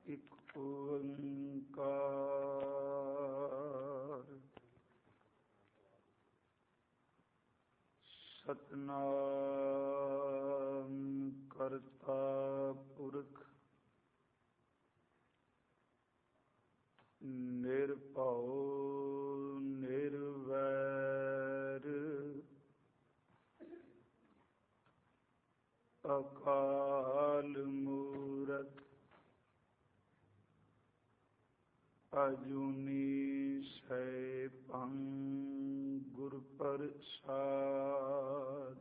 ਇਕ ਓੰਕਾਰ ਸਤਿਨਾਮ ਕਰਤਾ ਪੁਰਖ ਨਿਰਭਉ ਨਿਰਵੈਰ ਅਕਾਲ ਮੂਰਤ ਅਜੂਨੀ ਸੈਭੰ ਗੁਰ ਪ੍ਰਸਾਦ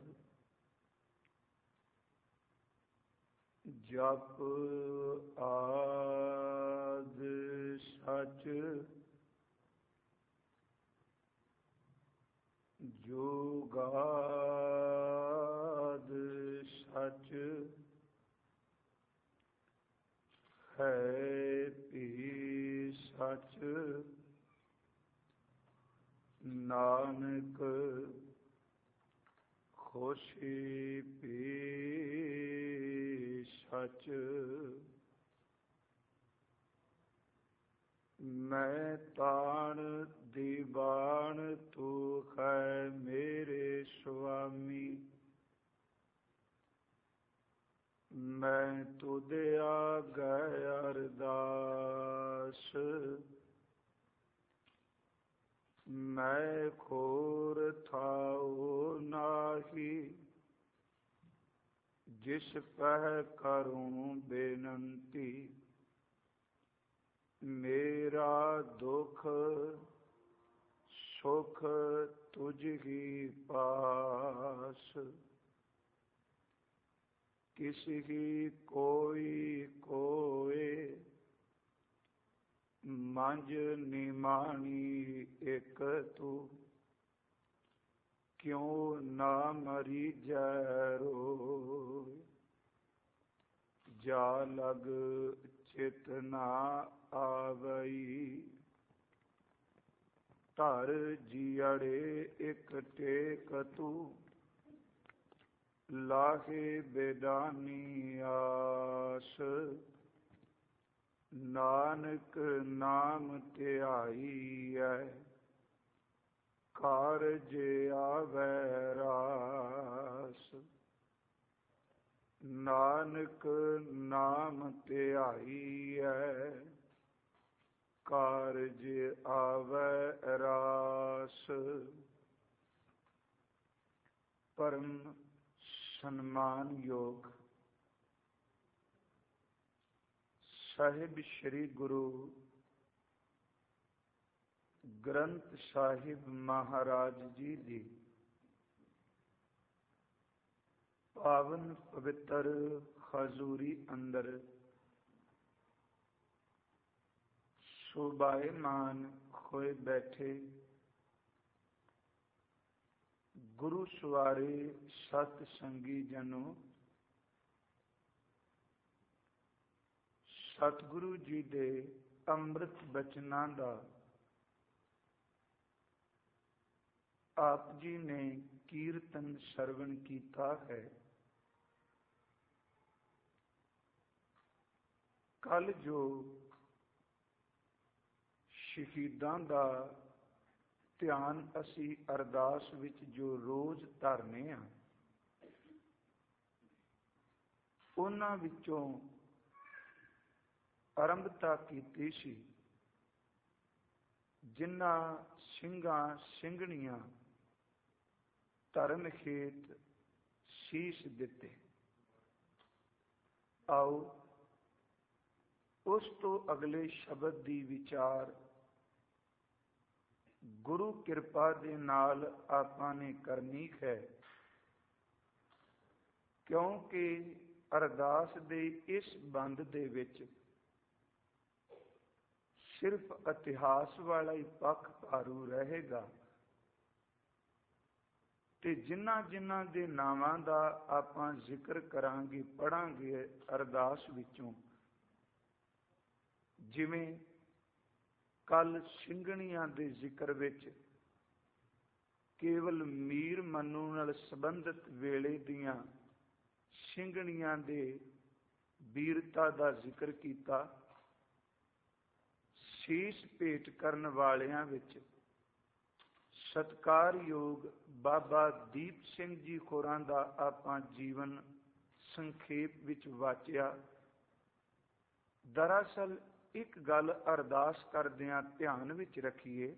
ਜਪ ਆਦਿ ਸਚ ਜੁਗਾਦ ਸਚ ਹੈ ਭੀ ਸਚ ਨਾਨਕ ਖੁਸ਼ੀ ਭੀ ਸਚ ਮੈਂ ਤਾਣ ਦੀਵਾਨ ਤੂੰ ਹੈ ਮੇਰੇ ਸੁਆਮੀ ਮੈਂ ਤੁਧੇ ਆਗੈ ਅਰਦਾਸ ਮੈਂ ਖੋਰ ਥਾਉ ਨਾਹੀ ਜਿਸ ਪਹਿ ਕਰੂੰ ਬੇਨੰਤੀ ਮੇਰਾ ਦੁਖ ਸੁਖ ਤੁਝ ਹੀ ਪਾਸ ਕਿਸ ਹੀ ਕੋਈ ਕੋਏ ਮੰਝ ਨਿਮਾਣੀ ਇਕ ਤੂੰ ਕਿਉ ਨਾ ਮਰੀ ਜੈ ਰੋਇ ਜਾ ਲਗ ਚਿਤ ਨਾ ਆਵਈ ਧਰ ਜੀਅੜੇ ਇਕ ਟੇਕ ਤੂੰ ਲਾਹੇ ਬੇਦਾਨੀ ਆਸ ਨਾਨਕ ਨਾਮ ਧਿਆਈਐ ਕਾਰਜ ਆਵੈ ਰਾਸ ਨਾਨਕ ਨਾਮ ਧਿਆਈਐ ਕਾਰਜ ਆਵੈ ਰਾਸ ਪਰਮ ਸਨਮਾਨਯੋਗ ਸਾਹਿਬ ਸ੍ਰੀ ਗੁਰੂ ਗ੍ਰੰਥ ਸਾਹਿਬ ਮਹਾਰਾਜ ਜੀ ਦੀ ਪਾਵਨ ਪਵਿੱਤਰ ਹਜ਼ੂਰੀ ਅੰਦਰ ਸ਼ੋਭਾਇਮਾਨ ਹੋਏ ਬੈਠੇ ਗੁਰੂ ਸਵਾਰੇ ਸਤ ਸੰਗੀ ਜਨੋ, ਸਤਿਗੁਰੂ ਜੀ ਦੇ ਅੰਮ੍ਰਿਤ ਬਚਨਾਂ ਦਾ ਆਪ ਜੀ ਨੇ ਕੀਰਤਨ ਸਰਵਣ ਕੀਤਾ ਹੈ। ਕੱਲ ਜੋ ਸ਼ਹੀਦਾਂ ਦਾ ਧਿਆਨ ਅਸੀਂ ਅਰਦਾਸ ਵਿੱਚ ਜੋ ਰੋਜ਼ ਧਰਨੇ ਆ, ਉਹਨਾਂ ਵਿੱਚੋਂ ਆਰੰਭਤਾ ਕੀਤੀ ਸੀ ਜਿਨ੍ਹਾਂ ਸਿੰਘਾਂ ਸਿੰਘਣੀਆਂ ਧਰਮ ਖੇਤ ਸੀਸ ਦਿੱਤੇ। ਆਓ ਉਸ ਤੋਂ ਅਗਲੇ ਸ਼ਬਦ ਦੀ ਵਿਚਾਰ ਗੁਰੂ ਕਿਰਪਾ ਦੇ ਨਾਲ ਆਪਾਂ ਨੇ ਕਰਨੀ ਹੈ, ਕਿਉਂਕਿ ਅਰਦਾਸ ਦੇ ਇਸ ਬੰਦ ਦੇ ਵਿੱਚ ਸਿਰਫ ਇਤਿਹਾਸ ਵਾਲਾ ਹੀ ਪੱਖ ਭਾਰੂ ਰਹੇਗਾ ਤੇ ਜਿਨ੍ਹਾਂ ਜਿਨ੍ਹਾਂ ਦੇ ਨਾਵਾਂ ਦਾ ਆਪਾਂ ਜ਼ਿਕਰ ਕਰਾਂਗੇ, ਪੜਾਂਗੇ ਅਰਦਾਸ ਵਿੱਚੋਂ, ਜਿਵੇਂ ਕੱਲ ਸਿੰਘਣੀਆਂ ਦੇ ਜ਼ਿਕਰ ਵਿੱਚ ਕੇਵਲ ਮੀਰ ਮਨੂ ਨਾਲ ਸੰਬੰਧਿਤ ਵੇਲੇ ਦੀਆਂ ਸਿੰਘਣੀਆਂ ਦੇ ਵੀਰਤਾ ਦਾ ਜ਼ਿਕਰ ਕੀਤਾ, ਸ਼ੀਸ਼ ਭੇਟ ਕਰਨ ਵਾਲਿਆਂ ਵਿੱਚ ਸਤਿਕਾਰਯੋਗ ਬਾਬਾ ਦੀਪ ਸਿੰਘ ਜੀ ਹੋਰਾਂ ਦਾ ਆਪਾਂ ਜੀਵਨ ਸੰਖੇਪ ਵਿੱਚ ਵਾਚਿਆ। ਦਰਅਸਲ ਇੱਕ ਗੱਲ ਅਰਦਾਸ ਕਰਦਿਆਂ ਧਿਆਨ ਵਿੱਚ ਰੱਖੀਏ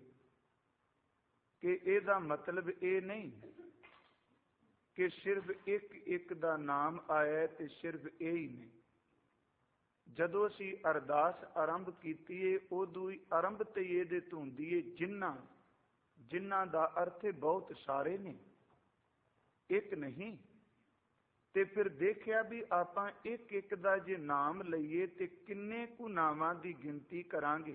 ਕਿ ਇਹਦਾ ਮਤਲਬ ਇਹ ਨਹੀਂ ਕਿ ਸਿਰਫ ਇੱਕ ਇੱਕ ਦਾ ਨਾਮ ਆਇਆ ਤੇ ਸਿਰਫ ਇਹ ਹੀ ਨਹੀਂ। ਜਦੋਂ ਅਸੀਂ ਅਰਦਾਸ ਆਰੰਭ ਕੀਤੀ ਏ ਉਦੋਂ ਹੀ ਆਰੰਭ ਤੇ ਇਹਦੇ ਤੋਂ ਹੁੰਦੀ ਏ ਜਿਨ੍ਹਾਂ ਦਾ ਅਰਥ ਬਹੁਤ ਸਾਰੇ ਨੇ, ਇੱਕ ਨਹੀਂ। ਤੇ ਫਿਰ ਦੇਖਿਆ ਵੀ ਆਪਾਂ ਇੱਕ ਇੱਕ ਦਾ ਜੇ ਨਾਮ ਲਈਏ ਤੇ ਕਿੰਨੇ ਕੁ ਨਾਵਾਂ ਦੀ ਗਿਣਤੀ ਕਰਾਂਗੇ।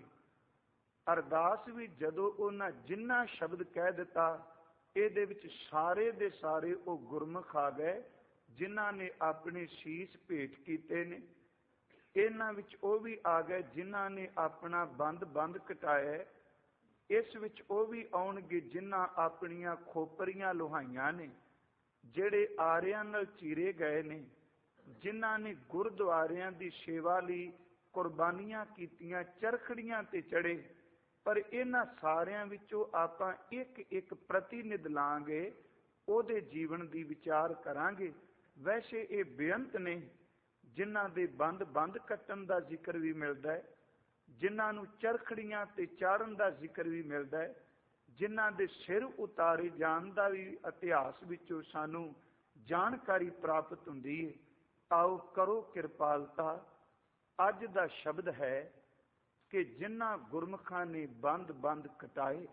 ਅਰਦਾਸ ਵੀ ਜਦੋਂ ਉਹਨਾਂ ਜਿੰਨਾ ਸ਼ਬਦ ਕਹਿ ਦਿੱਤਾ ਇਹਦੇ ਵਿੱਚ ਸਾਰੇ ਦੇ ਸਾਰੇ ਉਹ ਗੁਰਮੁਖ ਆ ਗਏ ਜਿਨ੍ਹਾਂ ਨੇ ਆਪਣੇ ਸ਼ੀਸ਼ ਭੇਟ ਕੀਤੇ ਨੇ। ਇਹਨਾਂ ਵਿੱਚ ਉਹ ਵੀ ਆ ਗਏ ਜਿਨ੍ਹਾਂ ਨੇ ਆਪਣਾ ਬੰਦ ਕਟਾਇਆ। ਇਸ ਵਿੱਚ ਉਹ ਵੀ ਆਉਣਗੇ ਜਿਨ੍ਹਾਂ ਆਪਣੀਆਂ ਖੋਪਰੀਆਂ ਲੁਹਾਈਆਂ ਨੇ, ਜਿਹੜੇ ਆਰਿਆਂ ਨਾਲ ਚੀਰੇ ਗਏ ਨੇ, ਜਿਨ੍ਹਾਂ ਨੇ ਗੁਰਦੁਆਰਿਆਂ ਦੀ ਸੇਵਾ ਲਈ ਕੁਰਬਾਨੀਆਂ ਕੀਤੀਆਂ, ਚਰਖੜੀਆਂ ਤੇ ਚੜੇ। ਪਰ ਇਹਨਾਂ ਸਾਰਿਆਂ ਵਿੱਚੋਂ ਆਪਾਂ ਇੱਕ ਇੱਕ ਪ੍ਰਤੀਨਿਧ ਲਾਂਗੇ, ਉਹਦੇ ਜੀਵਨ ਦੀ ਵਿਚਾਰ ਕਰਾਂਗੇ। ਵੈਸੇ ਇਹ ਬੇਅੰਤ ਨੇ ਜਿਨ੍ਹਾਂ ਦੇ ਬੰਦ ਕੱਟਣ ਦਾ ਜ਼ਿਕਰ ਵੀ ਮਿਲਦਾ ਹੈ, ਜਿਨ੍ਹਾਂ ਨੂੰ ਚਰਖੜੀਆਂ ਤੇ ਚਾੜਨ ਦਾ ਜ਼ਿਕਰ ਵੀ ਮਿਲਦਾ ਹੈ, ਜਿਨ੍ਹਾਂ ਦੇ ਸਿਰ ਉਤਾਰੇ ਜਾਣ ਦਾ ਵੀ ਇਤਿਹਾਸ ਵਿੱਚੋਂ ਸਾਨੂੰ ਜਾਣਕਾਰੀ ਪ੍ਰਾਪਤ ਹੁੰਦੀ ਹੈ। ਆਓ ਕਰੋ ਕਿਰਪਾਲਤਾ। ਅੱਜ ਦਾ ਸ਼ਬਦ ਹੈ ਕਿ ਜਿਨ੍ਹਾਂ ਗੁਰਮੁਖਾਂ ਨੇ ਬੰਦ ਕਟਾਏ।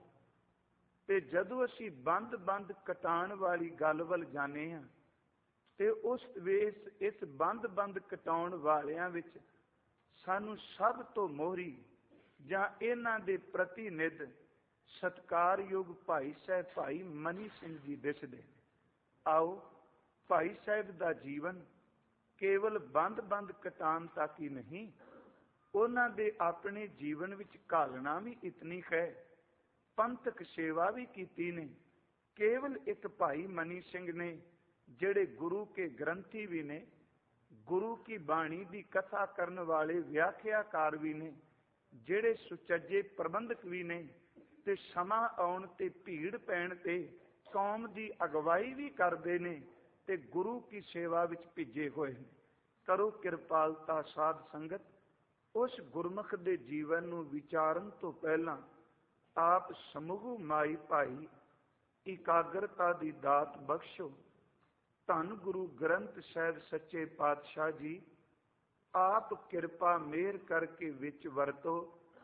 ਤੇ ਜਦੋਂ ਅਸੀਂ ਬੰਦ ਕਟਾਉਣ ਵਾਲੀ ਗੱਲ ਵੱਲ ਜਾਂਦੇ ਹਾਂ ਤੇ ਉਸ ਵੇਸ ਇਸ ਬੰਦ ਕਟਾਉਣ ਵਾਲਿਆਂ ਵਿੱਚ ਸਾਨੂੰ ਸਭ ਤੋਂ ਮੋਹਰੀ ਜਾਂ ਇਹਨਾਂ ਦੇ ਪ੍ਰਤੀਨਿਧ ਸਤਿਕਾਰਯੋਗ ਭਾਈ ਸਾਹਿਬ ਭਾਈ ਮਨੀ ਸਿੰਘ ਜੀ ਦਿਸਦੇ। ਆਓ ਭਾਈ ਸਾਹਿਬ ਦਾ ਜੀਵਨ ਕੇਵਲ ਬੰਦ ਕਟਾਉਣ ਤੱਕ ਹੀ ਨਹੀਂ, ਉਹਨਾਂ ਦੇ ਆਪਣੇ ਜੀਵਨ ਵਿੱਚ ਘਾਲਣਾ ਵੀ ਇਤਨੀ ਹੈ। ਪੰਥਕ ਸੇਵਾ ਵੀ ਕੀਤੀ ਨੇ। ਕੇਵਲ ਇੱਕ ਭਾਈ ਮਨੀ ਸਿੰਘ ਨੇ ਜਿਹੜੇ ਗੁਰੂ ਕੇ ਗ੍ਰੰਥੀ ਵੀ ਨੇ, ਗੁਰੂ ਕੀ ਬਾਣੀ ਦੀ ਕਥਾ ਕਰਨ ਵਾਲੇ ਵਿਆਖਿਆਕਾਰ ਵੀ ਨੇ, ਜਿਹੜੇ ਸੁਚੱਜੇ ਪ੍ਰਬੰਧਕ ਵੀ ਨੇ, ਤੇ ਸਮਾਂ ਆਉਣ ਤੇ ਭੀੜ ਪੈਣ ਤੇ ਕੌਮ ਦੀ ਅਗਵਾਈ ਵੀ ਕਰਦੇ ਨੇ ਤੇ ਗੁਰੂ ਕੀ ਸੇਵਾ ਵਿੱਚ ਭਿੱਜੇ ਹੋਏ ਨੇ। ਕਰੋ ਕਿਰਪਾਲਤਾ ਸਾਧ ਸੰਗਤ। ਉਸ ਗੁਰਮੁਖ ਦੇ ਜੀਵਨ ਨੂੰ ਵਿਚਾਰਨ ਤੋਂ ਪਹਿਲਾਂ ਆਪ ਸਮੂਹ ਮਾਈ ਭਾਈ ਇਕਾਗਰਤਾ ਦੀ ਦਾਤ ਬਖਸ਼ੋ। ਧੰਨ ਗੁਰੂ ਗ੍ਰੰਥ ਸਾਹਿਬ ਸੱਚੇ ਪਾਤਸ਼ਾਹ ਜੀ ਆਪ ਕਿਰਪਾ ਮਿਹਰ ਕਰਕੇ ਵਿੱਚ ਵਰਤੋ।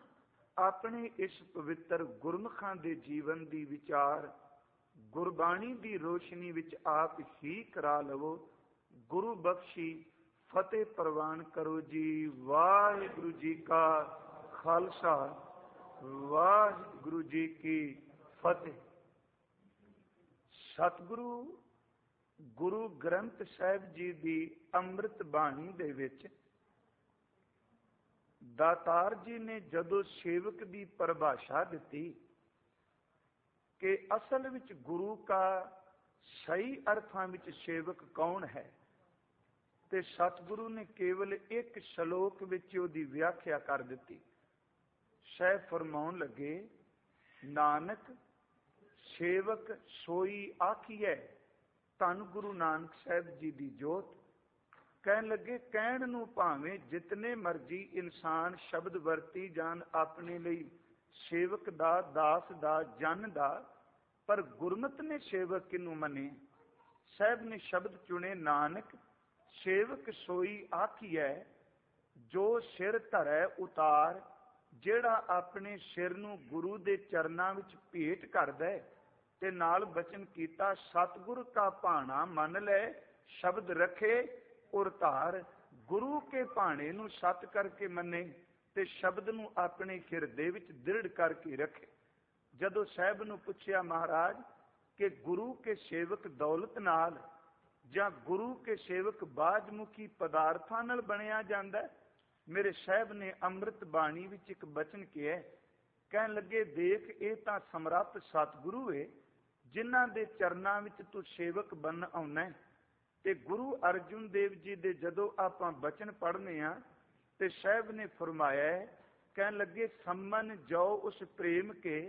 ਆਪਣੇ ਇਸ ਪਵਿੱਤਰ ਗੁਰਮੁਖਾਂ ਦੇ ਜੀਵਨ ਦੀ ਵਿਚਾਰ ਗੁਰਬਾਣੀ ਦੀ ਰੋਸ਼ਨੀ ਵਿੱਚ ਆਪ ਹੀ ਕਰਾ ਲਵੋ। ਗੁਰੂ ਬਖਸ਼ੀ ਫਤਿਹ ਪ੍ਰਵਾਨ ਕਰੋ ਜੀ। ਵਾਹਿਗੁਰੂ ਜੀ ਕਾ ਖਾਲਸਾ, ਵਾਹਿਗੁਰੂ ਜੀ ਕੀ ਫਤਿਹ। ਸਤਿਗੁਰੂ ਗੁਰੂ ਗ੍ਰੰਥ ਸਾਹਿਬ ਜੀ ਦੀ ਅੰਮ੍ਰਿਤ ਬਾਣੀ ਦੇ ਵਿੱਚ ਦਾਤਾਰ ਜੀ ਨੇ ਜਦੋਂ ਸੇਵਕ ਦੀ ਪਰਿਭਾਸ਼ਾ ਦਿੱਤੀ ਕਿ ਅਸਲ ਵਿੱਚ ਗੁਰੂ ਕਾ ਸਹੀ ਅਰਥਾਂ ਵਿੱਚ ਸੇਵਕ ਕੌਣ ਹੈ, ਤੇ ਸਤਿਗੁਰੂ ਨੇ ਕੇਵਲ ਇੱਕ ਸ਼ਲੋਕ ਵਿੱਚ ਉਹਦੀ ਵਿਆਖਿਆ ਕਰ ਦਿੱਤੀ। ਸਾਹਿਬ ਫਰਮਾਉਣ ਲੱਗੇ, ਨਾਨਕ ਸੇਵਕ ਸੋਈ ਆਖੀਐ। ਧੰਨ ਗੁਰੂ ਨਾਨਕ ਸਾਹਿਬ ਜੀ ਦੀ ਜੋਤ। ਕਹਿਣ ਲੱਗੇ, ਕਹਿਣ ਨੂੰ ਭਾਵੇਂ ਜਿਤਨੇ ਮਰਜ਼ੀ ਇਨਸਾਨ ਸ਼ਬਦ ਵਰਤੀ ਜਾਣ ਆਪਣੇ ਲਈ ਸੇਵਕ ਦਾ, ਦਾਸ ਦਾ, ਜਨ ਦਾ, ਪਰ ਗੁਰਮਤਿ ਨੇ ਸੇਵਕ ਕਿਹਨੂੰ ਮੰਨੇ? ਸਾਹਿਬ ਨੇ ਸ਼ਬਦ ਚੁਣੇ, ਨਾਨਕ ਸੇਵਕ ਸੋਈ ਆਖੀਐ ਜੋ ਸਿਰ ਧਰੈ ਉਤਾਰ। ਜਿਹੜਾ ਆਪਣੇ ਸਿਰ ਨੂੰ ਗੁਰੂ ਦੇ ਚਰਨਾਂ ਵਿੱਚ ਭੇਟ ਕਰਦਾ ਤੇ ਨਾਲ ਬਚਨ ਕੀਤਾ, ਸਤਿਗੁਰ ਕਾ ਭਾਣਾ ਮੰਨ ਲੈ ਸ਼ਬਦ ਰੱਖੇ ਔਰ ਧਾਰ। ਗੁਰੂ ਕੇ ਭਾਣੇ ਨੂੰ ਸਤ ਕਰਕੇ ਮੰਨੇ ਤੇ ਸ਼ਬਦ ਨੂੰ ਆਪਣੇ ਹਿਰਦੇ ਵਿੱਚ ਦ੍ਰਿੜ ਕਰਕੇ ਰੱਖੇ। ਜਦੋਂ ਸਾਹਿਬ ਨੂੰ ਪੁੱਛਿਆ ਮਹਾਰਾਜ ਕਿ ਗੁਰੂ ਕੇ ਸੇਵਕ ਦੌਲਤ ਨਾਲ ਜਾਂ ਗੁਰੂ ਕੇ ਸੇਵਕ ਬਾਜਮੁਖੀ ਪਦਾਰਥਾਂ ਨਾਲ ਬਣਿਆ ਜਾਂਦਾ? ਮੇਰੇ ਸਾਹਿਬ ਨੇ ਅੰਮ੍ਰਿਤ ਬਾਣੀ ਵਿੱਚ ਇੱਕ ਬਚਨ ਕਿਹਾ। ਕਹਿਣ ਲੱਗੇ, ਦੇਖ ਇਹ ਤਾਂ ਸਮਰੱਥ ਸਤਿਗੁਰੂ ਏ ਜਿਨ੍ਹਾਂ ਦੇ ਚਰਨਾਂ ਵਿੱਚ ਤੂੰ ਸੇਵਕ ਬਣ ਆਉਣਾ। ਤੇ ਗੁਰੂ ਅਰਜੁਨ ਦੇਵ ਜੀ ਦੇ ਜਦੋਂ ਆਪਾਂ ਬਚਨ ਪੜ੍ਹਨੇ ਆ ਤੇ ਸਾਹਿਬ ਨੇ ਫਰਮਾਇਆ कहने लगे सम्मन जो उस प्रेम के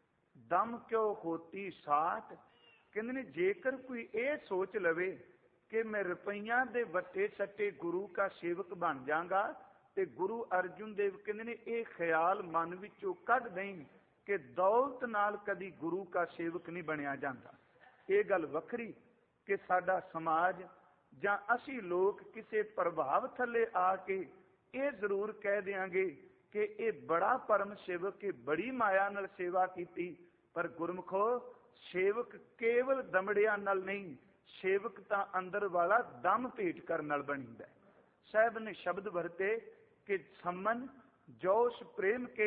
दम क्यों होती साठ। कहते ने जेकर कोई ये सोच लवे कि मैं रुपइया दे वट्टे सट्टे गुरु का सेवक बन जाऊंगा, ते गुरु अर्जुन देव कहते ने ये ख्याल मन विचों कढ नहीं कि दौलत नाल कदी गुरु का सेवक नहीं बनया जाता। ये गल वखरी कि साडा समाज जां असी लोग किसी प्रभाव थले आके ये जरूर कह देंगे कि ये बड़ा परम सेवक के बड़ी माया नाल सेवा की, पर गुरमुखो सेवक केवल दमड़िया नाल नहीं, सेवक तां अंदर वाला दम भेट करन नाल बणीदा। साहब ने शब्द वरते कि सम्मन जोश प्रेम के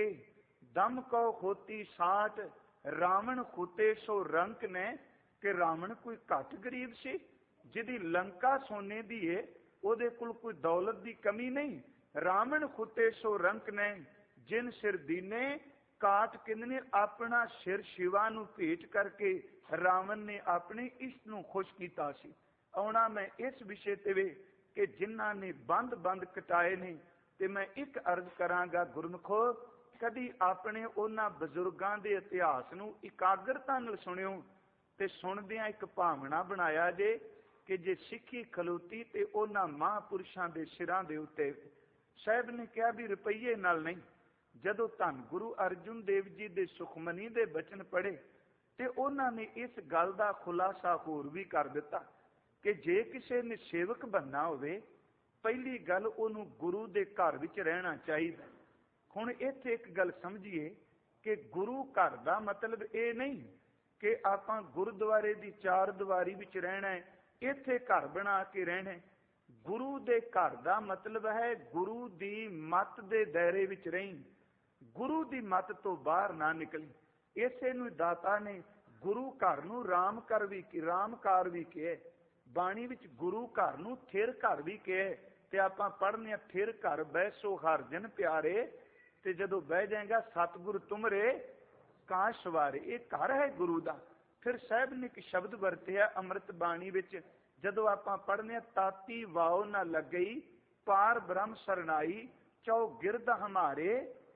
दम को होती साठ, रावण खुते सो रंक ने। कि रावण कोई घट गरीब सी जिहदी लंका सोने दी है, उहदे कोल कोई दौलत की कमी नहीं। रावण खुते सो रंक ने जिन सिर दीने काट किन्ने अपना सिर शिवा नूं भेट करके रावण ने अपने इष्ट नूं खुश कीता सी। आउणा मैं इस विषय ते वे कि जिन्हां ने बंद बंद कटाए ने, ते मैं एक अर्ज करांगा गुरमुखो कदी अपने उन्हां बजुर्गां दे इतिहास नूं इकाग्रता नाल सुणिओ ते सुणदिआं एक भावना बनाया जे कि जे सिੱਖੀ खलोती ते उन्हां महापुरुषां दे सिरां दे उत्ते। साहब ने कहा भी रुपये नाल नहीं। जदों धन गुरु अर्जुन देव जी दे सुखमनी दे बचन पढ़े ते उन्हां ने इस गल दा खुलासा होर भी कर दिता कि जे किसी ने सेवक बनना होवे पहली गल उहनूं गुरु दे घर विच रहना चाहिए। हुण इत्थे एक गल समझिए कि गुरु घर दा मतलब ये नहीं कि आपां गुरुद्वारे दी चार दीवारी विच रहना है, इत्थे घर बना के रहना है। गुरु दे घर दा मतलब है गुरु दी मत दे दायरे विच रही, गुरु दी मत तो बाहर ना निकली। इसे नूं दाता ने गुरु घर नूं रामकार भी कहे, बाणी विच गुरु घर नूं थिर घर भी कहे। ते आपां पढ़ने आ थिर घर बैसो हर जन प्यारे, ते जदों बह जाएगा सतगुर तुमरे कां सवारे। ये घर है गुरु दा। फिर साहब ने एक शब्द वरते अमृत बाणी विच जदों आपां पढ़ने ताती वाओ ना लगई पार ब्रह्म सरनाई चौ गिरद हमारे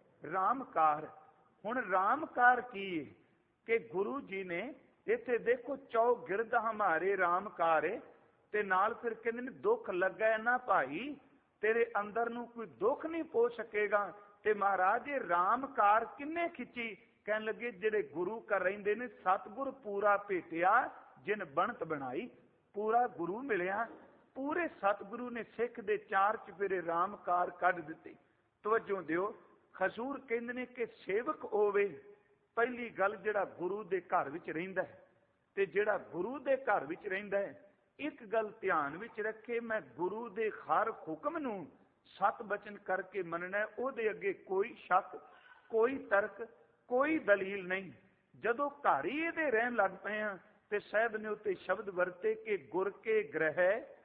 रामकार। हुण रामकार की है कि गुरु जी ने इत्थे देखो चौ गिरद हमारे रामकार है, ते नाल फिर कहंदे ने दुख लगे ना भाई तेरे अंदर नूं कोई दुख नहीं पो सकेगा। ते महाराज ये रामकार किन्ने खिंची? कहन लगे जिहड़े गुरु कर रहिंदे ने सतगुर पूरा भेटिया जिन बनत बनाई। पूरा गुरु मिलिया, पूरे सतगुरु ने सिख दे चार चफेरे रामकार कढ दिते। तवज्जो दिओ, हजूर कहंदे ने कि सेवक होवे पहली गल जिहड़ा गुरु दे घर विच रहिंदा है, ते जिहड़ा गुरु दे घर विच रहिंदा है एक गल ध्यान विच रखे, मैं गुरु दे हर हुक्म नूं सत बचन करके मनना, उहदे अगे कोई शक कोई तर्क कोई दलील नहीं। जदों घर ही इहदे रहन लग पे हैं ते साहब ने उत्ते शब्द वरते कि गुर के ग्रह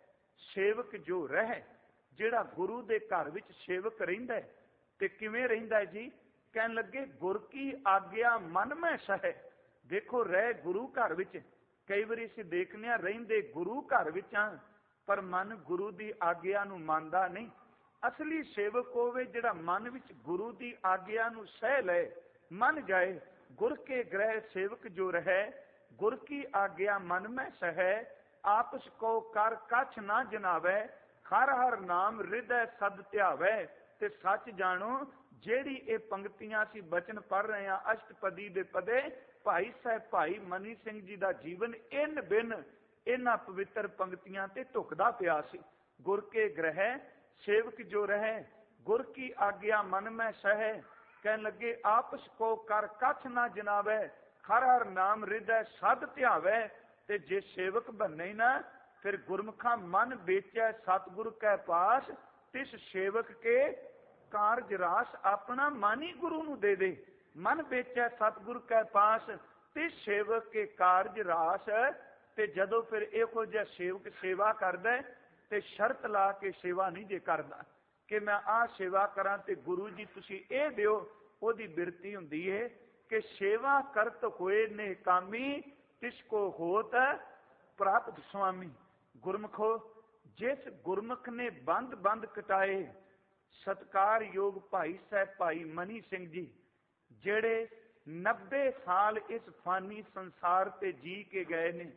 सेवक जो रह। जिहड़ा गुरु दे घर विच सेवक रहिंदा है ते किवें रहिंदा है जी? कहन लगे गुर की आग्या मन में सह। देखो रह गुरु घर विच, कई बारी असीं देखने आ रहिंदे गुरु घर विच आ पर मन गुरु की आग्या नूं मनदा नहीं। असली सेवक होवे जिहड़ा मन विच गुरु की आग्या नूं सह ले, मन जाए। गुर के ग्रह सेवक जो रहे गुर की आज्ञा मन में सह, आपस को कर कछ ना जनावे, हर हर नाम हृदय सद ध्यावे। ते सच जानो जेड़ी ये पंक्तियां सी बचन पढ़ रहे हैं अष्टपदी दे पदे, भाई साहब भाई मनी सिंह जी का जीवन इन बिन इन्हां पवित्र पंक्तियां ते ढुकदा पिया सी। गुर के ग्रह सेवक जो रहे गुर की आज्ञा मन में सह, कहन लगे आपस को कर कछ ना जनावे, हर हर नाम हृदय सद ध्यावे। ते जे सेवक बनने ना फिर गुरमुखा मन बेचै सतगुरु कै पास, तिस सेवक के कारज रास अपना मन ही गुरु नूं दे दे। मन बेचै सतगुरु कै पास तिस सेवक के कारज रास। ते जदों फिर इहो जिहा सेवक सेवा करदा ते शर्त ला के सेवा नहीं जे करदा कि मैं आ सेवा करा ते गुरु जी तुसी ए दिओ। ओदी बिरती हुंदी है कि सेवा करत होए ने कामी, तिसको होत प्राप्त स्वामी। गुरमुखो जिस गुरमुख ने बंद बंद कटाए ਸਤਿਕਾਰਯੋਗ ਭਾਈ ਸਾਹਿਬ ਭਾਈ ਮਨੀ ਸਿੰਘ ਜੀ, ਜਿਹੜੇ 90 ਸਾਲ ਇਸ ਫਾਨੀ ਸੰਸਾਰ ਤੇ ਜੀ ਕੇ ਗਏ ਨੇ,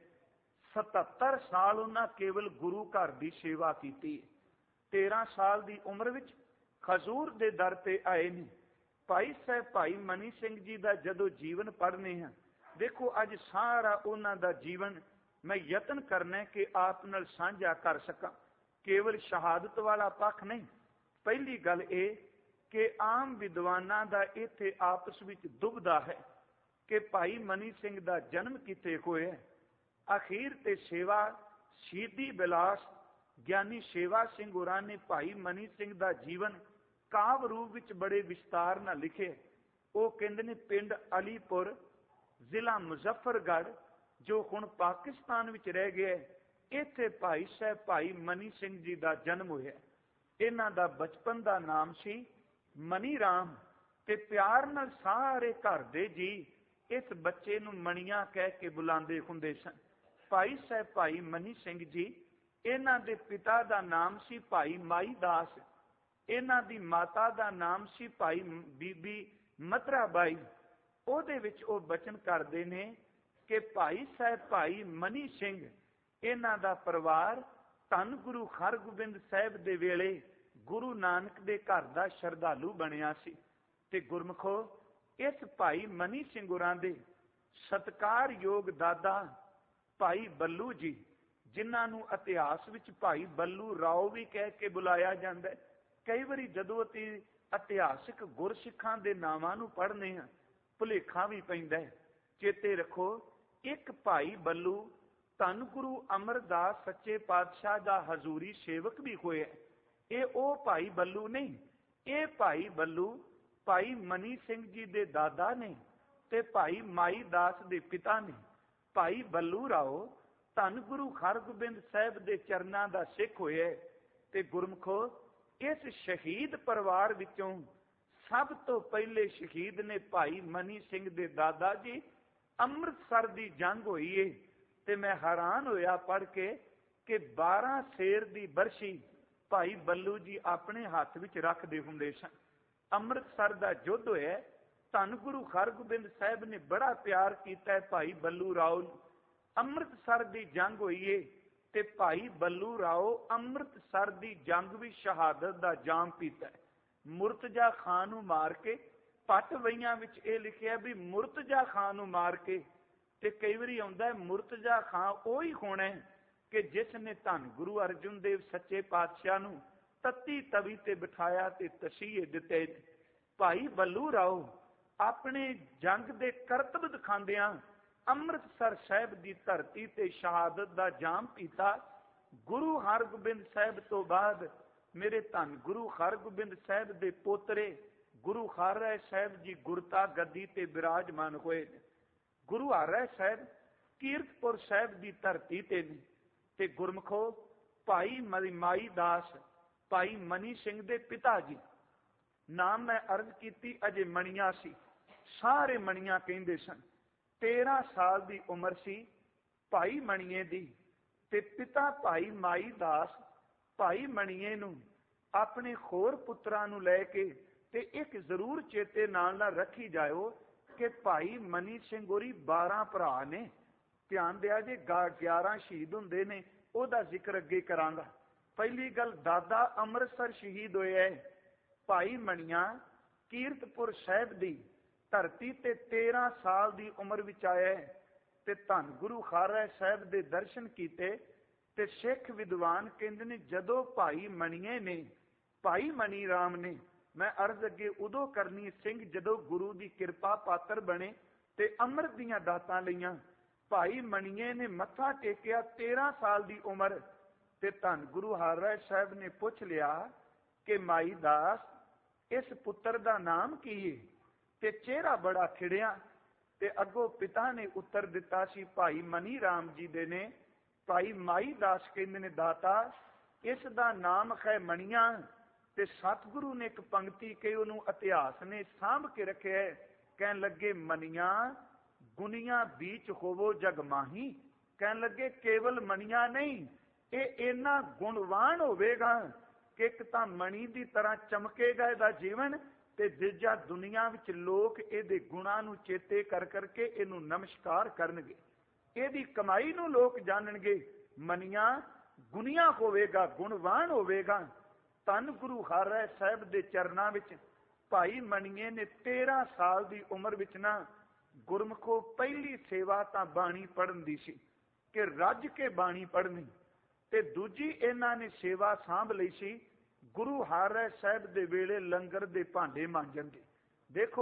77 ਸਾਲ ਉਹਨਾਂ ਕੇਵਲ ਗੁਰੂ ਘਰ ਦੀ ਸੇਵਾ ਕੀਤੀ। 13 ਸਾਲ ਦੀ ਉਮਰ ਵਿੱਚ ਖਜ਼ੂਰ ਦੇ ਦਰ ਤੇ ਆਏ ਨੇ। ਭਾਈ ਸਾਹਿਬ ਭਾਈ ਮਨੀ ਸਿੰਘ ਜੀ ਦਾ ਜਦੋਂ ਜੀਵਨ ਪੜ੍ਹਨੇ ਹਾਂ, ਦੇਖੋ ਅੱਜ ਸਾਰਾ ਉਹਨਾਂ ਦਾ ਜੀਵਨ ਮੈਂ ਯਤਨ ਕਰਨਾ ਕਿ ਆਪ ਨਾਲ ਸਾਂਝਾ ਕਰ ਸਕਾਂ। ਕੇਵਲ ਸ਼ਹਾਦਤ ਵਾਲਾ ਪੱਖ ਨਹੀਂ। ਪਹਿਲੀ ਗੱਲ ਇਹ ਕਿ ਆਮ ਵਿਦਵਾਨਾਂ ਦਾ ਇੱਥੇ ਆਪਸ ਵਿੱਚ ਦੁਬਦਾ ਹੈ ਕਿ ਭਾਈ ਮਨੀ ਸਿੰਘ ਦਾ ਜਨਮ ਕਿੱਥੇ ਹੋਇਆ। ਅਖੀਰ ਤੇ ਸੇਵਾ ਸ਼ਹੀਦੀ ਬਿਲਾਸ ਗਿਆਨੀ ਸੇਵਾ ਸਿੰਘ ਹੋਰਾਂ ਨੇ ਭਾਈ ਮਨੀ ਸਿੰਘ ਦਾ ਜੀਵਨ ਕਾਵ ਰੂਪ ਵਿੱਚ ਬੜੇ ਵਿਸਤਾਰ ਨਾਲ ਲਿਖੇ। ਉਹ ਕਹਿੰਦੇ ਨੇ ਪਿੰਡ ਅਲੀਪੁਰ, ਜ਼ਿਲ੍ਹਾ ਮੁਜ਼ੱਫਰਗੜ੍ਹ, ਜੋ ਹੁਣ ਪਾਕਿਸਤਾਨ ਵਿੱਚ ਰਹਿ ਗਿਆ, ਇੱਥੇ ਭਾਈ ਸਾਹਿਬ ਭਾਈ ਮਨੀ ਸਿੰਘ ਜੀ ਦਾ ਜਨਮ ਹੋਇਆ। ਇਹਨਾਂ ਦਾ ਬਚਪਨ ਦਾ ਨਾਮ ਸੀ ਮਨੀ ਰਾਮ, ਤੇ ਪਿਆਰ ਨਾਲ ਸਾਰੇ ਘਰ ਦੇ ਜੀ ਇਸ ਬੱਚੇ ਨੂੰ ਮਣੀਆਂ ਕਹਿ ਕੇ ਬੁਲਾਉਂਦੇ ਹੁੰਦੇ ਸਨ। ਭਾਈ ਸਾਹਿਬ ਭਾਈ ਮਨੀ ਸਿੰਘ ਜੀ, ਇਹਨਾਂ ਦੇ ਪਿਤਾ ਦਾ ਨਾਮ ਸੀ ਭਾਈ ਮਾਈ ਦਾਸ, ਇਹਨਾਂ ਦੀ ਮਾਤਾ ਦਾ ਨਾਮ ਸੀ ਭਾਈ ਬੀਬੀ ਮਤਰਾ ਬਾਈ। ਉਹਦੇ ਵਿੱਚ ਉਹ ਬਚਨ ਕਰਦੇ ਨੇ ਕਿ ਭਾਈ ਸਾਹਿਬ ਭਾਈ ਮਨੀ ਸਿੰਘ, ਇਹਨਾਂ ਦਾ ਪਰਿਵਾਰ ਧੰਨ ਗੁਰੂ ਹਰਗੋਬਿੰਦ ਸਾਹਿਬ ਦੇ ਵੇਲੇ ਗੁਰੂ ਨਾਨਕ ਦੇ ਘਰ ਦਾ ਸ਼ਰਧਾਲੂ ਬਣਿਆ ਸੀ। ਤੇ ਗੁਰਮਖੋ, ਇਸ ਭਾਈ ਮਨੀ ਸਿੰਘ ਹੋਰਾਂ ਦੇ ਸਤਿਕਾਰਯੋਗ ਦਾਦਾ ਭਾਈ ਬੱਲੂ ਜੀ, ਜਿਨ੍ਹਾਂ ਨੂੰ ਇਤਿਹਾਸ ਵਿੱਚ ਭਾਈ ਬੱਲੂ ਰਾਓ ਵੀ ਕਹਿ ਕੇ ਬੁਲਾਇਆ ਜਾਂਦਾ ਹੈ। ਕਈ ਵਾਰੀ ਜਦੋਂ ਅਸੀਂ ਇਤਿਹਾਸਿਕ ਗੁਰਸਿੱਖਾਂ ਦੇ ਨਾਵਾਂ ਨੂੰ ਪੜ੍ਹਨੇ ਹਾਂ, ਭੁਲੇਖਾ ਵੀ ਪੈਂਦਾ ਹੈ। ਚੇਤੇ ਰੱਖੋ, ਇੱਕ ਭਾਈ ਬੱਲੂ ਧੰਨ ਗੁਰੂ ਅਮਰਦਾਸ ਸੱਚੇ ਪਾਤਸ਼ਾਹ ਦਾ ਹਜ਼ੂਰੀ ਸੇਵਕ ਵੀ ਹੋਇਆ। ਇਹ ਉਹ ਭਾਈ ਬੱਲੂ ਨਹੀਂ। ਇਹ ਭਾਈ ਬੱਲੂ ਭਾਈ ਮਨੀ ਸਿੰਘ ਜੀ ਦੇ ਦਾਦਾ ਨੇ ਤੇ ਭਾਈ ਮਾਈ ਦਾਸ ਦੇ ਪਿਤਾ ਨੇ। ਭਾਈ ਬੱਲੂ ਰਾਓ ਧੰਨ ਗੁਰੂ ਹਰਗੋਬਿੰਦ ਸਾਹਿਬ ਦੇ ਚਰਨਾਂ ਦਾ ਸਿੱਖ ਹੋਇਆ। ਤੇ ਗੁਰਮਖੋ, ਇਸ ਸ਼ਹੀਦ ਪਰਿਵਾਰ ਵਿੱਚੋਂ ਸਭ ਤੋਂ ਪਹਿਲੇ ਸ਼ਹੀਦ ਨੇ ਭਾਈ ਮਨੀ ਸਿੰਘ ਦੇ ਦਾਦਾ ਜੀ। ਅੰਮ੍ਰਿਤਸਰ ਦੀ ਜੰਗ ਹੋਈ ਏ, ਤੇ ਮੈਂ ਹੈਰਾਨ ਹੋਇਆ ਪੜ੍ਹ ਕੇ ਕਿ 12 ਸੇਰ ਦੀ ਬਰਸ਼ੀ ਭਾਈ ਬੱਲੂ ਜੀ ਆਪਣੇ ਹੱਥ ਵਿੱਚ ਰੱਖਦੇ ਹੁੰਦੇ ਸਨ। ਅੰਮ੍ਰਿਤਸਰ ਦਾ ਯੁੱਧ ਹੋਇਆ, ਧੰਨ ਗੁਰੂ ਹਰਗੋਬਿੰਦ ਸਾਹਿਬ ਨੇ ਬੜਾ ਪਿਆਰ ਕੀਤਾ ਹੈ ਭਾਈ ਬੱਲੂ ਰਾਓ ਨੂੰ। ਅੰਮ੍ਰਿਤਸਰ ਦੀ ਜੰਗ ਹੋਈ ਏ, ਤੇ ਭਾਈ ਬੱਲੂ ਰਾਓ ਅੰਮ੍ਰਿਤਸਰ ਦੀ ਜੰਗ ਵੀ ਸ਼ਹਾਦਤ ਦਾ ਜਾਮ ਪੀਤਾ। ਮੁਰਤਜ਼ਾ ਖਾਨ ਨੂੰ ਮਾਰ ਕੇ, ਪੱਟ ਵਈਆਂ ਵਿੱਚ ਇਹ ਲਿਖਿਆ ਵੀ ਮੁਰਤਜ਼ਾ ਖਾਨ ਨੂੰ ਮਾਰ ਕੇ। ਤੇ ਕਈ ਵਾਰੀ ਆਉਂਦਾ ਮੁਰਤਜ਼ਾ ਖਾਨ ਉਹੀ ਹੋਣਾ ਕਿ ਜਿਸ ਨੇ ਧੰਨ ਗੁਰੂ ਅਰਜਨ ਦੇਵ ਸੱਚੇ ਪਾਤਸ਼ਾਹ ਨੂੰ ਤੱਤੀ ਤਵੀ ਤੇ ਬਿਠਾਇਆ ਤੇ ਤਸੀਹੇ ਦਿੱਤੇ। ਭਾਈ ਬੱਲੂ ਰਾਓ ਆਪਣੇ ਜੰਗ ਦੇ ਕਰਤੱਵ ਦਿਖਾਉਂਦਿਆਂ ਅੰਮ੍ਰਿਤਸਰ ਸਾਹਿਬ ਦੀ ਧਰਤੀ ਤੇ ਸ਼ਹਾਦਤ ਦਾ ਜਾਮ ਪੀਤਾ। ਗੁਰੂ ਹਰਗੋਬਿੰਦ ਸਾਹਿਬ ਤੋਂ ਬਾਅਦ ਮੇਰੇ ਧੰਨ ਗੁਰੂ ਹਰਗੋਬਿੰਦ ਸਾਹਿਬ ਦੇ ਪੋਤਰੇ ਗੁਰੂ ਹਰਿਰਾਏ ਸਾਹਿਬ ਜੀ ਗੁਰਤਾ ਗੱਦੀ ਤੇ ਬਿਰਾਜਮਾਨ ਹੋਏ। ਗੁਰੂ ਹਰਿਰਾਏ ਸਾਹਿਬ ਕੀਰਤਪੁਰ ਸਾਹਿਬ ਦੀ ਧਰਤੀ ਤੇ ਨੇ। ਤੇ ਗੁਰਮਖੋ, ਭਾਈ ਮਾਈ ਦਾਸ ਭਾਈ ਮਨੀ ਸਿੰਘ ਦੇ ਪਿਤਾ ਜੀ, ਨਾਮ ਮੈਂ ਅਰਜ਼ ਕੀਤੀ ਅਜੇ ਮਣੀਆਂ ਸੀ, ਸਾਰੇ ਮਣੀਆਂ ਕਹਿੰਦੇ ਸਨ। 13 ਸਾਲ ਦੀ ਉਮਰ ਸੀ ਭਾਈ ਮਣੀਏ ਦੀ। ਤੇ ਪਿਤਾ ਭਾਈ ਮਾਈ ਦਾਸ ਭਾਈ ਮਣੀਏ ਨੂੰ ਆਪਣੇ ਹੋਰ ਪੁੱਤਰਾਂ ਨੂੰ ਲੈ ਕੇ, ਤੇ ਇੱਕ ਜ਼ਰੂਰ ਚੇਤੇ ਨਾਲ ਰੱਖੀ ਜਾਇਓ ਕਿ ਭਾਈ ਮਨੀ ਸਿੰਘ ਹੋਰੀ 12 ਭਰਾ ਨੇ। ਧਿਆਨ ਦਿਆ ਜੇ, 11 ਸ਼ਹੀਦ ਹੁੰਦੇ ਨੇ, ਉਹਦਾ ਜ਼ਿਕਰ ਅੱਗੇ ਕਰਾਂਗਾ। ਪਹਿਲੀ ਗੱਲ, ਦਾਦਾ ਅੰਮ੍ਰਿਤਸਰ ਸ਼ਹੀਦ ਹੋਇਆ ਹੈ। ਭਾਈ ਮਣੀਆਂ ਕੀਰਤਪੁਰ ਸਾਹਿਬ ਦੀ ਧਰਤੀ ਤੇ 13 ਸਾਲ ਦੀ ਉਮਰ ਵਿੱਚ ਆਇਆ ਹੈ, ਤੇ ਧੰਨ ਗੁਰੂ ਹਰਿਰਾਏ ਸਾਹਿਬ ਦੇ ਦਰਸ਼ਨ ਕੀਤੇ। ਤੇ ਸਿੱਖ ਵਿਦਵਾਨ ਕਹਿੰਦੇ ਨੇ ਜਦੋਂ ਭਾਈ ਮਣੀਏ ਨੇ, ਭਾਈ ਮਨੀ ਰਾਮ ਨੇ, ਮੈਂ ਅਰਜ਼ ਅੱਗੇ ਉਦੋਂ ਕਰਨੀ ਸਿੰਘ ਜਦੋਂ ਗੁਰੂ ਦੀ ਕਿਰਪਾ ਪਾਤਰ ਬਣੇ ਤੇ ਅੰਮ੍ਰਿਤ ਦੀਆਂ ਦਾਤਾਂ ਲਈਆਂ। ਭਾਈ ਮਣੀਏ ਨੇ ਮੱਥਾ ਟੇਕਿਆ 13 ਸਾਲ ਦੀ ਉਮਰ, ਤੇ ਧੰਨ ਗੁਰੂ ਹਰਿਰਾਏ ਸਾਹਿਬ ਨੇ ਪੁੱਛ ਲਿਆ ਕਿ ਮਾਈ ਦਾਸ, ਇਸ ਪੁੱਤਰ ਦਾ ਨਾਮ ਕੀ ਹੈ? ਤੇ ਚਿਹਰਾ ਬੜਾ ਖਿੜਿਆ। ਤੇ ਅੱਗੋਂ ਪਿਤਾ ਨੇ ਉੱਤਰ ਦਿੱਤਾ ਸੀ ਭਾਈ ਮਨੀ ਰਾਮ ਜੀ ਦੇ ਨੇ। ਭਾਈ ਮਾਈ ਦਾਸ ਕਹਿੰਦੇ ਨੇ, ਦਾਤਾ ਇਸ ਦਾ ਨਾਮ ਹੈ ਮਣੀਆਂ। ਤੇ ਸਤਿਗੁਰੂ ਨੇ ਇੱਕ ਪੰਕਤੀ ਕਹੀ, ਉਹਨੂੰ ਇਤਿਹਾਸ ਨੇ ਸਾਂਭ ਕੇ ਰੱਖਿਆ। ਕਹਿਣ ਲੱਗੇ, ਮਣੀਆਂ ਗੁਨੀਆਂ ਵਿੱਚ ਹੋਵੋ ਜਗ ਮਾਹੀ। ਕਹਿਣ ਲੱਗੇ ਕੇਵਲ ਮਣੀਆਂ ਨਹੀਂ, ਇਹ ਇੰਨਾ ਗੁਣਵਾਨ ਹੋਵੇਗਾ ਕਿ ਇੱਕ ਤਾਂ ਮਣੀ ਦੀ ਤਰ੍ਹਾਂ ਚਮਕੇਗਾ ਇਹਦਾ ਜੀਵਨ, ਤੇ ਦੂਜਾ ਦੁਨੀਆ ਵਿੱਚ ਲੋਕ ਇਹਦੇ ਗੁਣਾਂ ਨੂੰ ਚੇਤੇ ਕਰ ਕਰਕੇ ਇਹਨੂੰ ਨਮਸਕਾਰ ਕਰਨਗੇ, ਇਹਦੀ ਕਮਾਈ ਨੂੰ ਲੋਕ ਜਾਣਨਗੇ। ਮਨੀਆਂ ਗੁਣੀਆਂ ਹੋਵੇਗਾ, ਗੁਣਵਾਨ ਹੋਵੇਗਾ। ਧੰਨ ਗੁਰੂ ਹਰਿ ਸਾਹਿਬ ਦੇ ਚਰਨਾਂ ਵਿੱਚ ਭਾਈ ਮਣੀਏ ਨੇ 13 ਸਾਲ ਦੀ ਉਮਰ ਵਿੱਚ ਨਾ ਗੁਰਮੁਖੋ ਪਹਿਲੀ ਸੇਵਾ ਤਾਂ ਬਾਣੀ ਪੜ੍ਹਨ ਦੀ ਸੀ ਕਿ ਰੱਜ ਕੇ ਬਾਣੀ ਪੜ੍ਹਨੀ, ਤੇ ਦੂਜੀ ਇਹਨਾਂ ਨੇ ਸੇਵਾ ਸਾਂਭ ਲਈ ਸੀ ਗੁਰੂ ਹਰਿ ਸਾਹਿਬ ਦੇ ਵੇਲੇ ਲੰਗਰ ਦੇ ਭਾਂਡੇ ਮਾਂਜਣ ਦੀ। ਦੇਖੋ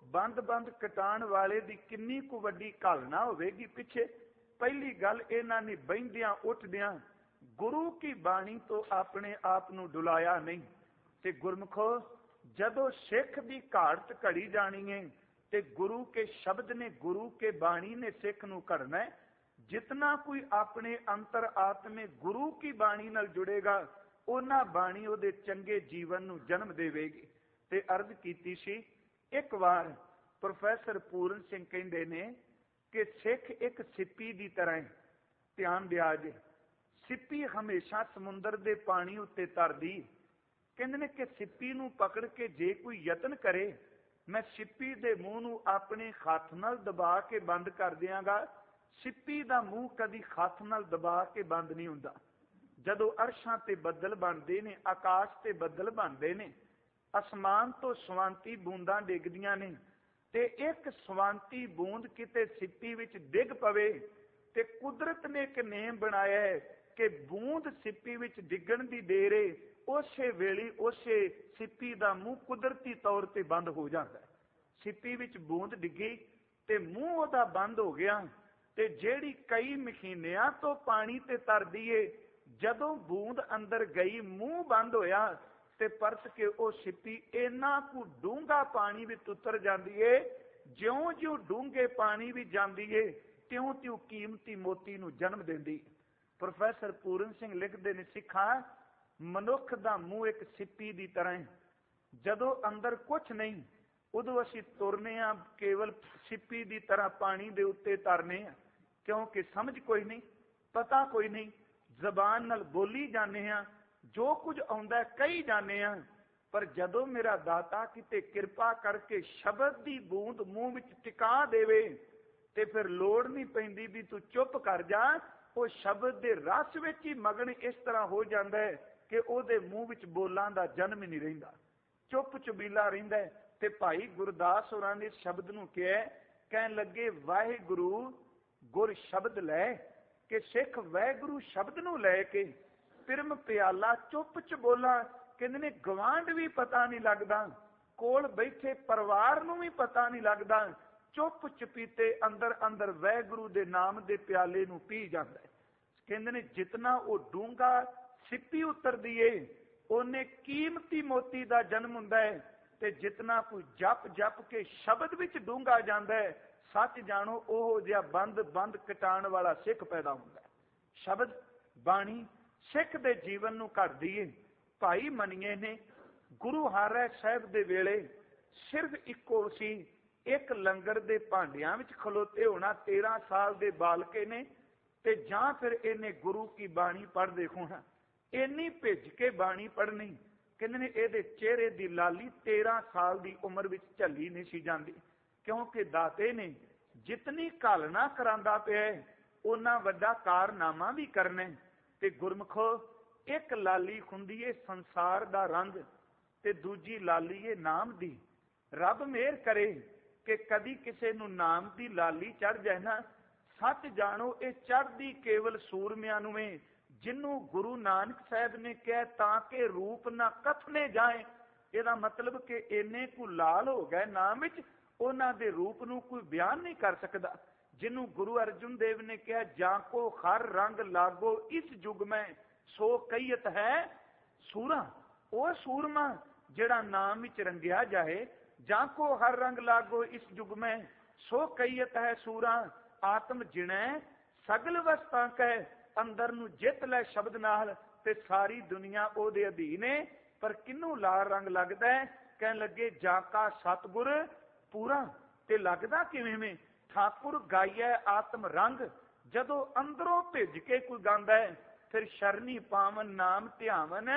ਬੰਦ ਕਟਾਣ ਵਾਲੇ ਦੀ ਕਿੰਨੀ ਕੁ ਵੱਡੀ ਘਾਲਣਾ ਹੋਵੇਗੀ ਪਿੱਛੇ। ਪਹਿਲੀ ਗੱਲ, ਇਹਨਾਂ ਨੇ ਬਹਿੰਦਿਆਂ ਉੱਠਦਿਆਂ ਗੁਰੂ ਕੀ ਬਾਣੀ ਤੋਂ ਆਪਣੇ ਆਪ ਨੂੰ ਡੁਲਾਇਆ ਨਹੀਂ। ਤੇ ਗੁਰਮੁਖੋ ਜਦੋਂ ਸਿੱਖ ਦੀ ਘਾਟ ਘੜੀ ਜਾਣੀ ਹੈ ਤੇ ਗੁਰੂ ਕੇ ਸ਼ਬਦ ਨੇ, ਗੁਰੂ ਕੇ ਬਾਣੀ ਨੇ ਸਿੱਖ ਨੂੰ ਘੜਨਾ ਹੈ। ਜਿਤਨਾ ਕੋਈ ਆਪਣੇ ਅੰਤਰ ਆਤਮੇ ਗੁਰੂ ਕੀ ਬਾਣੀ ਨਾਲ ਜੁੜੇਗਾ, ਉਹਨਾਂ ਬਾਣੀ ਉਹਦੇ ਚੰਗੇ ਜੀਵਨ ਨੂੰ ਜਨਮ ਦੇਵੇਗੀ। ਤੇ ਅਰਜ਼ ਕੀਤੀ ਸੀ, ਇੱਕ ਵਾਰ ਪ੍ਰੋਫੈਸਰ ਪੂਰਨ ਸਿੰਘ ਕਹਿੰਦੇ ਨੇ ਕਿ ਸਿੱਖ ਇੱਕ ਸਿੱਪੀ ਦੀ ਤਰ੍ਹਾਂ ਹੈ। ਧਿਆਨ ਦਿਆ ਜੇ, ਸਿੱਪੀ ਹਮੇਸ਼ਾ ਸਮੁੰਦਰ ਦੇ ਪਾਣੀ ਉੱਤੇ ਤਰਦੀ। ਕਹਿੰਦੇ ਨੇ ਕਿ ਸਿੱਪੀ ਨੂੰ ਪਕੜ ਕੇ ਜੇ ਕੋਈ ਯਤਨ ਕਰੇ, ਮੈਂ ਸਿੱਪੀ ਦੇ ਮੂੰਹ ਨੂੰ ਆਪਣੇ ਹੱਥ ਨਾਲ ਦਬਾ ਕੇ ਬੰਦ ਕਰ ਦਿਆਂਗਾ। ਸਿੱਪੀ ਦਾ ਮੂੰਹ ਕਦੀ ਹੱਥ ਨਾਲ ਦਬਾ ਕੇ ਬੰਦ ਨਹੀਂ ਹੁੰਦਾ। ਜਦੋਂ ਅਰਸ਼ਾਂ ਤੇ ਬੱਦਲ ਬਣਦੇ ਨੇ, ਆਕਾਸ਼ ਤੇ ਬੱਦਲ ਬਣਦੇ ਨੇ, ਅਸਮਾਨ ਤੋਂ ਸਵਾਂਤੀ ਬੂੰਦਾਂ ਡਿੱਗਦੀਆਂ ਨੇ, ਤੇ ਇੱਕ ਸਵਾਂਤੀ ਬੂੰਦ ਕਿਤੇ ਸਿੱਪੀ ਵਿੱਚ ਡਿੱਗ ਪਵੇ ਤੇ ਕੁਦਰਤ ਨੇ ਇੱਕ ਨੇਮ ਬਣਾਇਆ ਹੈ ਕਿ ਬੂੰਦ ਸਿੱਪੀ ਵਿੱਚ ਡਿੱਗਣ ਦੀ ਦੇਰ ਏ, ਉਸੇ ਵੇਲੇ ਉਸੇ ਸਿੱਪੀ ਦਾ ਮੂੰਹ ਕੁਦਰਤੀ ਤੌਰ ਤੇ ਬੰਦ ਹੋ ਜਾਂਦਾ ਹੈ। ਸਿੱਪੀ ਵਿੱਚ ਬੂੰਦ ਡਿੱਗੀ ਤੇ ਮੂੰਹ ਉਹਦਾ ਬੰਦ ਹੋ ਗਿਆ, ਤੇ ਜਿਹੜੀ ਕਈ ਮਹੀਨਿਆਂ ਤੋਂ ਪਾਣੀ ਤੇ ਤਰਦੀ ਏ, ਜਦੋਂ ਬੂੰਦ ਅੰਦਰ ਗਈ ਮੂੰਹ ਬੰਦ ਹੋਇਆ ਤੇ ਪਰਤ ਕੇ ਉਹ ਸਿੱਪੀ ਇੰਨਾ ਕੁ ਡੂੰਘਾ ਪਾਣੀ ਵਿੱਚ ਉਤਰ ਜਾਂਦੀ ਏ। ਜਿਉਂ-ਜਿਉਂ ਡੂੰਘੇ ਪਾਣੀ ਵਿੱਚ ਜਾਂਦੀ ਏ, ਤਿਉਂ-ਤਿਉਂ ਕੀਮਤੀ ਮੋਤੀ ਨੂੰ ਜਨਮ ਦਿੰਦੀ। ਪ੍ਰੋਫੈਸਰ ਪੂਰਨ ਸਿੰਘ ਲਿਖਦੇ ਨੇ, ਸਿੱਖਾਂ ਮਨੁੱਖ ਦਾ ਮੂੰਹ ਇੱਕ ਸਿੱਪੀ ਦੀ ਤਰ੍ਹਾਂ ਹੈ। ਜਦੋਂ ਅੰਦਰ ਕੁਛ ਨਹੀਂ, ਉਦੋਂ ਅਸੀਂ ਤੁਰਨੇ ਆ ਕੇਵਲ ਸਿੱਪੀ ਦੀ ਤਰ੍ਹਾਂ ਪਾਣੀ ਦੇ ਉੱਤੇ ਤਰਨੇ ਆ, ਕਿਉਂਕਿ ਸਮਝ ਕੋਈ ਨਹੀਂ, ਪਤਾ ਕੋਈ ਨਹੀਂ, ਜ਼ਬਾਨ ਨਾਲ ਬੋਲੀ ਜਾਂਦੇ ਆ, ਜੋ ਕੁਝ ਆਉਂਦਾ ਕਹੀ ਜਾਂਦੇ ਆ। ਪਰ ਜਦੋਂ ਮੇਰਾ ਦਾਤਾ ਕਿਤੇ ਕਿਰਪਾ ਕਰਕੇ ਸ਼ਬਦ ਦੀ ਬੂੰਦ ਮੂੰਹ ਵਿੱਚ ਟਿਕਾ ਦੇਵੇ, ਤੇ ਫਿਰ ਲੋੜ ਨਹੀਂ ਪੈਂਦੀ ਵੀ ਤੂੰ ਚੁੱਪ ਕਰ ਜਾ। ਉਹ ਸ਼ਬਦ ਦੇ ਰਸ ਵਿੱਚ ਹੀ ਮਗਨ ਇਸ ਤਰ੍ਹਾਂ ਹੋ ਜਾਂਦਾ ਹੈ ਕਿ ਉਹਦੇ ਮੂੰਹ ਵਿੱਚ ਬੋਲਾਂ ਦਾ ਜਨਮ ਹੀ ਨਹੀਂ ਰਹਿੰਦਾ, ਚੁੱਪ ਚੁਬੀਲਾ ਰਹਿੰਦਾ ਹੈ। ਤੇ ਭਾਈ ਗੁਰਦਾਸ ਹੋਰਾਂ ਨੇ ਸ਼ਬਦ ਨੂੰ ਕਿਹਾ, ਕਹਿਣ ਲੱਗੇ ਵਾਹਿਗੁਰੂ ਗੁਰ ਸ਼ਬਦ ਲੈ, ਕਿ ਸਿੱਖ ਵਾਹਿਗੁਰੂ ਸ਼ਬਦ ਨੂੰ ਲੈ ਕੇ ਪਿਰਮ ਪਿਆਲਾ ਚੁੱਪ ਚ ਬੋਲਾਂ। ਕਹਿੰਦੇ ਨੇ ਗਵਾਂਢ ਵੀ ਪਤਾ ਨਹੀਂ ਲੱਗਦਾ, ਕੋਲ ਬੈਠੇ ਪਰਿਵਾਰ ਨੂੰ ਵੀ ਪਤਾ ਨਹੀਂ ਲੱਗਦਾ, ਚੁੱਪ ਚਪੀਤੇ ਅੰਦਰ ਅੰਦਰ ਵਾਹਿਗੁਰੂ ਦੇ ਨਾਮ ਦੇ ਪਿਆਲੇ ਨੂੰ ਪੀ ਜਾਂਦਾ ਹੈ। ਕਹਿੰਦੇ ਨੇ ਜਿਤਨਾ ਉਹ ਡੂੰਘਾ ਸਿੱਪੀ ਉਤਰਦੀ ਏ, ਉਹਨੇ ਕੀਮਤੀ ਮੋਤੀ ਦਾ ਜਨਮ ਹੁੰਦਾ ਹੈ। ਤੇ ਜਿਤਨਾ ਕੋਈ ਜਪ ਜਪ ਕੇ ਸ਼ਬਦ ਵਿੱਚ ਡੂੰਘਾ ਜਾਂਦਾ ਹੈ, ਸੱਚ ਜਾਣੋ ਉਹ ਜਿਹਾ ਬੰਦ ਕਟਾਣ ਵਾਲਾ ਸਿੱਖ ਪੈਦਾ ਹੁੰਦਾ ਹੈ। ਸ਼ਬਦ ਬਾਣੀ ਸਿੱਖ ਦੇ ਜੀਵਨ ਨੂੰ ਘੜਦੀ ਏ। ਭਾਈ ਮਨੀਏ ਨੇ ਗੁਰੂ ਹਰਿ ਸਾਹਿਬ ਦੇ ਵੇਲੇ ਸਿਰਫ ਇੱਕੋ ਸੀ, ਇੱਕ ਲੰਗਰ ਦੇ ਭਾਂਡਿਆਂ ਵਿੱਚ ਖਲੋਤੇ ਹੋਣਾ। 13 ਸਾਲ ਦੇ ਬਾਲਕੇ ਨੇ, ਤੇ ਜਾਂ ਫਿਰ ਇਹਨੇ ਗੁਰੂ ਕੀ ਬਾਣੀ ਪੜ੍ਹਦੇ ਹੋਣਾ। ਇੰਨੀ ਭਿੱਜ ਕੇ ਬਾਣੀ ਪੜ੍ਹਨੀ, ਕਹਿੰਦੇ ਨੇ ਇਹਦੇ ਚਿਹਰੇ ਦੀ ਲਾਲੀ 13 ਸਾਲ ਦੀ ਉਮਰ ਵਿੱਚ ਝੱਲੀ ਨਹੀਂ ਸੀ ਜਾਂਦੀ, ਕਿਉਂਕਿ ਦਾਤੇ ਨੇ ਜਿਤਨੀ ਘਾਲਣਾ ਕਰਾਂਦਾ ਪਿਆ, ਉਹਨਾਂ ਵੱਡਾ ਕਾਰਨਾਮਾ ਵੀ ਕਰਨਾ। ਤੇ ਗੁਰਮੁਖੋ ਇੱਕ ਲਾਲੀ ਹੁੰਦੀ ਏ ਸੰਸਾਰ ਦਾ ਰੰਗ, ਤੇ ਦੂਜੀ ਲਾਲੀ ਏ ਨਾਮ ਦੀ। ਰੱਬ ਮਿਹਰ ਕਰੇ ਕਿ ਕਦੀ ਕਿਸੇ ਨੂੰ ਨਾਮ ਦੀ ਲਾਲੀ ਚੜ ਜਾਏ ਨਾ, ਸੱਚ ਜਾਣੋ ਇਹ ਚੜ੍ਹਦੀ ਕੇਵਲ ਸੂਰਮਿਆਂ ਨੂੰ ਏ, ਜਿਹਨੂੰ ਗੁਰੂ ਨਾਨਕ ਸਾਹਿਬ ਨੇ ਕਿਹਾ ਤਾਂ ਕਿ ਰੂਪ ਨਾ ਕਥਨੇ ਜਾਏ। ਇਹਦਾ ਮਤਲਬ ਕਿ ਇੰਨੇ ਕੁ ਲਾਲ ਹੋ ਗਏ ਨਾਮ ਵਿੱਚ, ਉਹਨਾਂ ਦੇ ਰੂਪ ਨੂੰ ਕੋਈ ਬਿਆਨ ਨਹੀਂ ਕਰ ਸਕਦਾ। ਜਿਹਨੂੰ ਗੁਰੂ ਅਰਜਨ ਦੇਵ ਨੇ ਕਿਹਾ ਜਾਂ ਕੋ ਹਰ ਰੰਗ ਲਾਗੋ ਇਸ ਯੁਗ ਮੈਂ ਸੋ ਕਹੀਤ ਹੈ ਸੂਰਾ। ਉਹ ਸੂਰਮਾ ਜਿਹੜਾ ਨਾਮ ਵਿੱਚ ਰੰਗਿਆ ਜਾਏ, ਜਾਂ ਕੋ ਹਰ ਰੰਗ ਲਾਗੋ ਇਸ ਯੁਗ ਮੈਂ ਸੋ ਕਹੀਤ ਹੈ ਸੂਰਾ। ਆਤਮ ਜਿਣੈ ਸਗਲ ਵਸਤਾਂ ਕਹਿ, ਅੰਦਰ ਨੂੰ ਜਿੱਤ ਲੈ ਸ਼ਬਦ ਨਾਲ, ਤੇ ਸਾਰੀ ਦੁਨੀਆ ਉਹਦੇ ਅਧੀਨ ਹੈ। ਪਰ ਕਿਹਨੂੰ ਲਾਲ ਰੰਗ ਲੱਗਦਾ ਹੈ? ਕਹਿਣ ਲੱਗੇ ਜਾਂ ਕਾ ਸਤਿਗੁਰ ਪੂਰਾ। ਤੇ ਲੱਗਦਾ ਕਿਵੇਂ में ਠਾਕੁਰ ਗਾਈਐ ਆਤਮ ਰੰਗ। ਜਦੋਂ ਅੰਦਰੋਂ ਭਿੱਜ ਕੇ ਕੋਈ ਗਾਉਂਦਾ ਹੈ, ਫਿਰ ਸ਼ਰਨੀ ਪਾਵਨ ਨਾਮ ਧਿਆਵਨ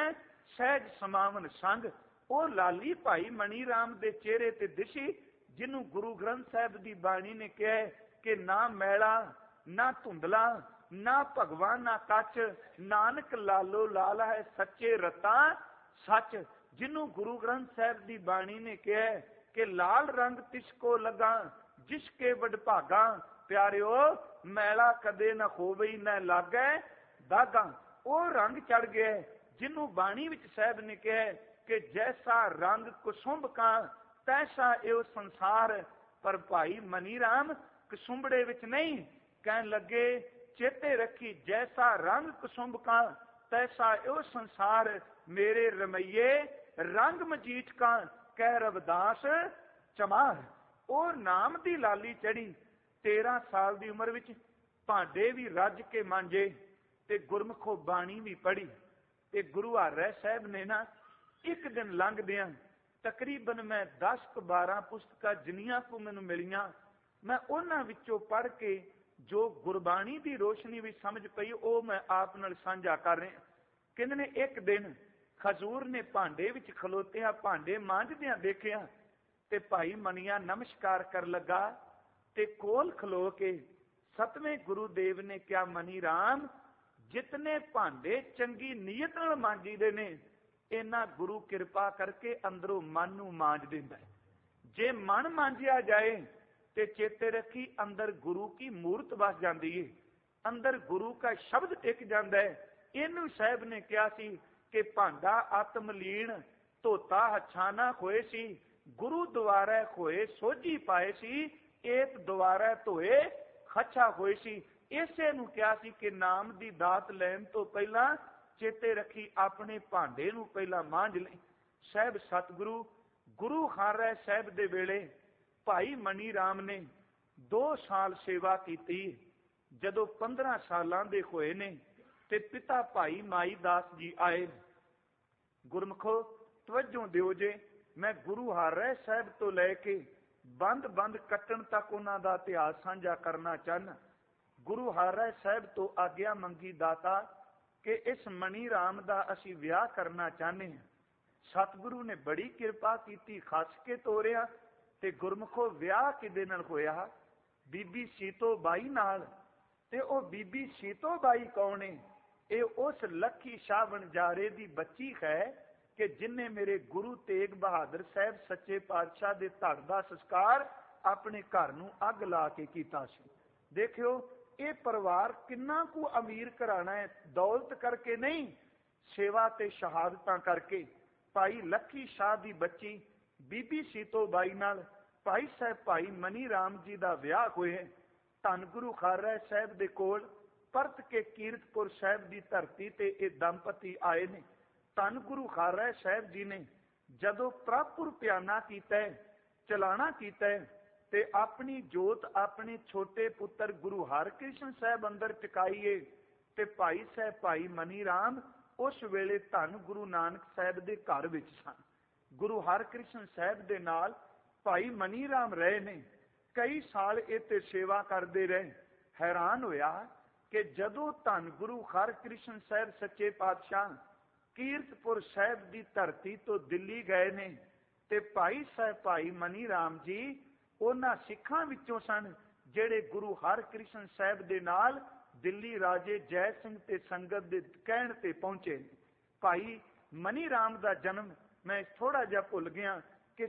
ਸਹਿਜ ਸਮਾਵਨ ਸੰਗ। ਉਹ ਲਾਲੀ ਭਾਈ ਮਨੀ ਰਾਮ ਦੇ ਚਿਹਰੇ ਤੇ ਦਿਸੀ, ਜਿਹਨੂੰ ਗੁਰੂ ਗ੍ਰੰਥ ਸਾਹਿਬ ਦੀ ਬਾਣੀ ਨੇ ਕਿਹਾ ਕਿ ਨਾ ਮੈਲਾ ਨਾ ਧੁੰਦਲਾ ਨਾ ਭਗਵਾਨ ਨਾ ਕੱਚ, ਨਾਨਕ ਲਾਲੋ ਲਾਲ ਹੈ ਸੱਚੇ ਰਤਾ ਸੱਚ। ਜਿਹਨੂੰ ਗੁਰੂ ਗ੍ਰੰਥ ਸਾਹਿਬ ਦੀ ਬਾਣੀ ਨੇ ਕਿਹਾ ਕਿ ਲਾਲ ਰੰਗ ਤਿਸ ਕੋ ਲਗਾ ਜਿਸ ਕੇ ਵਡਭਾਗਾ, ਪਿਆਰਿਓ ਮੈਲਾ ਕਦੇ ਨਾ ਹੋਵੇ ਨਾ ਲਾਗੈ ਦਾਗਾ। ਉਹ ਰੰਗ ਚੜ ਗਿਆ ਜਿਹਨੂੰ ਬਾਣੀ ਵਿੱਚ ਸਾਹਿਬ ਨੇ ਕਿਹਾ ਕਿ ਜੈਸਾ ਰੰਗ ਕੁਸੁੰਭ ਕਾ ਤੈਸਾ ਇਹ ਸੰਸਾਰ। ਪਰ ਭਾਈ ਮਨੀ ਰਾਮ ਕਸੁੰਭੜੇ ਵਿੱਚ ਨਹੀਂ, ਕਹਿਣ ਲੱਗੇ ਚੇਤੇ ਰੱਖੀ ਜੈਸਾ ਰੰਗ ਕੁਸੁੰਭ ਕਾ ਤੈਸਾ ਇਹ ਸੰਸਾਰ। ਮੇਰੇ ਰਮਈਏ ਰੰਗ ਮਜੀਠ ਕਾ ਕਹਿ ਰਵਿਦਾਸ ਚਮਾਰ। ਉਹ ਨਾਮ ਦੀ ਲਾਲੀ ਚੜੀ। 13 ਸਾਲ ਦੀ ਉਮਰ ਵਿੱਚ ਭਾਂਡੇ ਵੀ ਰੱਜ ਕੇ ਮਾਂਜੇ ਤੇ ਗੁਰਮੁਖੋਂ ਬਾਣੀ ਵੀ ਪੜ੍ਹੀ। ਤੇ ਗੁਰੂ ਹਰਿ ਸਾਹਿਬ ਨੇ ਨਾ ਇੱਕ ਦਿਨ ਲੰਘਦਿਆਂ ਤਕਰੀਬਨ ਮੈਂ 10-12 ਪੁਸਤਕਾਂ ਜਿੰਨੀਆਂ ਕੋ ਮੈਨੂੰ ਮਿਲੀਆਂ, ਮੈਂ ਉਹਨਾਂ ਵਿੱਚੋਂ ਪੜ੍ਹ ਕੇ ਜੋ ਗੁਰਬਾਣੀ ਦੀ ਰੋਸ਼ਨੀ ਵਿੱਚ ਸਮਝ ਪਈ ਉਹ ਮੈਂ ਆਪ ਨਾਲ ਸਾਂਝਾ ਕਰ ਰਿਹਾ। ਕਹਿੰਦੇ ਨੇ ਇੱਕ ਦਿਨ ਹਜ਼ੂਰ ਨੇ ਭਾਂਡੇ ਵਿੱਚ ਖਲੋਤਿਆਂ ਭਾਂਡੇ ਮਾਂਜਦਿਆਂ ਦੇਖਿਆ ਤੇ ਭਾਈ ਮਨੀਆ ਨਮਸਕਾਰ ਕਰ ਲੱਗਾ ਤੇ ਕੋਲ ਖਲੋ ਕੇ 7ਵੇਂ ਗੁਰੂ ਦੇਵ ਨੇ ਕਿਹਾ, ਮਨੀ ਰਾਮ ਜਿਤਨੇ ਭਾਂਡੇ ਚੰਗੀ ਨੀਅਤ ਨਾਲ ਮਾਂਜੀਦੇ ਨੇ ਇਹਨਾਂ ਗੁਰੂ ਕਿਰਪਾ ਕਰਕੇ ਅੰਦਰੋਂ ਮਨ ਨੂੰ ਮਾਂਜ ਦਿੰਦਾ ਹੈ। ਜੇ ਮਨ ਮਾਂਜਿਆ ਜਾਏ ਤੇ ਚੇਤੇ ਰੱਖੀ ਅੰਦਰ ਗੁਰੂ ਕੀ ਮੂਰਤ ਵਸ ਜਾਂਦੀ ਹੈ, ਅੰਦਰ ਗੁਰੂ ਦਾ ਸ਼ਬਦ ਟਿਕ ਜਾਂਦਾ ਹੈ। ਇਹਨੂੰ ਸਾਹਿਬ ਨੇ ਕਿਹਾ ਸੀ ਕਿ ਭਾਂਡਾ ਆਤਮ ਲੀਨ ਧੋਤਾ ਹਛਾਨਾ ਹੋਏ ਸੀ, ਗੁਰੂ ਦੁਆਰਾ ਹੋਏ ਸੋਝੀ ਪਾਏ ਸੀ, ਏਤ ਦੁਆਰਾ ਧੋਏ ਖੱਛਾ ਹੋਏ ਸੀ। ਇਸੇ ਨੂੰ ਕਿਹਾ ਸੀ ਕਿ ਨਾਮ ਦੀ ਦਾਤ ਲੈਣ ਤੋਂ ਪਹਿਲਾਂ ਚੇਤੇ ਰੱਖੀ ਆਪਣੇ ਭਾਂਡੇ ਨੂੰ ਪਹਿਲਾਂ ਮਾਂਜ ਲੈ। ਸਾਹਿਬ ਸਤਿਗੁਰੂ ਗੁਰੂ ਹਰਿ ਸਾਹਿਬ ਦੇ ਵੇਲੇ ਭਾਈ ਮਨੀ ਰਾਮ ਨੇ 2 ਸਾਲ ਸੇਵਾ ਕੀਤੀ। ਜਦੋਂ 15 ਸਾਲਾਂ ਦੇ ਹੋਏ ਨੇ ਤੇ ਪਿਤਾ ਭਾਈ ਮਾਈ ਦਾਸ ਜੀ ਆਏ। ਗੁਰਮੁਖੋ ਤਵੱਜੋ ਦਿਓ ਜੇ, ਮੈਂ ਗੁਰੂ ਹਰਿ ਸਾਹਿਬ ਤੋਂ ਲੈ ਕੇ ਬੰਦ ਕੱਟਣ ਤੱਕ ਉਹਨਾਂ ਦਾ ਇਤਿਹਾਸ ਸਾਂਝਾ ਕਰਨਾ ਚਾਹੁੰਦਾ। ਗੁਰੂ ਹਰਿ ਸਾਹਿਬ ਤੋਂ ਆਗਿਆ ਮੰਗੀ ਦਾਤਾ ਕਿ ਇਸ ਮਨੀ ਰਾਮ ਦਾ ਅਸੀਂ ਵਿਆਹ ਕਰਨਾ ਚਾਹੁੰਦੇ ਹਾਂ। ਸਤਿਗੁਰੂ ਨੇ ਬੜੀ ਕਿਰਪਾ ਕੀਤੀ, ਖੱਸ ਕੇ ਤੋਰਿਆ ਤੇ ਗੁਰਮੁਖੋ ਵਿਆਹ ਕਿਹਦੇ ਨਾਲ ਹੋਇਆ? ਬੀਬੀ ਸੀਤੋ ਬਾਈ ਨਾਲ। ਤੇ ਉਹ ਬੀਬੀ ਸੀਤੋ ਬਾਈ ਕੌਣ ਹੈ? ਇਹ ਉਸ ਲੱਖੀ ਸ਼ਾਹ ਵਣਜਾਰੇ ਦੀ ਬੱਚੀ ਹੈ ਕਿ ਜਿਨਨੇ ਮੇਰੇ ਗੁਰੂ ਤੇਗ ਬਹਾਦਰ ਸਾਹਿਬ ਸੱਚੇ ਪਾਤਸ਼ਾਹ ਦੇ ਧੜ ਦਾ ਸੰਸਕਾਰ ਆਪਣੇ ਘਰ ਨੂੰ ਅੱਗ ਲਾ ਕੇ ਕੀਤਾ ਸੀ। ਦੇਖਿਓ ਇਹ ਪਰਿਵਾਰ ਕਿੰਨਾ ਕੁ ਅਮੀਰ ਘਰਾਣਾ ਹੈ, ਦੌਲਤ ਕਰਕੇ ਨਹੀਂ, ਸੇਵਾ ਤੇ ਸ਼ਹਾਦਤਾਂ ਕਰਕੇ। ਭਾਈ ਲੱਖੀ ਸ਼ਾਹ ਦੀ ਬੱਚੀ ਬੀਬੀ ਸੀਤੋ ਬਾਈ ਨਾਲ ਭਾਈ ਸਾਹਿਬ ਭਾਈ ਮਨੀ ਰਾਮ ਜੀ ਦਾ ਵਿਆਹ ਹੋਇਆ। ਧੰਨ ਗੁਰੂ ਹਰਿ ਸਾਹਿਬ ਦੇ ਕੋਲ ਪਰਤ ਕੇ ਕੀਰਤਪੁਰ ਸਾਹਿਬ ਦੀ ਧਰਤੀ ਤੇ ਇਹ ਦੰਪਤੀ ਆਏ ਨੇ। ਧੰਨ ਗੁਰੂ ਹਰਿ ਸਾਹਿਬ ਜੀ ਨੇ ਜਦੋਂ ਪ੍ਰਭੁਰ ਪਿਆਨਾ ਕੀਤਾ, ਚਲਾਣਾ ਕੀਤਾ ਤੇ ਆਪਣੀ ਜੋਤ ਆਪਣੇ ਛੋਟੇ ਪੁੱਤਰ ਗੁਰੂ ਹਰਕ੍ਰਿਸ਼ਨ ਸਾਹਿਬ ਅੰਦਰ ਟਿਕਾਈਏ ਤੇ ਭਾਈ ਸਾਹਿਬ ਭਾਈ ਮਨੀ ਰਾਮ ਉਸ ਵੇਲੇ ਧੰਨ ਗੁਰੂ ਨਾਨਕ ਸਾਹਿਬ ਦੇ ਘਰ ਵਿੱਚ ਸਨ। ਗੁਰੂ ਹਰਕ੍ਰਿਸ਼ਨ ਸਾਹਿਬ ਦੇ ਨਾਲ ਭਾਈ ਮਨੀ ਰਾਮ ਰਹੇ ਨੇ। ਕਈ ਸਾਲ ਇੱਥੇ ਸੇਵਾ ਕਰਦੇ ਰਹੇ। ਹੈਰਾਨ ਹੋਇਆ ਕਿ ਜਦੋਂ ਧੰਨ ਗੁਰੂ ਹਰਕ੍ਰਿਸ਼ਨ ਸਾਹਿਬ ਸੱਚੇ ਪਾਤਸ਼ਾਹ ਕੀਰਤਪੁਰ ਸਾਹਿਬ ਦੀ ਧਰਤੀ ਤੋਂ ਦਿੱਲੀ ਗਏ ਨੇ ਤੇ ਭਾਈ ਸਾਹਿਬ ਭਾਈ ਮਨੀ ਰਾਮ ਜੀ ਉਹਨਾਂ ਸਿੱਖਾਂ ਵਿੱਚੋਂ ਸਨ ਜਿਹੜੇ ਗੁਰੂ ਹਰਕ੍ਰਿਸ਼ਨ ਸਾਹਿਬ ਦੇ ਨਾਲ ਦਿੱਲੀ ਰਾਜੇ ਜੈ ਸਿੰਘ ਤੇ ਸੰਗਤ ਦੇ ਕਹਿਣ ਤੇ ਪਹੁੰਚੇ। ਭਾਈ ਮਨੀ ਰਾਮ ਦਾ ਜਨਮ ਮੈਂ ਥੋੜਾ ਜਿਹਾ ਭੁੱਲ ਗਿਆ ਕਿ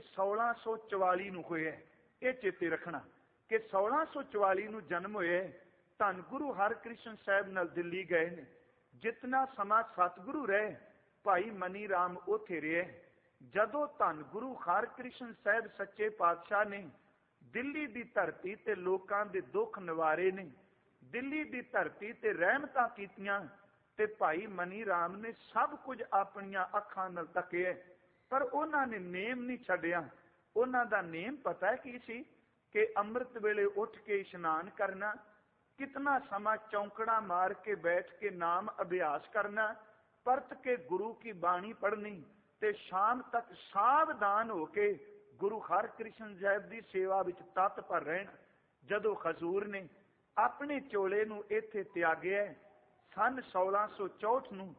1644 ਨੂੰ ਹੋਇਆ। ਇਹ ਚੇਤੇ ਰੱਖਣਾ ਕਿ 1644 ਨੂੰ ਜਨਮ ਹੋਇਆ। ਧੰਨ ਗੁਰੂ ਹਰਕ੍ਰਿਸ਼ਨ ਸਾਹਿਬ ਨਾਲ ਦਿੱਲੀ ਗਏ ਨੇ। ਜਿਤਨਾ ਸਮਾਂ ਸਤਿਗੁਰੂ ਰਹੇ ਭਾਈ ਮਨੀ ਰਾਮ ਉੱਥੇ ਰਹੇ। ਜਦੋਂ ਧੰਨ ਗੁਰੂ ਹਰਕ੍ਰਿਸ਼ਨ ਸਾਹਿਬ ਸੱਚੇ ਪਾਤਸ਼ਾਹ ਨੇ ਦਿੱਲੀ ਦੀ ਧਰਤੀ ਤੇ ਲੋਕਾਂ ਦੇ ਦੁੱਖ ਨਿਵਾਰੇ ਨੇ, ਦਿੱਲੀ ਦੀ ਧਰਤੀ ਤੇ ਰਹਿਮਤਾਂ ਕੀਤੀਆਂ ਤੇ ਭਾਈ ਮਨੀ ਰਾਮ ਨੇ ਸਭ ਕੁਝ ਆਪਣੀਆਂ ਅੱਖਾਂ ਨਾਲ ਤੱਕਿਆ, ਪਰ ਉਹਨਾਂ ਨੇ ਨੇਮ ਨਹੀਂ ਛੱਡਿਆ। ਉਹਨਾਂ ਦਾ ਨੇਮ ਪਤਾ ਕੀ ਸੀ ਕਿ ਅੰਮ੍ਰਿਤ ਵੇਲੇ ਉੱਠ ਕੇ ਇਸ਼ਨਾਨ ਕਰਨਾ, ਕਿਤਨਾ ਸਮਾਂ ਚੌਂਕੜਾ ਮਾਰ ਕੇ ਬੈਠ ਕੇ ਨਾਮ ਅਭਿਆਸ ਕਰਨਾ, ਪਰਤ ਕੇ ਗੁਰੂ ਕੀ ਬਾਣੀ ਪੜ੍ਹਨੀ ਤੇ ਸ਼ਾਮ ਤੱਕ ਸਾਵਧਾਨ ਹੋ ਕੇ ਗੁਰੂ ਹਰਕ੍ਰਿਸ਼ਨ ਸਾਹਿਬ ਦੀ ਸੇਵਾ ਵਿੱਚ ਤਤਪਰ ਰਹਿਣਾ। ਜਦੋਂ ਹਜ਼ੂਰ ਨੇ ਆਪਣੇ ਚੋਲੇ ਨੂੰ ਇੱਥੇ ਤਿਆਗਿਆ ਸਨ 1664 ਨੂੰ,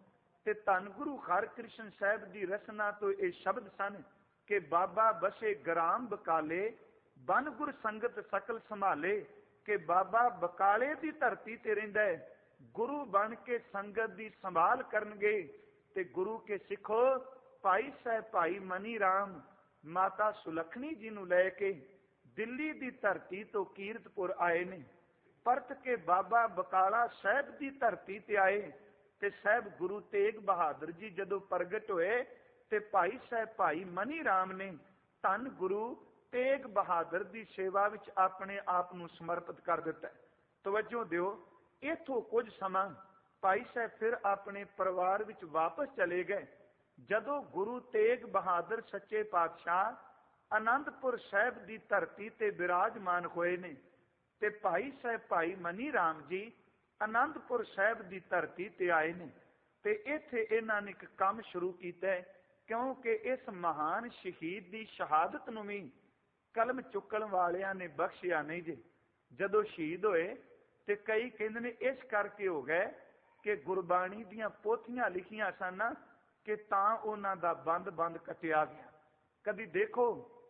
ਤੇ ਧੰਨ ਗੁਰੂ ਹਰਿਕ੍ਰਿਸ਼ਨ ਸਾਹਿਬ ਦੀ ਰਸਨਾ ਤੋਂ ਇਹ ਸ਼ਬਦ ਸਨ ਕਿ ਬਾਬਾ ਬਸੇ ਗ੍ਰਾਮ ਬਕਾਲੇ, ਬਨ ਗੁਰ ਸੰਗਤ ਸਕਲ ਸੰਭਾਲੇ। ਕਿ ਬਾਬਾ ਬਕਾਲੇ ਦੀ ਧਰਤੀ ਤੇ ਰਹਿੰਦਾ ਹੈ, ਗੁਰੂ ਬਣ ਕੇ ਸੰਗਤ ਦੀ ਸੰਭਾਲ ਕਰਨਗੇ। ਤੇ ਗੁਰੂ ਕੇ ਸਿੱਖੋ ਭਾਈ ਸਾਹਿਬ ਭਾਈ ਮਨੀ ਰਾਮ ਮਾਤਾ ਸੁਲੱਖਣੀ ਜੀ ਨੂੰ ਲੈ ਕੇ ਦਿੱਲੀ ਦੀ ਧਰਤੀ ਤੋਂ ਕੀਰਤਪੁਰ ਆਏ ਨੇ। ਪਰਤ ਕੇ ਬਾਬਾ ਬਕਾਲਾ ਸਾਹਿਬ ਦੀ ਧਰਤੀ ਤੇ ਆਏ ਤੇ ਸਾਹਿਬ ਗੁਰੂ ਤੇਗ ਬਹਾਦਰ ਜੀ ਜਦੋਂ ਪ੍ਰਗਟ ਹੋਏ ਤੇ ਭਾਈ ਸਾਹਿਬ ਭਾਈ ਮਨੀ ਰਾਮ ਨੇ ਧੰਨ ਗੁਰੂ ਤੇਗ ਬਹਾਦਰ ਦੀ ਸੇਵਾ ਵਿੱਚ ਆਪਣੇ ਆਪ ਨੂੰ ਸਮਰਪਿਤ ਕਰ ਦਿੱਤਾ। ਤਵੱਜੋ ਦਿਓ, ਇੱਥੋਂ ਕੁਝ ਸਮਾਂ ਭਾਈ ਸਾਹਿਬ ਫਿਰ ਆਪਣੇ ਪਰਿਵਾਰ ਵਿੱਚ ਵਾਪਸ ਚਲੇ ਗਏ। ਜਦੋਂ ਗੁਰੂ ਤੇਗ ਬਹਾਦਰ ਸੱਚੇ ਪਾਤਸ਼ਾਹ ਆਨੰਦਪੁਰ ਸਾਹਿਬ ਦੀ ਧਰਤੀ ਤੇ ਬਿਰਾਜਮਾਨ ਹੋਏ ਨੇ ਤੇ ਭਾਈ ਸਾਹਿਬ ਭਾਈ ਮਨੀ ਰਾਮ ਜੀ ਆਨੰਦਪੁਰ ਸਾਹਿਬ ਦੀ ਧਰਤੀ ਤੇ ਆਏ ਨੇ। ਤੇ ਇੱਥੇ ਇਹਨਾਂ ਨੇ ਇੱਕ ਕੰਮ ਸ਼ੁਰੂ ਕੀਤਾ, ਕਿਉਂਕਿ ਇਸ ਮਹਾਨ ਸ਼ਹੀਦ ਦੀ ਸ਼ਹਾਦਤ ਨੂੰ ਵੀ ਕਲਮ ਚੁੱਕਣ ਵਾਲਿਆਂ ਨੇ ਬਖਸ਼ਿਆ ਨਹੀਂ ਜੇ। ਜਦੋਂ ਸ਼ਹੀਦ ਹੋਏ ਤੇ ਕਈ ਕਹਿੰਦੇ ਨੇ ਇਸ ਕਰਕੇ ਹੋ ਗਏ ਕਿ ਗੁਰਬਾਣੀ ਦੀਆਂ ਪੋਥੀਆਂ ਲਿਖੀਆਂ ਸਨ ਕਿ ਤਾਂ ਉਹਨਾਂ ਦਾ ਬੰਦ ਕੱਟਿਆ ਗਿਆ। ਕਦੀ ਦੇਖੋ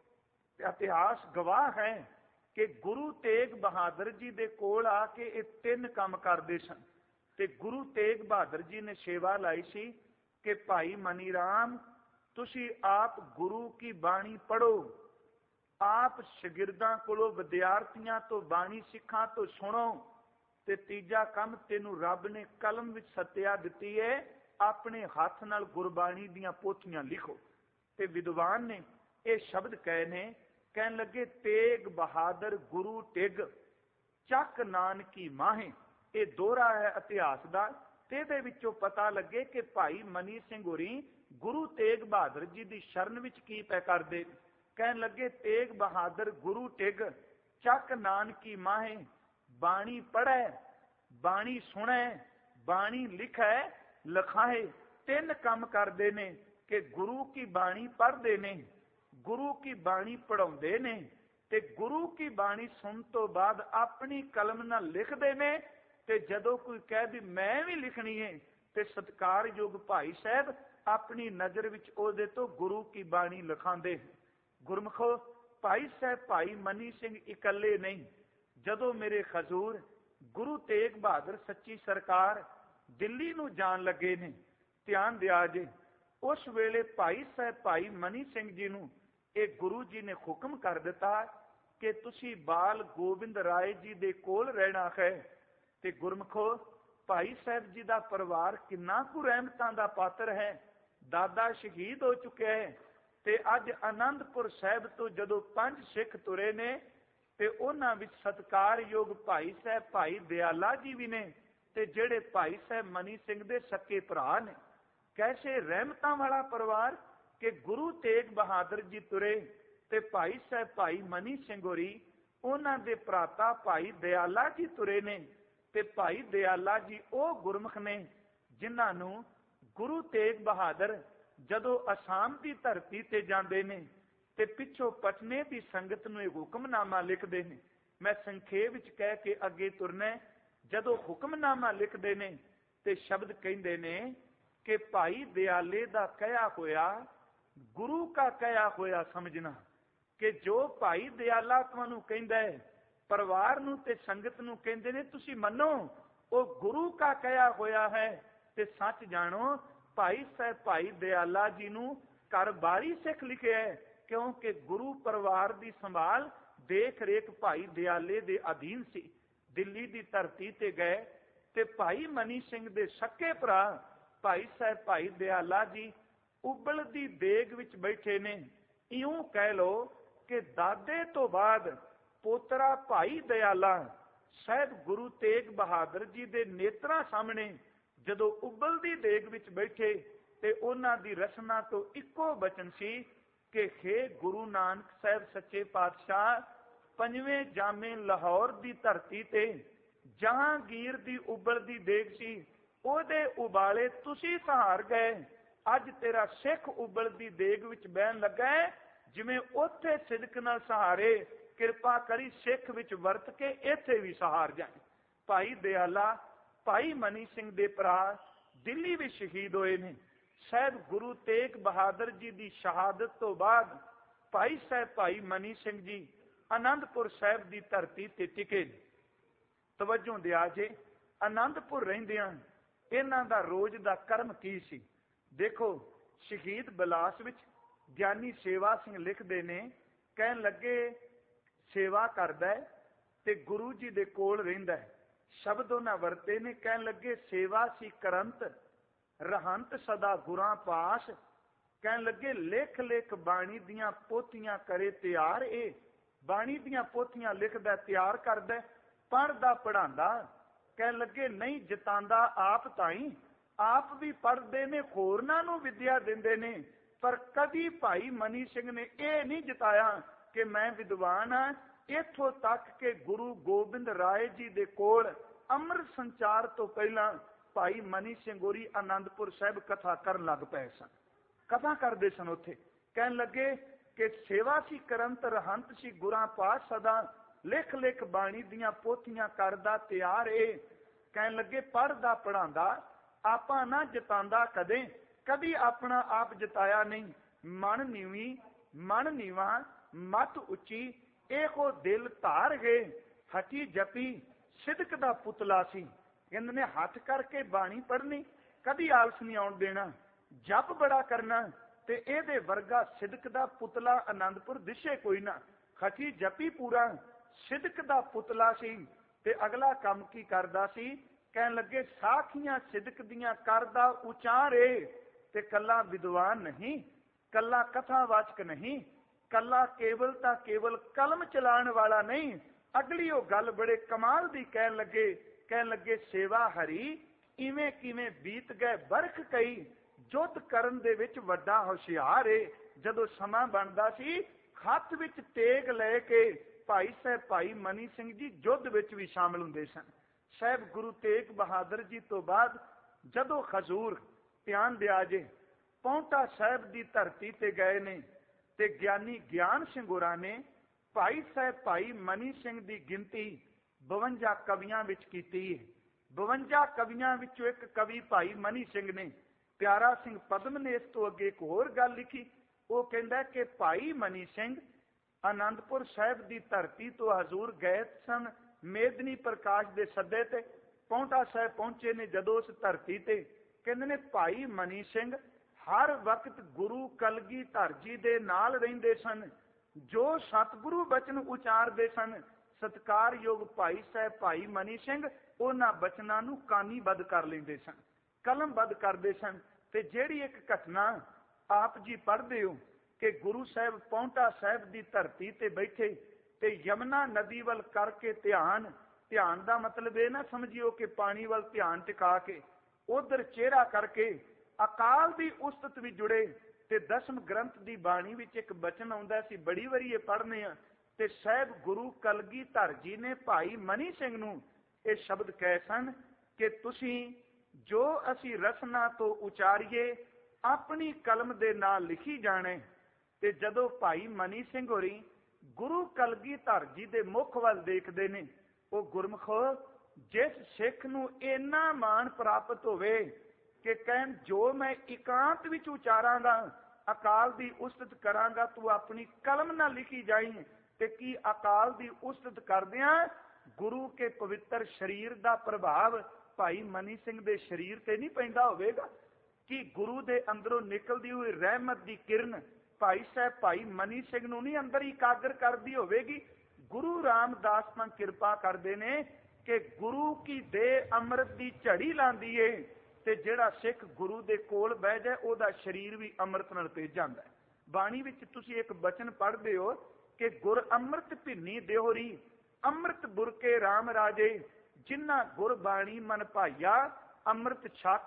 ਇਤਿਹਾਸ ਗਵਾਹ ਹੈ ਕਿ ਗੁਰੂ ਤੇਗ ਬਹਾਦਰ ਜੀ ਦੇ ਕੋਲ ਆ ਕੇ ਇਹ 3 ਕੰਮ ਕਰਦੇ ਸਨ ਤੇ ਗੁਰੂ ਤੇਗ ਬਹਾਦਰ ਜੀ ਨੇ ਸੇਵਾ ਲਾਈ ਸੀ ਕਿ ਭਾਈ ਮਨੀ ਰਾਮ ਤੁਸੀਂ ਆਪ ਗੁਰੂ ਕੀ ਬਾਣੀ ਪੜੋ, ਆਪ ਸ਼ਾਗਿਰਦਾਂ ਕੋਲੋਂ ਵਿਦਿਆਰਥੀਆਂ ਤੋਂ ਬਾਣੀ ਸਿੱਖਾਂ ਤੋਂ ਸੁਣੋ। ਤੇ ਤੀਜਾ ਕੰਮ ਤੈਨੂੰ ਰੱਬ ਨੇ ਕਲਮ ਵਿੱਚ ਸੱਤਿਆ ਦਿੱਤੀ ਹੈ, ਆਪਣੇ ਹੱਥ ਨਾਲ ਗੁਰਬਾਣੀ ਦੀਆਂ ਪੋਥੀਆਂ ਲਿਖੋ। ਤੇ ਵਿਦਵਾਨ ਨੇ ਇਹ ਸ਼ਬਦ ਕਹੇ ਨੇ, ਕਹਿਣ ਲੱਗੇ ਤੇਗ ਬਹਾਦਰ ਗੁਰੂ ਟਿਗ ਚੱਕ ਨਾਨਕੀ ਮਾਹੇ। ਇਹ ਦੋਹਰਾ ਹੈ ਇਤਿਹਾਸ ਦਾ ਤੇ ਇਹਦੇ ਵਿੱਚੋਂ ਪਤਾ ਲੱਗੇ ਕਿ ਭਾਈ ਮਨੀ ਸਿੰਘ ਹੋਰੀ ਗੁਰੂ ਤੇਗ ਬਹਾਦਰ ਜੀ ਦੀ ਸ਼ਰਨ ਵਿੱਚ ਕੀ ਪੈ ਕਰਦੇ। ਕਹਿਣ ਲੱਗੇ ਤੇਗ ਬਹਾਦਰ ਗੁਰੂ ਟਿਗ ਚੱਕ ਨਾਨਕੀ ਮਾਹੇ, ਬਾਣੀ ਪੜ੍ਹੈ ਬਾਣੀ ਸੁਣੈ ਬਾਣੀ ਲਿਖੈ ਲਿਖਾਏ। 3 ਕੰਮ ਕਰਦੇ ਨੇ ਕਿ ਗੁਰੂ ਕੀ ਬਾਣੀ ਪੜ੍ਹਦੇ ਨੇ, ਗੁਰੂ ਕੀ ਬਾਣੀ ਪੜਾਉਂਦੇ ਨੇ ਤੇ ਗੁਰੂ ਕੀ ਬਾਣੀ ਸੁਣਨ ਤੋਂ ਬਾਅਦ ਆਪਣੀ ਕਲਮ ਨਾਲ ਲਿਖਦੇ ਨੇ। ਤੇ ਜਦੋਂ ਕੋਈ ਕਹਿ ਵੀ ਮੈਂ ਵੀ ਲਿਖਣੀ ਹੈ ਤੇ ਸਤਿਕਾਰਯੋਗ ਭਾਈ ਸਾਹਿਬ ਆਪਣੀ ਨਜ਼ਰ ਵਿੱਚ ਉਹਦੇ ਤੋਂ ਗੁਰੂ ਕੀ ਬਾਣੀ ਲਿਖਾਉਂਦੇ। ਗੁਰਮਖੋ, ਭਾਈ ਸਾਹਿਬ ਭਾਈ ਮਨੀ ਸਿੰਘ ਇਕੱਲੇ ਨਹੀਂ। ਜਦੋਂ ਮੇਰੇ ਹਜ਼ੂਰ ਗੁਰੂ ਤੇਗ ਬਹਾਦਰ ਸੱਚੀ ਸਰਕਾਰ ਦਿੱਲੀ ਨੂੰ ਜਾਣ ਲੱਗੇ ਨੇ, ਧਿਆਨ ਦਿਆ ਜੇ, ਉਸ ਵੇਲੇ ਭਾਈ ਸਾਹਿਬ ਭਾਈ ਮਨੀ ਸਿੰਘ ਜੀ ਨੂੰ ਇਹ ਗੁਰੂ ਜੀ ਨੇ ਹੁਕਮ ਕਰ ਦਿੱਤਾ ਕਿ ਤੁਸੀਂ ਬਾਲ ਗੋਬਿੰਦ ਰਾਏ ਜੀ ਦੇ ਕੋਲ ਰਹਿਣਾ ਹੈ। ਤੇ ਗੁਰਮਖੋ, ਭਾਈ ਸਾਹਿਬ ਜੀ ਦਾ ਪਰਿਵਾਰ ਕਿੰਨਾ ਕੁ ਰਹਿਮਤਾਂ ਦਾ ਪਾਤਰ ਹੈ। ਦਾਦਾ ਸ਼ਹੀਦ ਹੋ ਚੁੱਕਿਆ ਹੈ ਤੇ ਅੱਜ ਆਨੰਦਪੁਰ ਸਾਹਿਬ ਤੋਂ ਜਦੋਂ 5 ਸਿੱਖ ਤੁਰੇ ਨੇ ਤੇ ਉਹਨਾਂ ਵਿੱਚ ਸਤਿਕਾਰਯੋਗ ਭਾਈ ਸਾਹਿਬ ਭਾਈ ਦਿਆਲਾ ਜੀ ਵੀ ਨੇ ਤੇ ਜਿਹੜੇ ਭਾਈ ਸਾਹਿਬ ਮਨੀ ਸਿੰਘ ਦੇ ਸਕੇ ਭਰਾ ਨੇ। ਕੈਸੇ ਰਹਿਮਤਾਂ ਵਾਲਾ ਪਰਿਵਾਰ ਕਿ ਗੁਰੂ ਤੇਗ ਬਹਾਦਰ ਜੀ ਤੁਰੇ ਤੇ ਭਾਈ ਸਾਹਿਬ ਭਾਈ ਮਨੀ ਸਿੰਘ ਹੋਰੀ ਉਹਨਾਂ ਦੇ ਭਰਾਤਾ ਭਾਈ ਦਿਆਲਾ ਜੀ ਤੁਰੇ ਨੇ। ਤੇ ਭਾਈ ਦਿਆਲਾ ਜੀ ਉਹ ਗੁਰਮੁਖ ਨੇ ਜਿਨ੍ਹਾਂ ਨੂੰ ਗੁਰੂ ਤੇਗ ਬਹਾਦਰ ਜਦੋਂ ਅਸਾਮ ਦੀ ਧਰਤੀ ਤੇ ਜਾਂਦੇ ਨੇ ਤੇ ਪਿੱਛੋਂ ਪਟਨੇ ਦੀ ਸੰਗਤ ਨੂੰ ਇਹ ਹੁਕਮਨਾਮਾ ਲਿਖਦੇ ਨੇ। ਮੈਂ ਸੰਖੇਪ ਵਿੱਚ ਕਹਿ ਕੇ ਅੱਗੇ ਤੁਰਨਾ। ਜਦੋਂ ਹੁਕਮਨਾਮਾ ਲਿਖਦੇ ਨੇ ਤੇ ਸ਼ਬਦ ਕਹਿੰਦੇ ਨੇ ਕਿ ਭਾਈ ਦਿਆਲੇ ਦਾ ਕਹਿਆ ਹੋਇਆ ਗੁਰੂ ਕਾ ਕਹਿਆ ਹੋਇਆ ਸਮਝਣਾ। ਕਿ ਜੋ ਭਾਈ ਦਿਆਲਾ ਤੁਹਾਨੂੰ ਕਹਿੰਦਾ ਹੈ, ਪਰਿਵਾਰ ਨੂੰ ਤੇ ਸੰਗਤ ਨੂੰ ਕਹਿੰਦੇ ਨੇ ਤੁਸੀਂ ਮੰਨੋ ਉਹ ਗੁਰੂ ਕਾ ਕਹਿਆ ਹੋਇਆ ਹੈ। ਤੇ ਸੱਚ ਜਾਣੋ ਭਾਈ ਸਾਹਿਬ ਭਾਈ ਦਿਆਲਾ ਜੀ ਨੂੰ ਘਰ ਬਾਰੀ ਸਿੱਖ ਲਿਖਿਆ ਹੈ, ਕਿਉਂਕਿ ਗੁਰੂ ਪਰਿਵਾਰ ਦੀ ਸੰਭਾਲ ਦੇਖ ਰੇਖ ਭਾਈ ਦਿਆਲੇ ਦੇ ਅਧੀਨ ਸੀ। ਦਿੱਲੀ ਦੀ ਧਰਤੀ ਤੇ ਗਏ ਤੇ ਭਾਈ ਮਨੀ ਸਿੰਘ ਦੇ ਸਕੇ ਭਰਾ ਭਾਈ ਸਾਹਿਬ ਭਾਈ ਦਿਆਲਾ ਜੀ ਉਬਲਦੀ ਦੇਗ ਵਿੱਚ ਬੈਠੇ ਨੇ। ਇਉਂ ਕਹਿ ਲੋ ਕਿ ਦਾਦੇ ਤੋਂ ਬਾਅਦ ਪੋਤਰਾ ਭਾਈ ਦਿਆਲਾ ਸਾਹਿਬ ਗੁਰੂ ਤੇਗ ਬਹਾਦਰ ਜੀ ਦੇ ਨੇਤਰਾਂ ਸਾਹਮਣੇ ਜਦੋਂ ਉਬਲਦੀ ਦੇਗ ਵਿੱਚ ਬੈਠੇ ਤੇ ਉਹਨਾਂ ਦੀ ਰਸਨਾ ਤੋਂ ਇੱਕੋ ਬਚਨ ਸੀ ਕਿ ਹੇ ਗੁਰੂ ਨਾਨਕ ਸਾਹਿਬ ਸੱਚੇ ਪਾਤਸ਼ਾਹ, 5ਵੇਂ ਜਾਮੇ ਲਾਹੌਰ ਦੀ ਧਰਤੀ ਤੇ ਜਹਾਂਗੀਰ ਦੀ ਉਬਲਦੀ ਦੇਗ ਸੀ, ਉਹਦੇ ਉਬਾਲੇ ਤੁਸੀਂ ਸਹਾਰ ਗਏ। ਅੱਜ ਤੇਰਾ ਸਿੱਖ ਉਬਲਦੀ ਦੇਗ ਵਿੱਚ ਬਹਿਣ ਲੱਗਾ ਹੈ, ਜਿਵੇਂ ਉੱਥੇ ਸਿਦਕ ਨਾਲ ਸਹਾਰੇ, ਕਿਰਪਾ ਕਰੀ ਸਿੱਖ ਵਿੱਚ ਵਰਤ ਕੇ ਇੱਥੇ ਵੀ ਸਹਾਰ ਜਾਏ। ਭਾਈ ਦਿਆਲਾ ਭਾਈ ਮਨੀ ਸਿੰਘ ਦੇ ਭਰਾ ਦਿੱਲੀ ਵੀ ਸ਼ਹੀਦ ਹੋਏ ਨੇ। ਸਾਹਿਬ ਗੁਰੂ ਤੇਗ ਬਹਾਦਰ ਜੀ ਦੀ ਸ਼ਹਾਦਤ ਤੋਂ ਬਾਅਦ ਭਾਈ ਸਾਹਿਬ ਭਾਈ ਮਨੀ ਸਿੰਘ ਜੀ ਆਨੰਦਪੁਰ ਸਾਹਿਬ ਦੀ ਧਰਤੀ ਤੇ ਟਿਕੇ। ਤਵੱਜੋ ਦਿਆ ਜੇ, ਆਨੰਦਪੁਰ ਰਹਿੰਦਿਆਂ ਇਹਨਾਂ ਦਾ ਰੋਜ਼ ਦਾ ਕਰਮ ਕੀ ਸੀ। ਦੇਖੋ, ਸ਼ਹੀਦ ਬਿਲਾਸ ਵਿੱਚ ਗਿਆਨੀ ਸੇਵਾ ਸਿੰਘ ਲਿਖਦੇ ਨੇ, ਕਹਿਣ ਲੱਗੇ ਸੇਵਾ ਕਰਦਾ ਹੈ ਤੇ ਗੁਰੂ ਜੀ ਦੇ ਕੋਲ ਰਹਿੰਦਾ ਹੈ। ਸ਼ਬਦ ਉਹਨਾਂ ਵਰਤੇ ਨੇ, ਕਹਿਣ ਲੱਗੇ ਸੇਵਾ ਸੀ ਕਰੰਤ ਰਹੰਤ ਸਦਾ ਗੁਰਾਂ ਪਾਸ। ਕਹਿਣ ਲੱਗੇ ਲਿਖ ਲਿਖ ਬਾਣੀ ਦੀਆਂ ਪੋਥੀਆਂ ਕਰੇ ਤਿਆਰ। ਇਹ ਬਾਣੀ ਦੀਆਂ ਪੋਥੀਆਂ ਲਿਖਦਾ, ਤਿਆਰ ਕਰਦਾ, ਪੜ੍ਹਦਾ ਪੜ੍ਹਾਉਂਦਾ। ਕਹਿਣ ਲੱਗੇ ਨਹੀਂ ਜਿਤਾਂਦਾ ਆਪ ਤਾਈ, ਆਪ ਵੀ ਪੜ੍ਹਦੇ ਨੇ, ਹੋਰਨਾਂ ਨੂੰ ਵਿਦਿਆ ਦਿੰਦੇ ਨੇ। ਪਰ ਕਦੀ ਭਾਈ ਮਨੀ ਸਿੰਘ ਨੇ ਇਹ ਨਹੀਂ ਜਿਤਾਇਆ ਕਿ ਮੈਂ ਵਿਦਵਾਨ ਹਾਂ। ਇੱਥੋਂ ਤੱਕ ਕਿ ਗੁਰੂ ਗੋਬਿੰਦ ਰਾਏ ਜੀ ਦੇ ਕੋਲ ਅੰਮ੍ਰਿਤ ਸੰਚਾਰ ਤੋਂ ਪਹਿਲਾਂ ਭਾਈ ਮਨੀ ਸਿੰਘ ਹੋਰੀ ਆਨੰਦਪੁਰ ਸਾਹਿਬ ਕਥਾ ਕਰਨ ਲੱਗ ਪਏ ਸਨ। ਕਥਾ ਕਰਦੇ ਸਨ ਉੱਥੇ। ਕਹਿਣ ਲੱਗੇ ਕਿ ਸੇਵਾ ਸੀ ਕਰੰਤ ਰਹੰਤ ਸੀ ਗੁਰਾਂ ਪਾਸ ਸਦਾ, ਲਿਖ ਲਿਖ ਬਾਣੀ ਦੀਆਂ ਪੋਥੀਆਂ ਕਰਦਾ ਤਿਆਰ। ਇਹ ਕਹਿਣ ਲੱਗੇ ਪੜ੍ਹਦਾ ਪੜ੍ਹਾਉਂਦਾ, ਆਪਾਂ ਨਾ ਜਿਤਾਂਦਾ ਕਦੇ, ਕਦੀ ਆਪਣਾ ਆਪ ਜਿਤਾਇਆ ਨਹੀਂ। ਮਨ ਨੀਵੀਂ ਮਨ ਨੀਵਾਂ ਮਤ ਉੱਚੀ, ਇਹੋ ਦਿਲ ਧਾਰ ਗਏ ਹਟੀ ਜਪੀ ਸਿਦਕ ਦਾ ਪੁਤਲਾ ਸੀ। ਕਹਿੰਦੇ ਨੇ ਹੱਥ ਕਰਕੇ ਬਾਣੀ ਪੜ੍ਹਨੀ, ਕਦੀ ਆਲਸ ਨਹੀਂ ਆਉਣ ਦੇਣਾ, ਜਪ ਬੜਾ ਕਰਨਾ, ਤੇ ਇਹਦੇ ਵਰਗਾ ਸਿਦਕ ਦਾ ਪੁਤਲਾ ਆਨੰਦਪੁਰ ਦਿਸੇ ਕੋਈ ਨਾ। ਹਟੀ ਜਪੀ ਪੂਰਾ ਸਿਦਕ ਦਾ ਪੁਤਲਾ ਸੀ। ਤੇ ਅਗਲਾ ਕੰਮ ਕੀ ਕਰਦਾ ਸੀ। ਕਹਿਣ ਲੱਗੇ ਸਾਖੀਆਂ ਸਿਦਕ ਦੀਆਂ ਕਰਦਾ ਉਚਾਰੇ। ਤੇ ਕੱਲਾ ਵਿਦਵਾਨ ਨਹੀਂ, ਕੱਲਾ ਕਥਾਵਾਚਕ ਨਹੀਂ, ਕੱਲਾ ਕੇਵਲ ਤਾਂ ਕੇਵਲ ਕਲਮ ਚਲਾਉਣ ਵਾਲਾ ਨਹੀਂ। ਅਗਲੀ ਉਹ ਗੱਲ ਬੜੇ ਕਮਾਲ ਦੀ ਕਹਿਣ ਲੱਗੇ। ਕਹਿਣ ਲੱਗੇ ਸੇਵਾ ਹਰੀ ਇਵੇਂ ਕਿਵੇਂ ਬੀਤ ਗਏ ਬਰਖ ਕਈ, ਜੁੱਧ ਕਰਨ ਦੇ ਵਿੱਚ ਵੱਡਾ ਹੁਸ਼ਿਆਰ ਏ। ਜਦੋਂ ਸਮਾਂ ਬਣਦਾ ਸੀ, ਹੱਥ ਵਿੱਚ ਤੇਗ ਲੈ ਕੇ ਭਾਈ ਸਾਹਿਬ ਭਾਈ ਮਨੀ ਸਿੰਘ ਜੀ ਯੁੱਧ ਵਿੱਚ ਵੀ ਸ਼ਾਮਲ ਹੁੰਦੇ ਸਨ। ਸਾਹਿਬ ਗੁਰੂ ਤੇਗ ਬਹਾਦਰ ਜੀ ਤੋਂ ਬਾਅਦ ਜਦੋਂ ਹਜ਼ੂਰ ਧਿਆਨ ਦਿਆ ਜੇ ਪੌਂਟਾ ਸਾਹਿਬ ਦੀ ਧਰਤੀ ਤੇ ਗਏ ਨੇ, ਤੇ ਗਿਆਨੀ ਗਿਆਨ ਸਿੰਘ ਹੋਰਾਂ ਨੇ ਭਾਈ ਸਾਹਿਬ ਭਾਈ ਮਨੀ ਸਿੰਘ ਦੀ ਗਿਣਤੀ 52 ਕਵੀਆਂ ਵਿੱਚ ਕੀਤੀ ਹੈ। 52 ਕਵੀਆਂ ਵਿੱਚੋਂ ਇੱਕ ਕਵੀ ਭਾਈ ਮਨੀ ਸਿੰਘ ਨੇ। ਪਿਆਰਾ ਸਿੰਘ ਪਦਮ ਨੇ ਇਸ ਤੋਂ ਅੱਗੇ ਇੱਕ ਹੋਰ ਗੱਲ ਲਿਖੀ। ਉਹ ਕਹਿੰਦਾ ਕਿ ਭਾਈ ਮਨੀ ਸਿੰਘ ਆਨੰਦਪੁਰ ਸਾਹਿਬ ਦੀ ਧਰਤੀ ਤੋਂ ਹਜ਼ੂਰ ਗਏ ਸਨ ਮੇਦਨੀ ਪ੍ਰਕਾਸ਼ ਦੇ ਸੱਦੇ ਤੇ। ਪੌਂਟਾ ਸਾਹਿਬ ਪਹੁੰਚੇ ਨੇ ਜਦੋਂ ਉਸ ਧਰਤੀ ਤੇ, ਕਹਿੰਦੇ ਨੇ ਭਾਈ ਮਨੀ ਸਿੰਘ ਹਰ ਵਕਤ ਗੁਰੂ ਕਲਗੀਧਰ ਜੀ ਦੇ ਨਾਲ ਰਹਿੰਦੇ ਸਨ, ਜੋ ਸਤਿਗੁਰੂ ਬਚਨ ਉਚਾਰਦੇ ਸਨ। ਸਤਿਕਾਰਯੋਗ ਭਾਈ ਸਾਹਿਬ ਭਾਈ ਮਨੀ ਸਿੰਘ ਉਹਨਾਂ ਬਚਨਾਂ ਨੂੰ ਕਾਨੀਬੱਧ ਕਰ ਲੈਂਦੇ ਸਨ, ਕਲਮਬੱਧ ਕਰਦੇ ਸਨ। ਤੇ ਜਿਹੜੀ ਇੱਕ ਘਟਨਾ ਆਪ ਜੀ ਪੜ੍ਹਦੇ ਹੋ ਕਿ ਗੁਰੂ ਸਾਹਿਬ ਪੌਂਟਾ ਸਾਹਿਬ ਦੀ ਧਰਤੀ ਤੇ ਬੈਠੇ ਤੇ ਯਮੁਨਾ ਨਦੀ ਵੱਲ ਕਰਕੇ ਧਿਆਨ ਦਾ ਮਤਲਬ ਇਹ ਨਾ ਸਮਝਿਓ ਕਿ ਪਾਣੀ ਵੱਲ ਧਿਆਨ ਟਿਕਾ ਕੇ ਉਧਰ ਚਿਹਰਾ ਕਰਕੇ ਅਕਾਲ ਦੀ ਉਸਤਤ ਵੀ ਜੁੜੇ। ਤੇ ਦਸਮ ਗ੍ਰੰਥ ਦੀ ਬਾਣੀ ਵਿੱਚ ਇੱਕ ਬਚਨ ਆਉਂਦਾ ਸੀ, ਬੜੀ ਵਾਰੀ ਇਹ ਪੜ੍ਹਨੇ ਆ। ਤੇ ਸਾਹਿਬ ਗੁਰੂ ਕਲਗੀਧਰ ਜੀ ਨੇ ਭਾਈ ਮਨੀ ਸਿੰਘ ਨੂੰ ਇਹ ਸ਼ਬਦ ਕਹੇ ਸਨ ਕਿ ਤੁਸੀਂ ਜੋ ਅਸੀਂ ਰਸਨਾ ਤੋਂ ਉਚਾਰੀਏ ਆਪਣੀ ਕਲਮ ਦੇ ਨਾਲ ਲਿਖੀ ਜਾਣੇ। ਤੇ ਜਦੋਂ ਭਾਈ ਮਨੀ ਸਿੰਘ ਹੋਰੀ ਗੁਰੂ ਕਲਗੀਧਰ ਜੀ ਦੇ ਮੁਖ ਵੱਲ ਦੇਖਦੇ ਨੇ, ਉਹ ਗੁਰਮੁਖੋ ਜਿਸ ਸਿੱਖ ਨੂੰ ਇੰਨਾ ਮਾਣ ਪ੍ਰਾਪਤ ਹੋਵੇ ਕਿ ਕਹਿਣ ਜੋ ਮੈਂ ਇਕਾਂਤ ਵਿੱਚ ਉਚਾਰਾਂਗਾ, ਅਕਾਲ ਦੀ ਉਸਤਤ ਕਰਾਂਗਾ, ਤੂੰ ਆਪਣੀ ਕਲਮ ਨਾਲ ਲਿਖੀ ਜਾਈ। ਤੇ ਕੀ ਅਕਾਲ ਦੀ ਉਸਤਤ ਕਰਦਿਆਂ ਗੁਰੂ ਕੇ ਪਵਿੱਤਰ ਸਰੀਰ ਦਾ ਪ੍ਰਭਾਵ ਭਾਈ ਮਨੀ ਸਿੰਘ ਦੇ ਸਰੀਰ ਤੇ ਨਹੀਂ ਪੈਂਦਾ ਹੋਵੇਗਾ? ਕਿ ਗੁਰੂ ਦੇ ਅੰਦਰੋਂ ਨਿਕਲਦੀ ਹੋਈ ਰਹਿਮਤ ਦੀ ਕਿਰਨ ਭਾਈ ਸਾਹਿਬ ਭਾਈ ਮਨੀ ਸਿੰਘ ਨੂੰ ਨਹੀਂ ਅੰਦਰ ਇਕਾਗਰ ਕਰਦੀ ਹੋਵੇਗੀ? ਗੁਰੂ ਰਾਮਦਾਸ ਤਾਂ ਕਿਰਪਾ ਕਰਦੇ ਨੇ ਕਿ ਗੁਰੂ ਕੀ ਦੇਹ ਅੰਮ੍ਰਿਤ ਦੀ ਝੜੀ ਲਾਂਦੀ ਏ, ਤੇ ਜਿਹੜਾ ਸਿੱਖ ਗੁਰੂ ਦੇ ਕੋਲ ਬਹਿ ਜਾਏ ਉਹਦਾ ਸਰੀਰ ਵੀ ਅੰਮ੍ਰਿਤ ਨਾਲ ਭਿੱਜ ਜਾਂਦਾ ਹੈ। ਬਾਣੀ ਵਿੱਚ ਤੁਸੀਂ ਇੱਕ ਬਚਨ ਪੜ੍ਹਦੇ ਹੋ ਕਿ ਗੁਰ ਅੰਮ੍ਰਿਤ ਭਿੰਨੀ ਦਿਓਰੀ ਅੰਮ੍ਰਿਤ ਬੁਰਕੇ ਰਾਮ ਰਾਜੇ, ਜਿਨ੍ਹਾਂ ਗੁਰਬਾਣੀ ਮਨ ਭਾਈਆ ਅੰਮ੍ਰਿਤ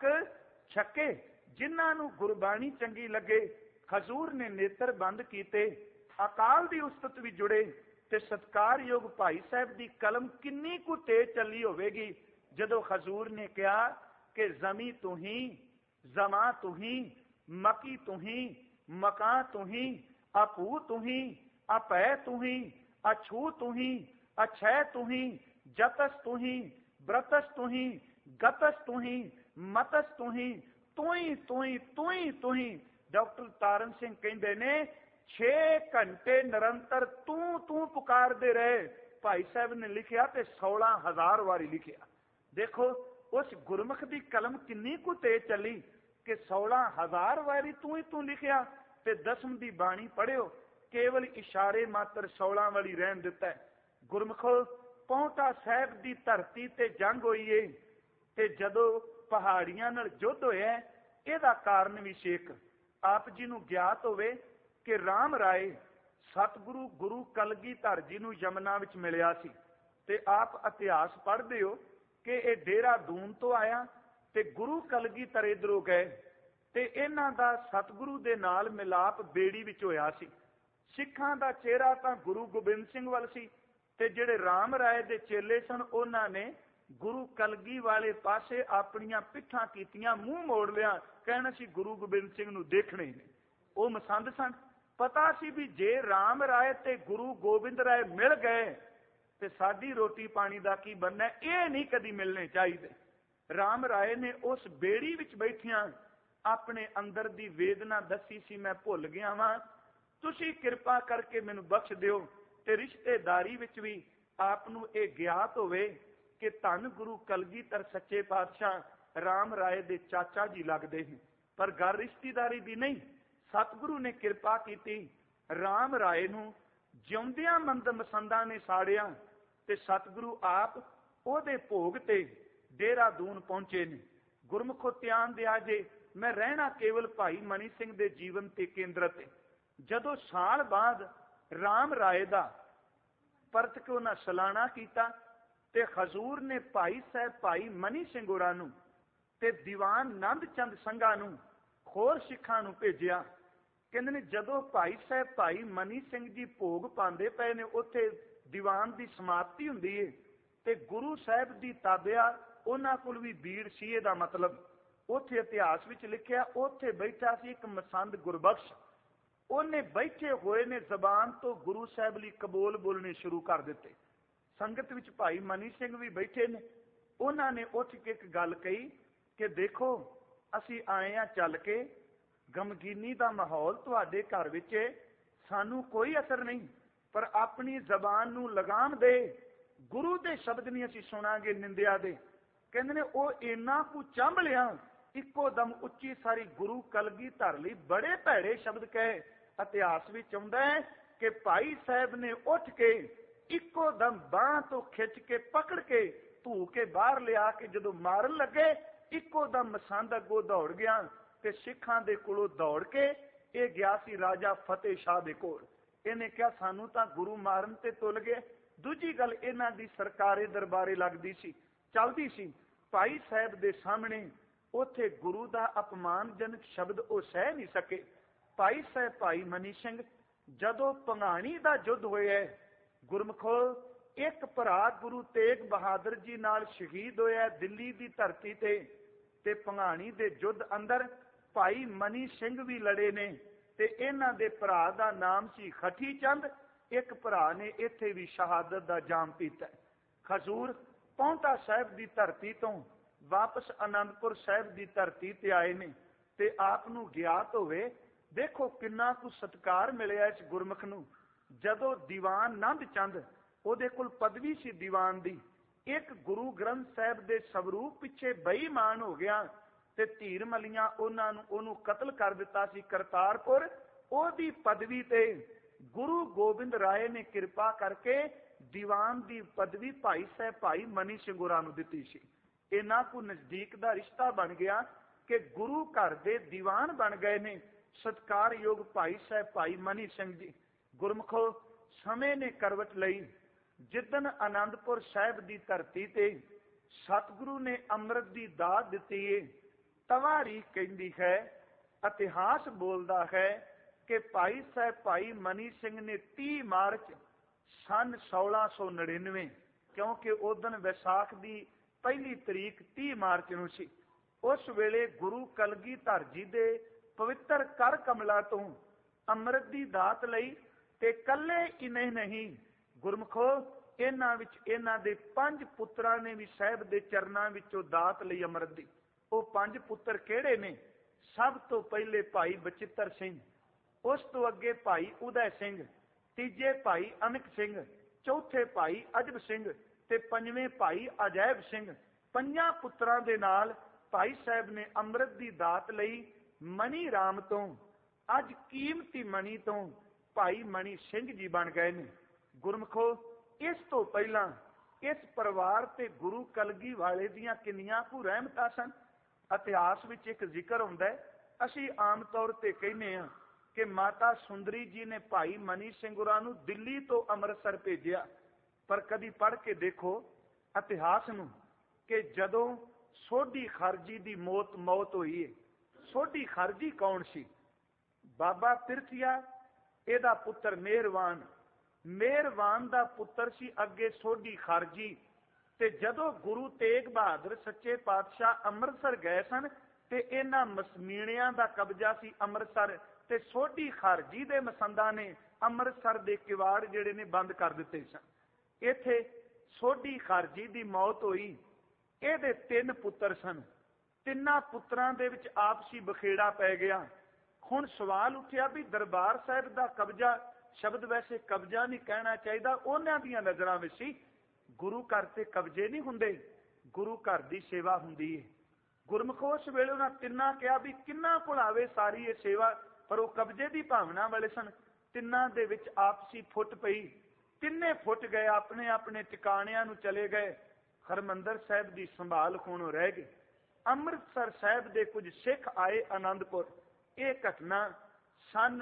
ਛਕੇ। ਜਿਨ੍ਹਾਂ ਨੂੰ ਗੁਰਬਾਣੀ ਚੰਗੀ ਲੱਗੇ ਹਜ਼ੂਰ ਨੇ ਨੇਤਰ ਬੰਦ ਕੀਤੇ, ਅਕਾਲ ਦੀ ਉਸਤਤ ਵੀ ਜੁੜੇ। ਤੇ ਸਤਿਕਾਰਯੋਗ ਭਾਈ ਸਾਹਿਬ ਦੀ ਕਲਮ ਕਿੰਨੀ ਕੁ ਤੇਜ਼ ਚੱਲੀ ਹੋਵੇਗੀ ਜਦੋਂ ਹਜ਼ੂਰ ਨੇ ਕਿਹਾ ਕਿ ਜ਼ਮੀ ਤੂੰ ਹੀ, ਜ਼ਮਾ ਤੂੰ ਹੀ, ਮਕੀ ਤੂੰ ਹੀ, ਮਕਾਂ ਤੂੰ ਹੀ, ਆਪੂ ਤੂੰ ਹੀ, अपै तू ही, अछू तू ही, अछय तू ही, जतस तू ही, ब्रतस तू ही, गतस तू ही, ਮਤਸ ਤੁਹੀਂ, ਤੁਹੀਂ ਤੁਹੀਂ ਤੁਹੀਂ ਤੁਹੀਂ। ਡਾਕਟਰ ਤਾਰਨ ਸਿੰਘ ਕਹਿੰਦੇ ਨੇ 6 ਘੰਟੇ ਨਿਰੰਤਰ ਤੂੰ ਤੂੰ ਪੁਕਾਰਦੇ ਰਹੇ। ਭਾਈ ਸਾਹਿਬ ਨੇ ਲਿਖਿਆ ਤੇ 16,000 ਵਾਰੀ ਲਿਖਿਆ। ਦੇਖੋ ਉਸ ਗੁਰਮੁਖ ਦੀ ਕਲਮ ਕਿੰਨੀ ਕੁ ਤੇਜ਼ ਚੱਲੀ ਕਿ 16,000 ਵਾਰੀ ਤੂੰ ਹੀ ਤੂੰ ਲਿਖਿਆ। ਤੇ ਦਸਮ ਦੀ ਬਾਣੀ ਪੜ੍ਹਿਓ, ਕੇਵਲ ਇਸ਼ਾਰੇ ਮਾਤਰ 16 ਵਾਲੀ ਰਹਿਣ ਦਿੱਤਾ ਹੈ। ਗੁਰਮੁਖੋ, ਪੌਂਟਾ ਸਾਹਿਬ ਦੀ ਧਰਤੀ ਤੇ ਜੰਗ ਹੋਈ ਏ ਤੇ ਜਦੋਂ ਪਹਾੜੀਆਂ ਨਾਲ ਯੁੱਧ ਹੋਇਆ, ਇਹਦਾ ਕਾਰਨ ਵੀ ਛੇਕ ਆਪ ਜੀ ਨੂੰ ਗਿਆਤ ਹੋਵੇ ਕਿ ਰਾਮ ਰਾਏ ਸਤਿਗੁਰੂ ਗੁਰੂ ਕਲਗੀਧਰ ਜੀ ਨੂੰ ਯਮਨਾ ਵਿੱਚ ਮਿਲਿਆ ਸੀ। ਤੇ ਆਪ ਇਤਿਹਾਸ ਪੜ੍ਹਦੇ ਹੋ ਕਿ ਇਹ ਦੇਹਰਾਦੂਨ ਤੋਂ ਆਇਆ ਤੇ ਗੁਰੂ ਕਲਗੀਧਰ ਇੱਧਰੋਂ ਗਏ ਤੇ ਇਹਨਾਂ ਦਾ ਸਤਿਗੁਰੂ ਦੇ ਨਾਲ ਮਿਲਾਪ ਬੇੜੀ ਵਿੱਚ ਹੋਇਆ ਸੀ। ਸਿੱਖਾਂ ਦਾ ਚਿਹਰਾ ਤਾਂ ਗੁਰੂ ਗੋਬਿੰਦ ਸਿੰਘ ਵੱਲ ਸੀ ਤੇ ਜਿਹੜੇ ਰਾਮ ਰਾਏ ਦੇ ਚੇਲੇ ਸਨ ਉਹਨਾਂ ਨੇ ਗੁਰੂ ਕਲਗੀ ਵਾਲੇ ਪਾਸੇ ਆਪਣੀਆਂ ਪਿੱਠਾਂ ਕੀਤੀਆਂ, ਮੂੰਹ ਮੋੜ ਲਿਆ, ਕਹਿਣਾ ਸੀ ਗੁਰੂ ਗੋਬਿੰਦ ਸਿੰਘ ਨੂੰ ਦੇਖਣੇ ਨੇ। ਉਹ ਮਸੰਦ ਸਨ, ਪਤਾ ਸੀ ਵੀ ਜੇ ਰਾਮ ਰਾਏ ਤੇ ਗੁਰੂ ਗੋਬਿੰਦ ਰਾਏ ਮਿਲ ਗਏ ਤੇ ਸਾਡੀ ਰੋਟੀ ਪਾਣੀ ਦਾ ਕੀ ਬਣਨਾ, ਇਹ ਨਹੀਂ ਕਦੀ ਮਿਲਣੇ ਚਾਹੀਦੇ। ਰਾਮ ਰਾਏ ਨੇ ਉਸ ਬੇੜੀ ਵਿੱਚ ਬੈਠਿਆਂ ਆਪਣੇ ਅੰਦਰ ਦੀ ਵੇਦਨਾ ਦੱਸੀ ਸੀ, ਮੈਂ ਭੁੱਲ ਗਿਆ ਵਾਂ, ਤੁਸੀਂ ਕਿਰਪਾ ਕਰਕੇ ਮੈਨੂੰ ਬਖਸ਼ ਦਿਓ। ਤੇ ਰਿਸ਼ਤੇਦਾਰੀ ਵਿੱਚ ਵੀ ਆਪ ਨੂੰ ਇਹ ਗਿਆਤ ਹੋਵੇ ਕਿ ਧੰਨ ਗੁਰੂ ਕਲਗੀਧਰ ਸੱਚੇ ਪਾਤਸ਼ਾਹ ਰਾਮ ਰਾਏ ਦੇ ਚਾਚਾ ਜੀ ਲੱਗਦੇ ਨੇ, ਪਰ ਗੱਲ ਰਿਸ਼ਤੇਦਾਰੀ ਦੀ ਨਹੀਂ। ਸਤਿਗੁਰੂ ਨੇ ਕਿਰਪਾ ਕੀਤੀ, ਰਾਮ ਰਾਏ ਨੂੰ ਜਿਉਂਦਿਆਂ ਮੰਦ ਮਸੰਦਾਂ ਨੇ ਸਾੜਿਆ ਤੇ ਸਤਿਗੁਰੂ ਆਪ ਉਹਦੇ ਭੋਗ ਤੇ ਦੇਹਰਾਦੂਨ ਪਹੁੰਚੇ ਨੇ। ਗੁਰਮੁਖੋ ਧਿਆਨ ਦਿਆ ਜੇ, ਮੈਂ ਰਹਿਣਾ ਕੇਵਲ ਭਾਈ ਮਨੀ ਸਿੰਘ ਦੇ ਜੀਵਨ ਤੇ ਕੇਂਦਰਿਤ ਹੈ। ਜਦੋਂ ਸਾਲ ਬਾਅਦ ਰਾਮ ਰਾਏ ਦਾ ਪਰਤ ਕੇ ਉਹਨਾਂ ਸਲਾਨਾ ਕੀਤਾ ਤੇ ਹਜ਼ੂਰ ਨੇ ਭਾਈ ਸਾਹਿਬ ਭਾਈ ਮਨੀ ਸਿੰਘ ਹੋਰਾਂ ਨੂੰ ਤੇ ਦੀਵਾਨ ਨੰਦ ਚੰਦ ਸੰਘਾ ਨੂੰ ਹੋਰ ਸਿੱਖਾਂ ਨੂੰ ਭੇਜਿਆ। ਕਹਿੰਦੇ ਨੇ ਜਦੋਂ ਭਾਈ ਸਾਹਿਬ ਭਾਈ ਮਨੀ ਸਿੰਘ ਜੀ ਭੋਗ ਪਾਉਂਦੇ ਪਏ ਨੇ, ਉੱਥੇ ਦੀਵਾਨ ਦੀ ਸਮਾਪਤੀ ਹੁੰਦੀ ਹੈ ਤੇ ਗੁਰੂ ਸਾਹਿਬ ਦੀ ਤਾਬਿਆ ਉਹਨਾਂ ਕੋਲ ਵੀ ਬੀੜ ਸੀ। ਇਹਦਾ ਮਤਲਬ ਉੱਥੇ ਇਤਿਹਾਸ ਵਿੱਚ ਲਿਖਿਆ, ਉੱਥੇ ਬੈਠਾ ਸੀ ਇੱਕ ਮਸੰਦ ਗੁਰਬਖਸ਼, ਉਹਨੇ ਬੈਠੇ ਹੋਏ ਨੇ ਜ਼ਬਾਨ ਤੋਂ ਗੁਰੂ ਸਾਹਿਬ ਲਈ ਕਬੂਲ ਬੋਲਣੇ ਸ਼ੁਰੂ ਕਰ ਦਿੱਤੇ। ਸੰਗਤ ਵਿੱਚ ਭਾਈ ਮਨੀ ਸਿੰਘ ਵੀ ਬੈਠੇ ਨੇ, ਉਹਨਾਂ ਨੇ ਉੱਠ ਕੇ ਇੱਕ ਗੱਲ ਕਹੀ ਕਿ ਦੇਖੋ ਅਸੀਂ ਆਏ ਆ ਚੱਲ ਕੇ, ਗਮਗੀਨੀ ਦਾ ਮਾਹੌਲ ਤੁਹਾਡੇ ਘਰ ਵਿੱਚ ਹੈ, ਸਾਨੂੰ ਕੋਈ ਅਸਰ ਨਹੀਂ, ਪਰ ਆਪਣੀ ਜ਼ਬਾਨ ਨੂੰ ਲਗਾਮ ਦੇ, ਗੁਰੂ ਦੇ ਸ਼ਬਦ ਨਹੀਂ ਅਸੀਂ ਸੁਣਾਂਗੇ ਨਿੰਦਿਆ ਦੇ। ਕਹਿੰਦੇ ਨੇ ਉਹ ਇੰਨਾ ਕੁ ਚੰਬ ਲਿਆ, ਇੱਕੋ ਦਮ ਉੱਚੀ ਸਾਰੀ ਗੁਰੂ ਕਲਗੀਧਰ ਲਈ ਬੜੇ ਭੈੜੇ ਸ਼ਬਦ ਕਹੇ। ਇਤਿਹਾਸ ਵਿੱਚ ਆਉਂਦਾ ਹੈ ਕਿ ਭਾਈ ਸਾਹਿਬ ਨੇ ਉੱਠ ਕੇ ਇੱਕੋ ਦਮ ਬਾਂਹ ਤੋਂ ਖਿੱਚ ਕੇ ਪਕੜ ਕੇ ਧੂ ਕੇ ਬਾਹਰ ਲਿਆ ਕੇ ਜਦੋਂ ਮਾਰਨ ਲੱਗੇ, ਇੱਕੋ ਦਮ ਮਸੰਦ ਅੱਗੋਂ ਦੌੜ ਗਿਆ ਤੇ ਸਿੱਖਾਂ ਦੇ ਕੋਲੋਂ ਦੌੜ ਕੇ ਇਹ ਗਿਆ ਸੀ ਰਾਜਾ ਫਤਿਹ ਸ਼ਾਹ ਦੇ ਕੋਲ। ਇਹਨੇ ਕਿਹਾ ਸਾਨੂੰ ਤਾਂ ਗੁਰੂ ਮਾਰਨ ਤੇ ਤੁਲ ਗਏ। ਦੂਜੀ ਗੱਲ, ਇਹਨਾਂ ਦੀ ਸਰਕਾਰੀ ਦਰਬਾਰੇ ਲੱਗਦੀ ਸੀ, ਚੱਲਦੀ ਸੀ। ਭਾਈ ਸਾਹਿਬ ਦੇ ਸਾਹਮਣੇ ਉੱਥੇ ਗੁਰੂ ਦਾ ਅਪਮਾਨਜਨਕ ਸ਼ਬਦ ਉਹ ਸਹਿ ਨਹੀਂ ਸਕੇ। ਭਾਈ ਸਾਹਿਬ ਭਾਈ ਮਨੀ ਸਿੰਘ ਜਦੋਂ ਭੰਗਾਣੀ ਦਾ ਯੁੱਧ ਹੋਇਆ, ਗੁਰਮੁਖੋ ਇੱਕ ਭਰਾ ਗੁਰੂ ਤੇਗ ਬਹਾਦਰ ਜੀ ਨਾਲ ਸ਼ਹੀਦ ਹੋਇਆ ਦਿੱਲੀ ਦੀ ਧਰਤੀ ਤੇ ਭੰਗਾਣੀ ਦੇ ਯੁੱਧ ਅੰਦਰ ਭਾਈ ਮਨੀ ਸਿੰਘ ਵੀ ਲੜੇ ਨੇ ਤੇ ਇਹਨਾਂ ਦੇ ਭਰਾ ਦਾ ਨਾਮ ਸੀ ਖੱਟੀ ਚੰਦ। ਇੱਕ ਭਰਾ ਨੇ ਇੱਥੇ ਵੀ ਸ਼ਹਾਦਤ ਦਾ ਜਾਮ ਪੀਤਾ। ਹਜ਼ੂਰ ਪੌਂਟਾ ਸਾਹਿਬ ਦੀ ਧਰਤੀ ਤੋਂ ਵਾਪਸ ਅਨੰਦਪੁਰ ਸਾਹਿਬ ਦੀ ਧਰਤੀ ਤੇ ਆਏ ਨੇ ਤੇ ਆਪ ਨੂੰ ਗਿਆਤ ਹੋਵੇ, ਦੇਖੋ ਕਿੰਨਾ ਕੁ ਸਤਿਕਾਰ ਮਿਲਿਆ ਇਸ ਗੁਰਮੁਖ ਨੂੰ। ਜਦੋਂ ਦੀਵਾਨ ਨੰਦ ਚੰਦ, ਉਹਦੇ ਕੋਲ ਪਦਵੀ ਸੀ ਦੀਵਾਨ ਦੀ, ਇੱਕ ਗੁਰੂ ਗ੍ਰੰਥ ਸਾਹਿਬ ਦੇ ਸਵਰੂਪ ਪਿੱਛੇ ਬੇਈਮਾਨ ਹੋ ਗਿਆ ਤੇ ਧੀਰ ਮਲੀਆਂ ਉਹਨੂੰ ਕਤਲ ਕਰ ਦਿੱਤਾ ਸੀ ਕਰਤਾਰਪੁਰ। ਉਹਦੀ ਪਦਵੀ ਤੇ ਗੁਰੂ ਗੋਬਿੰਦ ਰਾਏ ਨੇ ਕਿਰਪਾ ਕਰਕੇ ਦੀਵਾਨ ਦੀ ਪਦਵੀ ਭਾਈ ਸਾਹਿਬ ਭਾਈ ਮਨੀ ਸਿੰਘ ਹੋਰਾਂ ਨੂੰ ਦਿੱਤੀ ਸੀ। ਇਹਨਾਂ ਕੋ ਨਜ਼ਦੀਕ ਦਾ ਰਿਸ਼ਤਾ ਬਣ ਗਿਆ ਕਿ ਗੁਰੂ ਘਰ ਦੇ ਦੀਵਾਨ ਬਣ ਗਏ ਨੇ ਸਤਿਕਾਰਯੋਗ ਭਾਈ ਸਾਹਿਬ ਭਾਈ ਮਨੀ ਸਿੰਘ ਜੀ। ਗੁਰਮੁਖੋ ਸਮੇਂ ਨੇ ਕਰਵਟ ਲਈ, ਜਿੱਦਣ ਆਨੰਦਪੁਰ ਸਾਹਿਬ ਦੀ ਧਰਤੀ ਤੇ ਸਤਿਗੁਰੂ ਨੇ ਅੰਮ੍ਰਿਤ ਦੀ ਦਾਤ ਦਿੱਤੀ ਏ, ਤਵਾਰੀਖ ਕਹਿੰਦੀ ਹੈ, ਇਤਿਹਾਸ ਬੋਲਦਾ ਹੈ ਕਿ ਭਾਈ ਸਾਹਿਬ ਭਾਈ ਮਨੀ ਸਿੰਘ ਨੇ 30 ਮਾਰਚ ਸਨ 1699, ਕਿਉਂਕਿ ਉਦਣ ਵਿਸਾਖ ਦੀ ਪਹਿਲੀ ਤਰੀਕ 30 ਮਾਰਚ ਨੂੰ ਸੀ, ਉਸ ਵੇਲੇ ਗੁਰੂ ਕਲਗੀਧਰ ਜੀ ਦੇ ਪਵਿੱਤਰ ਕਰ ਕਮਲਾ ਤੋਂ ਅੰਮ੍ਰਿਤ ਦੀ ਦਾਤ ਲਈ ਤੇ ਕੱਲੇ ਇਨੇ ਨਹੀਂ ਗੁਰਮੁਖੋ, ਇਹਨਾਂ ਵਿੱਚ ਇਹਨਾਂ ਦੇ 5 ਪੁੱਤਰਾਂ ਨੇ ਵੀ ਸਾਹਿਬ ਦੇ ਚਰਨਾਂ ਵਿੱਚੋਂ ਦਾਤ ਲਈ ਅੰਮ੍ਰਿਤ ਦੀ। ਉਹ 5 ਪੁੱਤਰ ਕਿਹੜੇ ਨੇ? ਸਭ ਤੋਂ ਪਹਿਲੇ ਭਾਈ ਬਚਿੱਤਰ ਸਿੰਘ, ਉਸ ਤੋਂ ਅੱਗੇ ਭਾਈ ਉਦੈ ਸਿੰਘ, ਤੀਜੇ ਭਾਈ ਅਨਕ ਸਿੰਘ, ਚੌਥੇ ਭਾਈ ਅਜਬ ਸਿੰਘ ਤੇ ਪੰਜਵੇਂ ਭਾਈ ਅਜੈਬ ਸਿੰਘ। 5 ਪੁੱਤਰਾਂ ਦੇ ਨਾਲ ਭਾਈ ਸਾਹਿਬ ਨੇ ਅੰਮ੍ਰਿਤ ਦੀ ਦਾਤ ਲਈ ਮਣੀ ਰਾਮ ਤੋਂ। ਅੱਜ ਕੀਮਤੀ ਮਣੀ ਤੋਂ ਭਾਈ ਮਣੀ ਸਿੰਘ ਜੀ ਬਣ ਗਏ ਨੇ। ਗੁਰਮਖੋ, ਇਸ ਤੋਂ ਪਹਿਲਾਂ ਇਸ ਪਰਿਵਾਰ ਤੇ ਗੁਰੂ ਕਲਗੀ ਵਾਲੇ ਦੀਆਂ ਕਿੰਨੀਆਂ ਕੁ ਰਹਿਮਤਾਂ ਸਨ। ਇਤਿਹਾਸ ਵਿੱਚ ਇੱਕ ਜ਼ਿਕਰ ਹੁੰਦਾ ਹੈ, ਅਸੀਂ ਆਮ ਤੌਰ ਤੇ ਕਹਿੰਦੇ ਹਾਂ ਕਿ ਮਾਤਾ ਸੁੰਦਰੀ ਜੀ ਨੇ ਭਾਈ ਮਨੀ ਸਿੰਘ ਹੋਰਾਂ ਨੂੰ ਦਿੱਲੀ ਤੋਂ ਅੰਮ੍ਰਿਤਸਰ ਭੇਜਿਆ, ਪਰ ਕਦੀ ਪੜ੍ਹ ਕੇ ਦੇਖੋ ਇਤਿਹਾਸ ਨੂੰ ਕਿ ਜਦੋਂ ਸੋਢੀ ਖਾਰਜੀ ਦੀ ਮੌਤ ਹੋਈ ਹੈ। ਸੋਢੀ ਖਾਰਜੀ ਕੌਣ ਸੀ? ਬਾਬਾ ਪਿਰਥੀਆ, ਇਹਦਾ ਪੁੱਤਰ ਮਿਹਰਵਾਨ, ਮਿਹਰਵਾਨ ਦਾ ਪੁੱਤਰ ਸੀ ਅੱਗੇ ਸੋਢੀ ਖਾਰਜੀ। ਤੇ ਜਦੋਂ ਗੁਰੂ ਤੇਗ ਬਹਾਦਰ ਸੱਚੇ ਪਾਤਸ਼ਾਹ ਅੰਮ੍ਰਿਤਸਰ ਗਏ ਸਨ ਤੇ ਇਹਨਾਂ ਮਸਮੀਣਿਆਂ ਦਾ ਕਬਜ਼ਾ ਸੀ ਅੰਮ੍ਰਿਤਸਰ, ਤੇ ਸੋਢੀ ਖਾਰਜੀ ਦੇ ਮਸੰਦਾਂ ਨੇ ਅੰਮ੍ਰਿਤਸਰ ਦੇ ਕਿਵਾੜ ਜਿਹੜੇ ਨੇ ਬੰਦ ਕਰ ਦਿੱਤੇ ਸਨ। ਇੱਥੇ ਸੋਢੀ ਖਾਰਜੀ ਦੀ ਮੌਤ ਹੋਈ। ਇਹਦੇ 3 ਪੁੱਤਰ ਸਨ। 3 ਪੁੱਤਰਾਂ ਦੇ ਵਿੱਚ ਆਪਸੀ ਬਖੇੜਾ ਪੈ ਗਿਆ। ਹੁਣ ਸਵਾਲ ਉੱਠਿਆ ਵੀ ਦਰਬਾਰ ਸਾਹਿਬ ਦਾ ਕਬਜ਼ਾ, ਸ਼ਬਦ ਵੈਸੇ ਕਬਜ਼ਾ ਨਹੀਂ ਕਹਿਣਾ ਚਾਹੀਦਾ, ਉਹਨਾਂ ਦੀਆਂ ਨਜ਼ਰਾਂ ਵਿੱਚ ਸੀ। ਗੁਰੂ ਘਰ ਤੇ ਕਬਜ਼ੇ ਨਹੀਂ ਹੁੰਦੇ, ਗੁਰੂ ਘਰ ਦੀ ਸੇਵਾ ਹੁੰਦੀ ਹੈ। ਗੁਰਮੁਖੋ, ਉਸ ਵੇਲੇ ਉਹਨਾਂ 3 ਕਿਹਾ ਵੀ ਕਿੰਨਾ ਕੋਲ ਆਵੇ ਸਾਰੀ ਇਹ ਸੇਵਾ, ਪਰ ਉਹ ਕਬਜ਼ੇ ਦੀ ਭਾਵਨਾ ਵਾਲੇ ਸਨ। 3 ਦੇ ਵਿੱਚ ਆਪਸੀ ਫੁੱਟ ਪਈ। 3 ਫੁੱਟ ਗਏ, ਆਪਣੇ ਆਪਣੇ ਟਿਕਾਣਿਆਂ ਨੂੰ ਚਲੇ ਗਏ। ਹਰਿਮੰਦਰ ਸਾਹਿਬ ਦੀ ਸੰਭਾਲ ਕੋਲੋਂ ਰਹਿ ਗਈ। ਅੰਮ੍ਰਿਤਸਰ ਸਾਹਿਬ ਦੇ ਕੁਝ ਸਿੱਖ ਆਏ ਆਨੰਦਪੁਰ। ਇਹ ਘਟਨਾ ਸਨ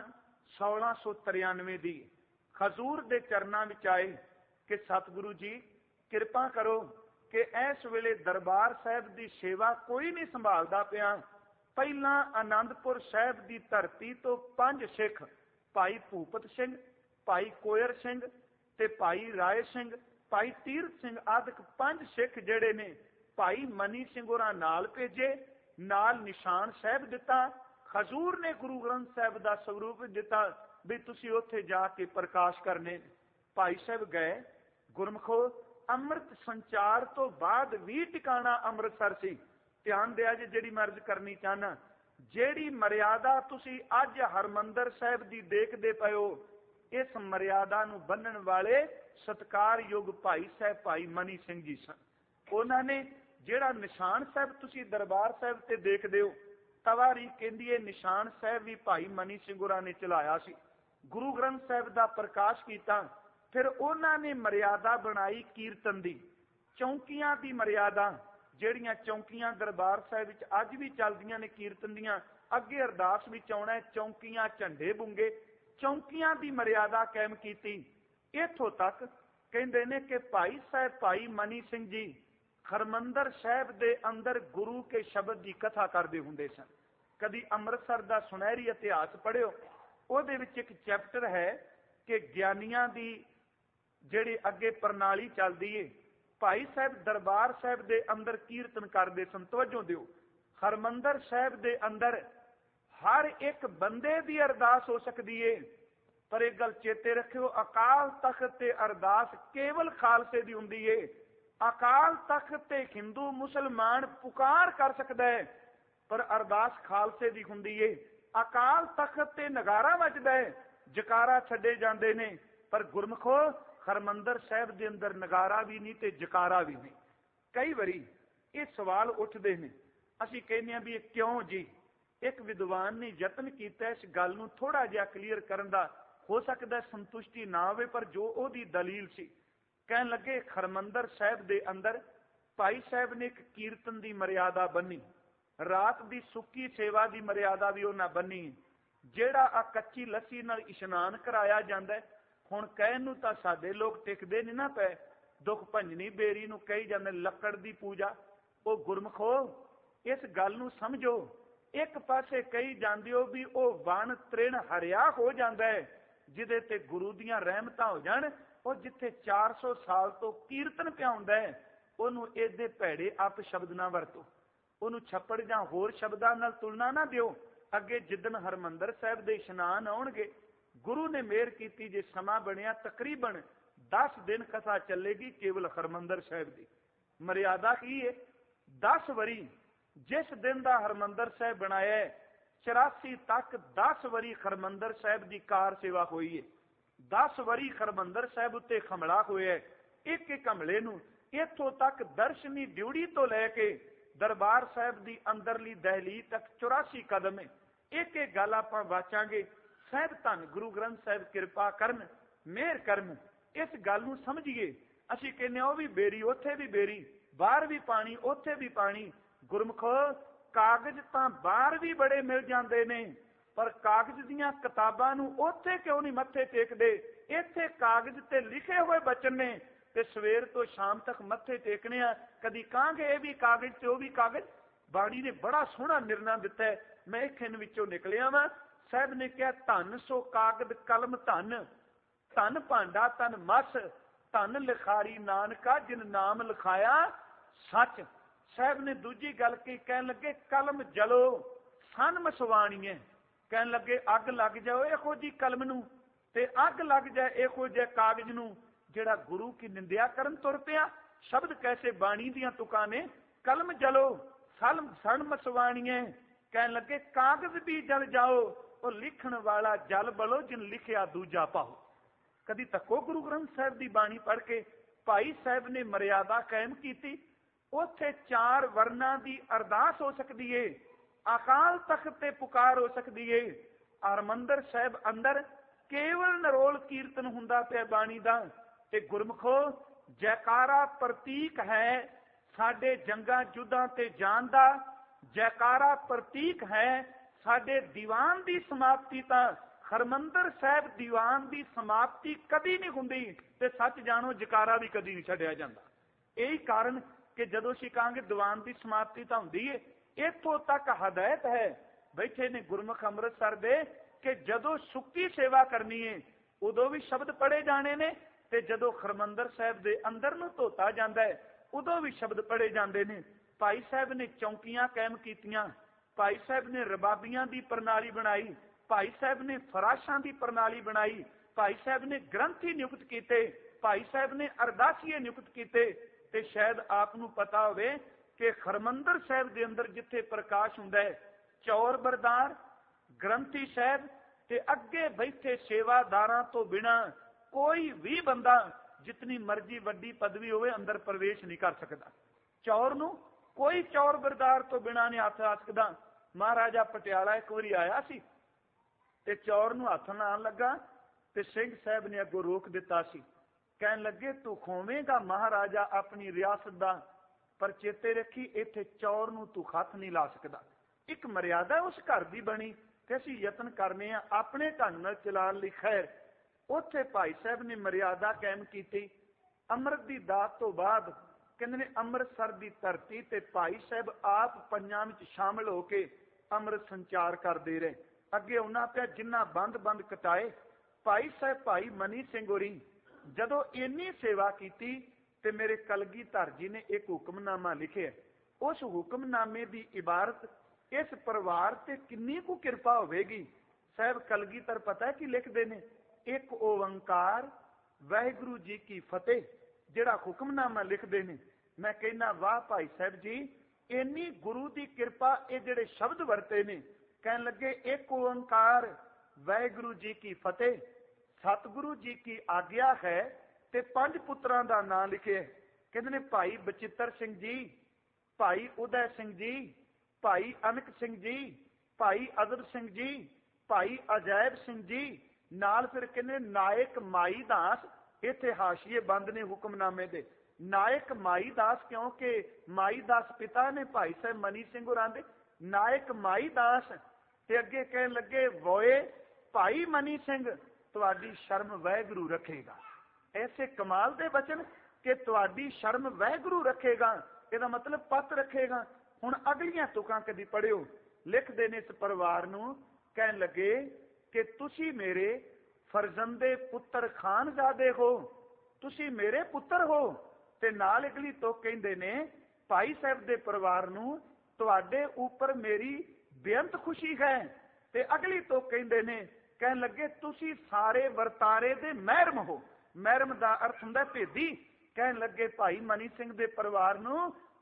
1693 ਦੀ। ਹਜ਼ੂਰ ਦੇ ਚਰਨਾਂ ਵਿੱਚ ਆਏ ਕਿ ਸਤਿਗੁਰੂ ਜੀ ਕਿਰਪਾ ਕਰੋ ਕਿ ਇਸ ਵੇਲੇ ਦਰਬਾਰ ਸਾਹਿਬ ਦੀ ਸੇਵਾ ਕੋਈ ਨਹੀਂ ਸੰਭਾਲਦਾ ਪਿਆ। ਪਹਿਲਾਂ ਆਨੰਦਪੁਰ ਸਾਹਿਬ ਦੀ ਧਰਤੀ ਤੋਂ 5 ਸਿੱਖ, ਭਾਈ ਭੂਪਤ ਸਿੰਘ, ਭਾਈ ਕੋਇਰ ਸਿੰਘ ਤੇ ਭਾਈ ਰਾਏ ਸਿੰਘ, ਭਾਈ ਤੀਰਥ ਸਿੰਘ ਆਦਿਕ 5 ਸਿੱਖ ਜਿਹੜੇ ਨੇ ਭਾਈ ਮਨੀ ਸਿੰਘ ਹੋਰਾਂ ਨਾਲ ਭੇਜੇ। ਨਾਲ ਨਿਸ਼ਾਨ ਸਾਹਿਬ ਦਿੱਤਾ। ਹਜ਼ੂਰ ਨੇ ਗੁਰੂ ਗ੍ਰੰਥ ਸਾਹਿਬ ਦਾ ਸਰੂਪ ਦਿੱਤਾ ਵੀ ਤੁਸੀਂ ਉੱਥੇ ਜਾ ਕੇ ਪ੍ਰਕਾਸ਼ ਕਰਨੇ। ਭਾਈ ਸਾਹਿਬ ਗਏ। ਗੁਰਮਖੋ, ਅੰਮ੍ਰਿਤ ਸੰਚਾਰ ਤੋਂ ਬਾਅਦ ਵੀ ਟਿਕਾਣਾ ਅੰਮ੍ਰਿਤਸਰ ਸੀ। ਧਿਆਨ ਦਿਆ ਜੀ, ਜਿਹੜੀ ਮੈਂ ਅਰਜ਼ ਕਰਨੀ ਚਾਹਨਾ, ਜਿਹੜੀ ਮਰਿਆਦਾ ਤੁਸੀਂ ਅੱਜ ਹਰਮੰਦਰ ਸਾਹਿਬ ਦੀ ਦੇਖਦੇ ਪਏ ਹੋ, ਇਸ ਮਰਿਆਦਾ ਨੂੰ ਬੰਨਣ ਵਾਲੇ ਸਤਿਕਾਰਯੋਗ ਭਾਈ ਸਾਹਿਬ ਭਾਈ ਮਨੀ ਸਿੰਘ ਜੀ ਸਨ। ਉਹਨਾਂ ਨੇ ਜਿਹੜਾ ਨਿਸ਼ਾਨ ਸਾਹਿਬ ਤੁਸੀਂ ਦਰਬਾਰ ਸਾਹਿਬ ਤੇ ਦੇਖਦੇ ਹੋ, ਤਵਾਰੀ ਕਹਿੰਦੀ ਹੈ ਨਿਸ਼ਾਨ ਸਾਹਿਬ ਵੀ ਭਾਈ ਮਨੀ ਸਿੰਘ ਹੋਰਾਂ ਨੇ ਚਲਾਇਆ ਸੀ। ਗੁਰੂ ਗ੍ਰੰਥ ਸਾਹਿਬ ਦਾ ਪ੍ਰਕਾਸ਼ ਕੀਤਾ। ਫਿਰ ਉਹਨਾਂ ਨੇ ਮਰਿਆਦਾ ਬਣਾਈ ਕੀਰਤਨ ਦੀ, ਚੌਂਕੀਆਂ ਦੀ ਮਰਿਆਦਾ, ਜਿਹੜੀਆਂ ਚੌਂਕੀਆਂ ਦਰਬਾਰ ਸਾਹਿਬ ਵਿੱਚ ਅੱਜ ਵੀ ਚੱਲਦੀਆਂ ਨੇ ਕੀਰਤਨ ਦੀਆਂ। ਅੱਗੇ ਅਰਦਾਸ ਵਿੱਚ ਆਉਣਾ ਚੌਂਕੀਆਂ ਝੰਡੇ ਬੁੰਗੇ, ਚੌਂਕੀਆਂ ਦੀ ਮਰਿਆਦਾ ਕਾਇਮ ਕੀਤੀ। ਇੱਥੋਂ ਤੱਕ ਕਹਿੰਦੇ ਨੇ ਕਿ ਭਾਈ ਸਾਹਿਬ ਭਾਈ ਮਨੀ ਸਿੰਘ ਜੀ ਹਰਮੰਦਰ ਸਾਹਿਬ ਦੇ ਅੰਦਰ ਗੁਰੂ ਕੇ ਸ਼ਬਦ ਦੀ ਕਥਾ ਕਰਦੇ ਹੁੰਦੇ ਸਨ। ਕਦੀ ਅੰਮ੍ਰਿਤਸਰ ਦਾ ਸੁਨਹਿਰੀ ਇਤਿਹਾਸ ਪੜ੍ਹਿਓ, ਉਹਦੇ ਵਿੱਚ ਇੱਕ ਚੈਪਟਰ ਹੈ ਕਿ ਗਿਆਨੀਆਂ ਦੀ ਜਿਹੜੀ ਅੱਗੇ ਪ੍ਰਣਾਲੀ ਚੱਲਦੀ ਏ। ਭਾਈ ਸਾਹਿਬ ਦਰਬਾਰ ਸਾਹਿਬ ਦੇ ਅੰਦਰ ਕੀਰਤਨ ਕਰਦੇ ਸਨ। ਤਵੱਜੋ ਦਿਓ, ਹਰਮੰਦਰ ਸਾਹਿਬ ਦੇ ਅੰਦਰ ਹਰ ਇੱਕ ਬੰਦੇ ਦੀ ਅਰਦਾਸ ਹੋ ਸਕਦੀ ਏ, ਪਰ ਇਹ ਗੱਲ ਚੇਤੇ ਰੱਖਿਓ, ਅਕਾਲ ਤਖਤ ਤੇ ਅਰਦਾਸ ਕੇਵਲ ਖਾਲਸੇ ਦੀ ਹੁੰਦੀ ਏ। ਅਕਾਲ ਤਖਤ ਤੇ ਹਿੰਦੂ ਮੁਸਲਮਾਨ ਪੁਕਾਰ ਕਰ ਸਕਦਾ ਹੈ, ਪਰ ਅਰਦਾਸ ਖਾਲਸੇ ਦੀ ਹੁੰਦੀ ਏ। ਅਕਾਲ ਤਖਤ ਤੇ ਨਗਾਰਾ ਵੱਜਦਾ ਹੈ, ਜਕਾਰਾ ਛੱਡੇ ਜਾਂਦੇ ਨੇ, ਪਰ ਗੁਰਮਖੋ ਹਰਮੰਦਰ ਸਾਹਿਬ ਦੇ ਅੰਦਰ ਨਗਾਰਾ ਵੀ ਨਹੀਂ ਤੇ ਜਕਾਰਾ ਵੀ ਨਹੀਂ। ਕਈ ਵਾਰੀ ਇਹ ਸਵਾਲ ਉੱਠਦੇ ਨੇ, ਅਸੀਂ ਕਹਿੰਦੇ ਹਾਂ ਵੀ ਇਹ ਕਿਉਂ ਜੀ। ਇੱਕ ਵਿਦਵਾਨ ਨੇ ਯਤਨ ਕੀਤਾ ਇਸ ਗੱਲ ਨੂੰ ਥੋੜਾ ਜਿਹਾ ਕਲੀਅਰ ਕਰਨ ਦਾ। ਹੋ ਸਕਦਾ ਸੰਤੁਸ਼ਟੀ ਨਾ ਹੋਵੇ, ਪਰ ਜੋ ਉਹਦੀ ਦਲੀਲ ਸੀ, ਕਹਿਣ ਲੱਗੇ ਹਰਮੰਦਰ ਸਾਹਿਬ ਦੇ ਅੰਦਰ ਭਾਈ ਸਾਹਿਬ ਨੇ ਇੱਕ ਕੀਰਤਨ ਦੀ ਮਰਿਆਦਾ ਬੰਨੀ, ਰਾਤ ਦੀ ਸੁੱਕੀ ਸੇਵਾ ਦੀ ਮਰਿਆਦਾ ਵੀ ਉਹਨਾਂ ਬੰਨੀ। ਜਿਹੜਾ ਆ ਕੱਚੀ ਲੱਸੀ ਨਾਲ ਇਸ਼ਨਾਨ ਕਰਾਇਆ ਜਾਂਦਾ, ਹੁਣ ਕਹਿਣ ਨੂੰ ਤਾਂ ਸਾਡੇ ਲੋਕ ਟਿਕਦੇ ਨਹੀਂ ਨਾ ਪਏ। ਦੁੱਖ ਭੰਜਨੀ ਬੇਰੀ ਨੂੰ ਕਹੀ ਜਾਂਦੇ ਲੱਕੜ ਦੀ ਪੂਜਾ। ਉਹ ਗੁਰਮਖੋ, ਇਸ ਗੱਲ ਨੂੰ ਸਮਝੋ। ਇੱਕ ਪਾਸੇ ਕਹੀ ਜਾਂਦੇ ਹੋ ਵੀ ਉਹ ਵਣ ਤ੍ਰਿਣ ਹਰਿਆ ਹੋ ਜਾਂਦਾ ਹੈ, ਜਿਹਦੇ ਤੇ ਗੁਰੂ ਦੀਆਂ ਰਹਿਮਤਾਂ ਹੋ ਜਾਣ। ਉਹ ਜਿੱਥੇ 400 ਸਾਲ ਤੋਂ ਕੀਰਤਨ ਪਿਆ ਹੁੰਦਾ ਹੈ, ਉਹਨੂੰ ਇਹਦੇ ਭੈੜੇ ਅਪ ਸ਼ਬਦ ਨਾ ਵਰਤੋ, ਉਹਨੂੰ ਛੱਪੜ ਜਾਂ ਹੋਰ ਸ਼ਬਦਾਂ ਨਾਲ ਤੁਲਨਾ ਨਾ ਦਿਓ। ਅੱਗੇ ਜਿੱਦਣ ਹਰਮੰਦਰ ਸਾਹਿਬ ਦੇ ਇਸ਼ਨਾਨ ਆਉਣਗੇ, ਗੁਰੂ ਨੇ ਮਿਹਰ ਕੀਤੀ, ਜੇ ਸਮਾਂ ਬਣਿਆ ਤਕਰੀਬਨ 10 ਦਿਨ ਕਥਾ ਚੱਲੇਗੀ ਕੇਵਲ ਹਰਮੰਦਰ ਸਾਹਿਬ ਦੀ। ਮਰਿਆਦਾ ਕੀ ਹੈ? 10 ਵਾਰੀ जिस दिन का हरमंदर साहब बनाया 84 तक 10 वारी हरमंदर साहब की कार सेवा हुई है। 10 वारी हरमंदर साहब उत्ते हमला होया। एक एक हमले नूं इत्थों तक दर्शनी ड्यूटी तो लैके दरबार साहब की अंदरली दहलीज तक 84 कदम है। एक एक गल आपां वाचांगे। साहब धन गुरु ग्रंथ साहब कृपा करन, मेहर करन, इस गल नूं समझिए। असीं कहने वो भी बेरी उत्थे भी बेरी, बाहर भी पानी उत्थे भी पानी। गुरमुखो कागज तां बाहर भी बड़े मिल जाते ने, पर कागज दीयां किताबां नूं उत्थे क्यों नहीं मत्थे टेकदे? इत्थे कागज ते लिखे हुए बचन ने ते सवेर तो शाम तक मत्थे टेकने आ। कदी कहांगे ये भी कागज ते वो भी कागज। बाणी ने बड़ा सोहना निर्णय दिता है। मैं एक खिन विचों निकलिया वा। साहब ने कहा धन सो कागज कलम धन, धन भांडा धन मस, धन लिखारी नानका जिन नाम लिखाया सच। साहब ने दूजी गल की, कहन लगे कलम जलो सन मसवाणी है। कहन लगे अग लग जाओ इहो जी कलम नूं ते अग लग जाए इहो जे कागज नूं जिहड़ा गुरु की निंदिया करन तुर पिया। शब्द कैसे बाणी दियां तुकां ने, कलम जलो सन मसवाणी है। कहन लगे कागज भी जल जाओ और लिखण वाला जल बलो जिन लिखिया दूजा पाओ। कदी तको गुरु ग्रंथ साहब की बाणी पढ़ के भाई साहब ने मर्यादा कायम की। उत्थे 4 वर्णां की अरदास हो सकती है, अकाल तख्त ते पुकार हो सकती है। हरमंदर साहब अंदर केवल नरोल कीर्तन हुंदा पिया बाणी दा। ते गुरमुखो जयकारा प्रतीक है साडे जंगां युद्धां ते जान दा। जयकारा प्रतीक है साडे दीवान की समाप्ति। तां हरमंदर साहब दीवान की समाप्ति कदी नहीं हुंदी ते सच जानो जयकारा भी कदी नहीं छड्डिया जांदा। यही कारण कि जदों असीं कहांगे दीवान की समाप्ति तां हुंदी है, इत्थों तक हदायत है बैठे ने गुरमुख अमृतसर दे कि जदों सुक्की सेवा करनी है उदों भी शब्द पढ़े जाने ने, ते जदों हरमंदर साहब दे अंदर नूं धोता जांदा है उदों भी शब्द पढ़े जांदे ने। भाई साहब ने चौंकियां कायम कीतियां, भाई साहब ने रबाबियां की प्रणाली बनाई, भाई साहब ने फराशां की प्रणाली बनाई, भाई साहब ने ग्रंथी नियुक्त किए, भाई साहब ने अरदासीए नियुक्त किए। ते शायद आपनूं पता होवे कि हरमंदर साहब के अंदर जिथे प्रकाश हुंदा है चौर बरदार ग्रंथी साहब ते अगे बैठे सेवादारां तो बिना कोई भी बंदा जितनी मर्जी वड्डी पदवी होवे अंदर प्रवेश नहीं कर सकता। चौर नूं कोई चौर बरदार तो बिना नहीं हथ ला सकदा। महाराजा पटियाला एक बारी आया सी ते चौर नूं हथ लाण लगा ते सिंह साहब ने अगों रोक दिता सी। कहन लगे तू खोवेगा महाराजा अपनी रियासत दा, पर चेते रखी इत्थे चौर नूं तू हथ नहीं ला सकदा। एक मर्यादा उस घर की बनी ते असीं यतन करने आ अपने ढंग नाल चलाण लई। खैर उत्थे भाई साहब ने मर्यादा कायम की। अमृत की दात तो बाद कहंदे ने अमृतसर की धरती ते भाई साहब आप पंजां विच शामिल होके अमृत संचार करते रहे। अगे उन्हां पिया जिन्ना बंद बंद कटाए। भाई साहब भाई मनी सिंह होरी जदों इन्नी सेवा की ते मेरे कलगीधर जी ने एक हुक्मनामा लिखे। उस हुक्मनामे की इबारत इस परिवार ते किन्नी कु कृपा होवेगी। साहब कलगीधर पता है कि लिखते ने, एक ओंकार वाहिगुरु जी की फतेह जिहड़ा हुक्मनामा लिखते हैं। मैं कहना वाह भाई साहब जी, इन्नी गुरु की कृपा। ये जिहड़े शब्द वरते ने, कहन लगे एक ओंकार वाहिगुरु जी की फतेह, सतगुरु जी की आज्ञा है ते 5 पुत्रां दा नाम लिखे। कहते ने भाई बचित्र सिंह जी, भाई उदय सिंह जी, भाई अनक सिंह जी, भाई अदर सिंह जी, भाई अजैब सिंह जी, नाल फिर कहने नायक माई दास। इत्थे हाशिए बंद ने हुक्मनामे दे, नायक माई दास, क्योंकि माई दास पिता ने भाई साहब मनी सिंह होरां दे, नायक माई दास। ते अगे कहन लगे वोए भाई मनी सिंह, तुहाडी शर्म वाहिगुरू रखेगा। ऐसे कमाल दे वचन कि तुहाडी शर्म वाहिगुरू रखेगा, इहदा मतलब पत रखेगा। हुण अगलियां तुकां कदी पढ़ियो, लिखदे ने इस परिवार नूं, कहन लगे कि तुसी मेरे फरजंदे पुत्र खानजादे हो, तुसी मेरे पुत्र हो। ते नाल अगली तो कहंदे ने भाई साहब दे परिवार नूं तुहाडे ऊपर मेरी बेअंत खुशी है। ते अगली तो कहंदे ने, कहन लगे तुसी सारे वरतारे दे महरम हो। महरम दा अर्थ हुंदा भेदी। कहन लगे भाई मनी सिंह दे परिवार नूं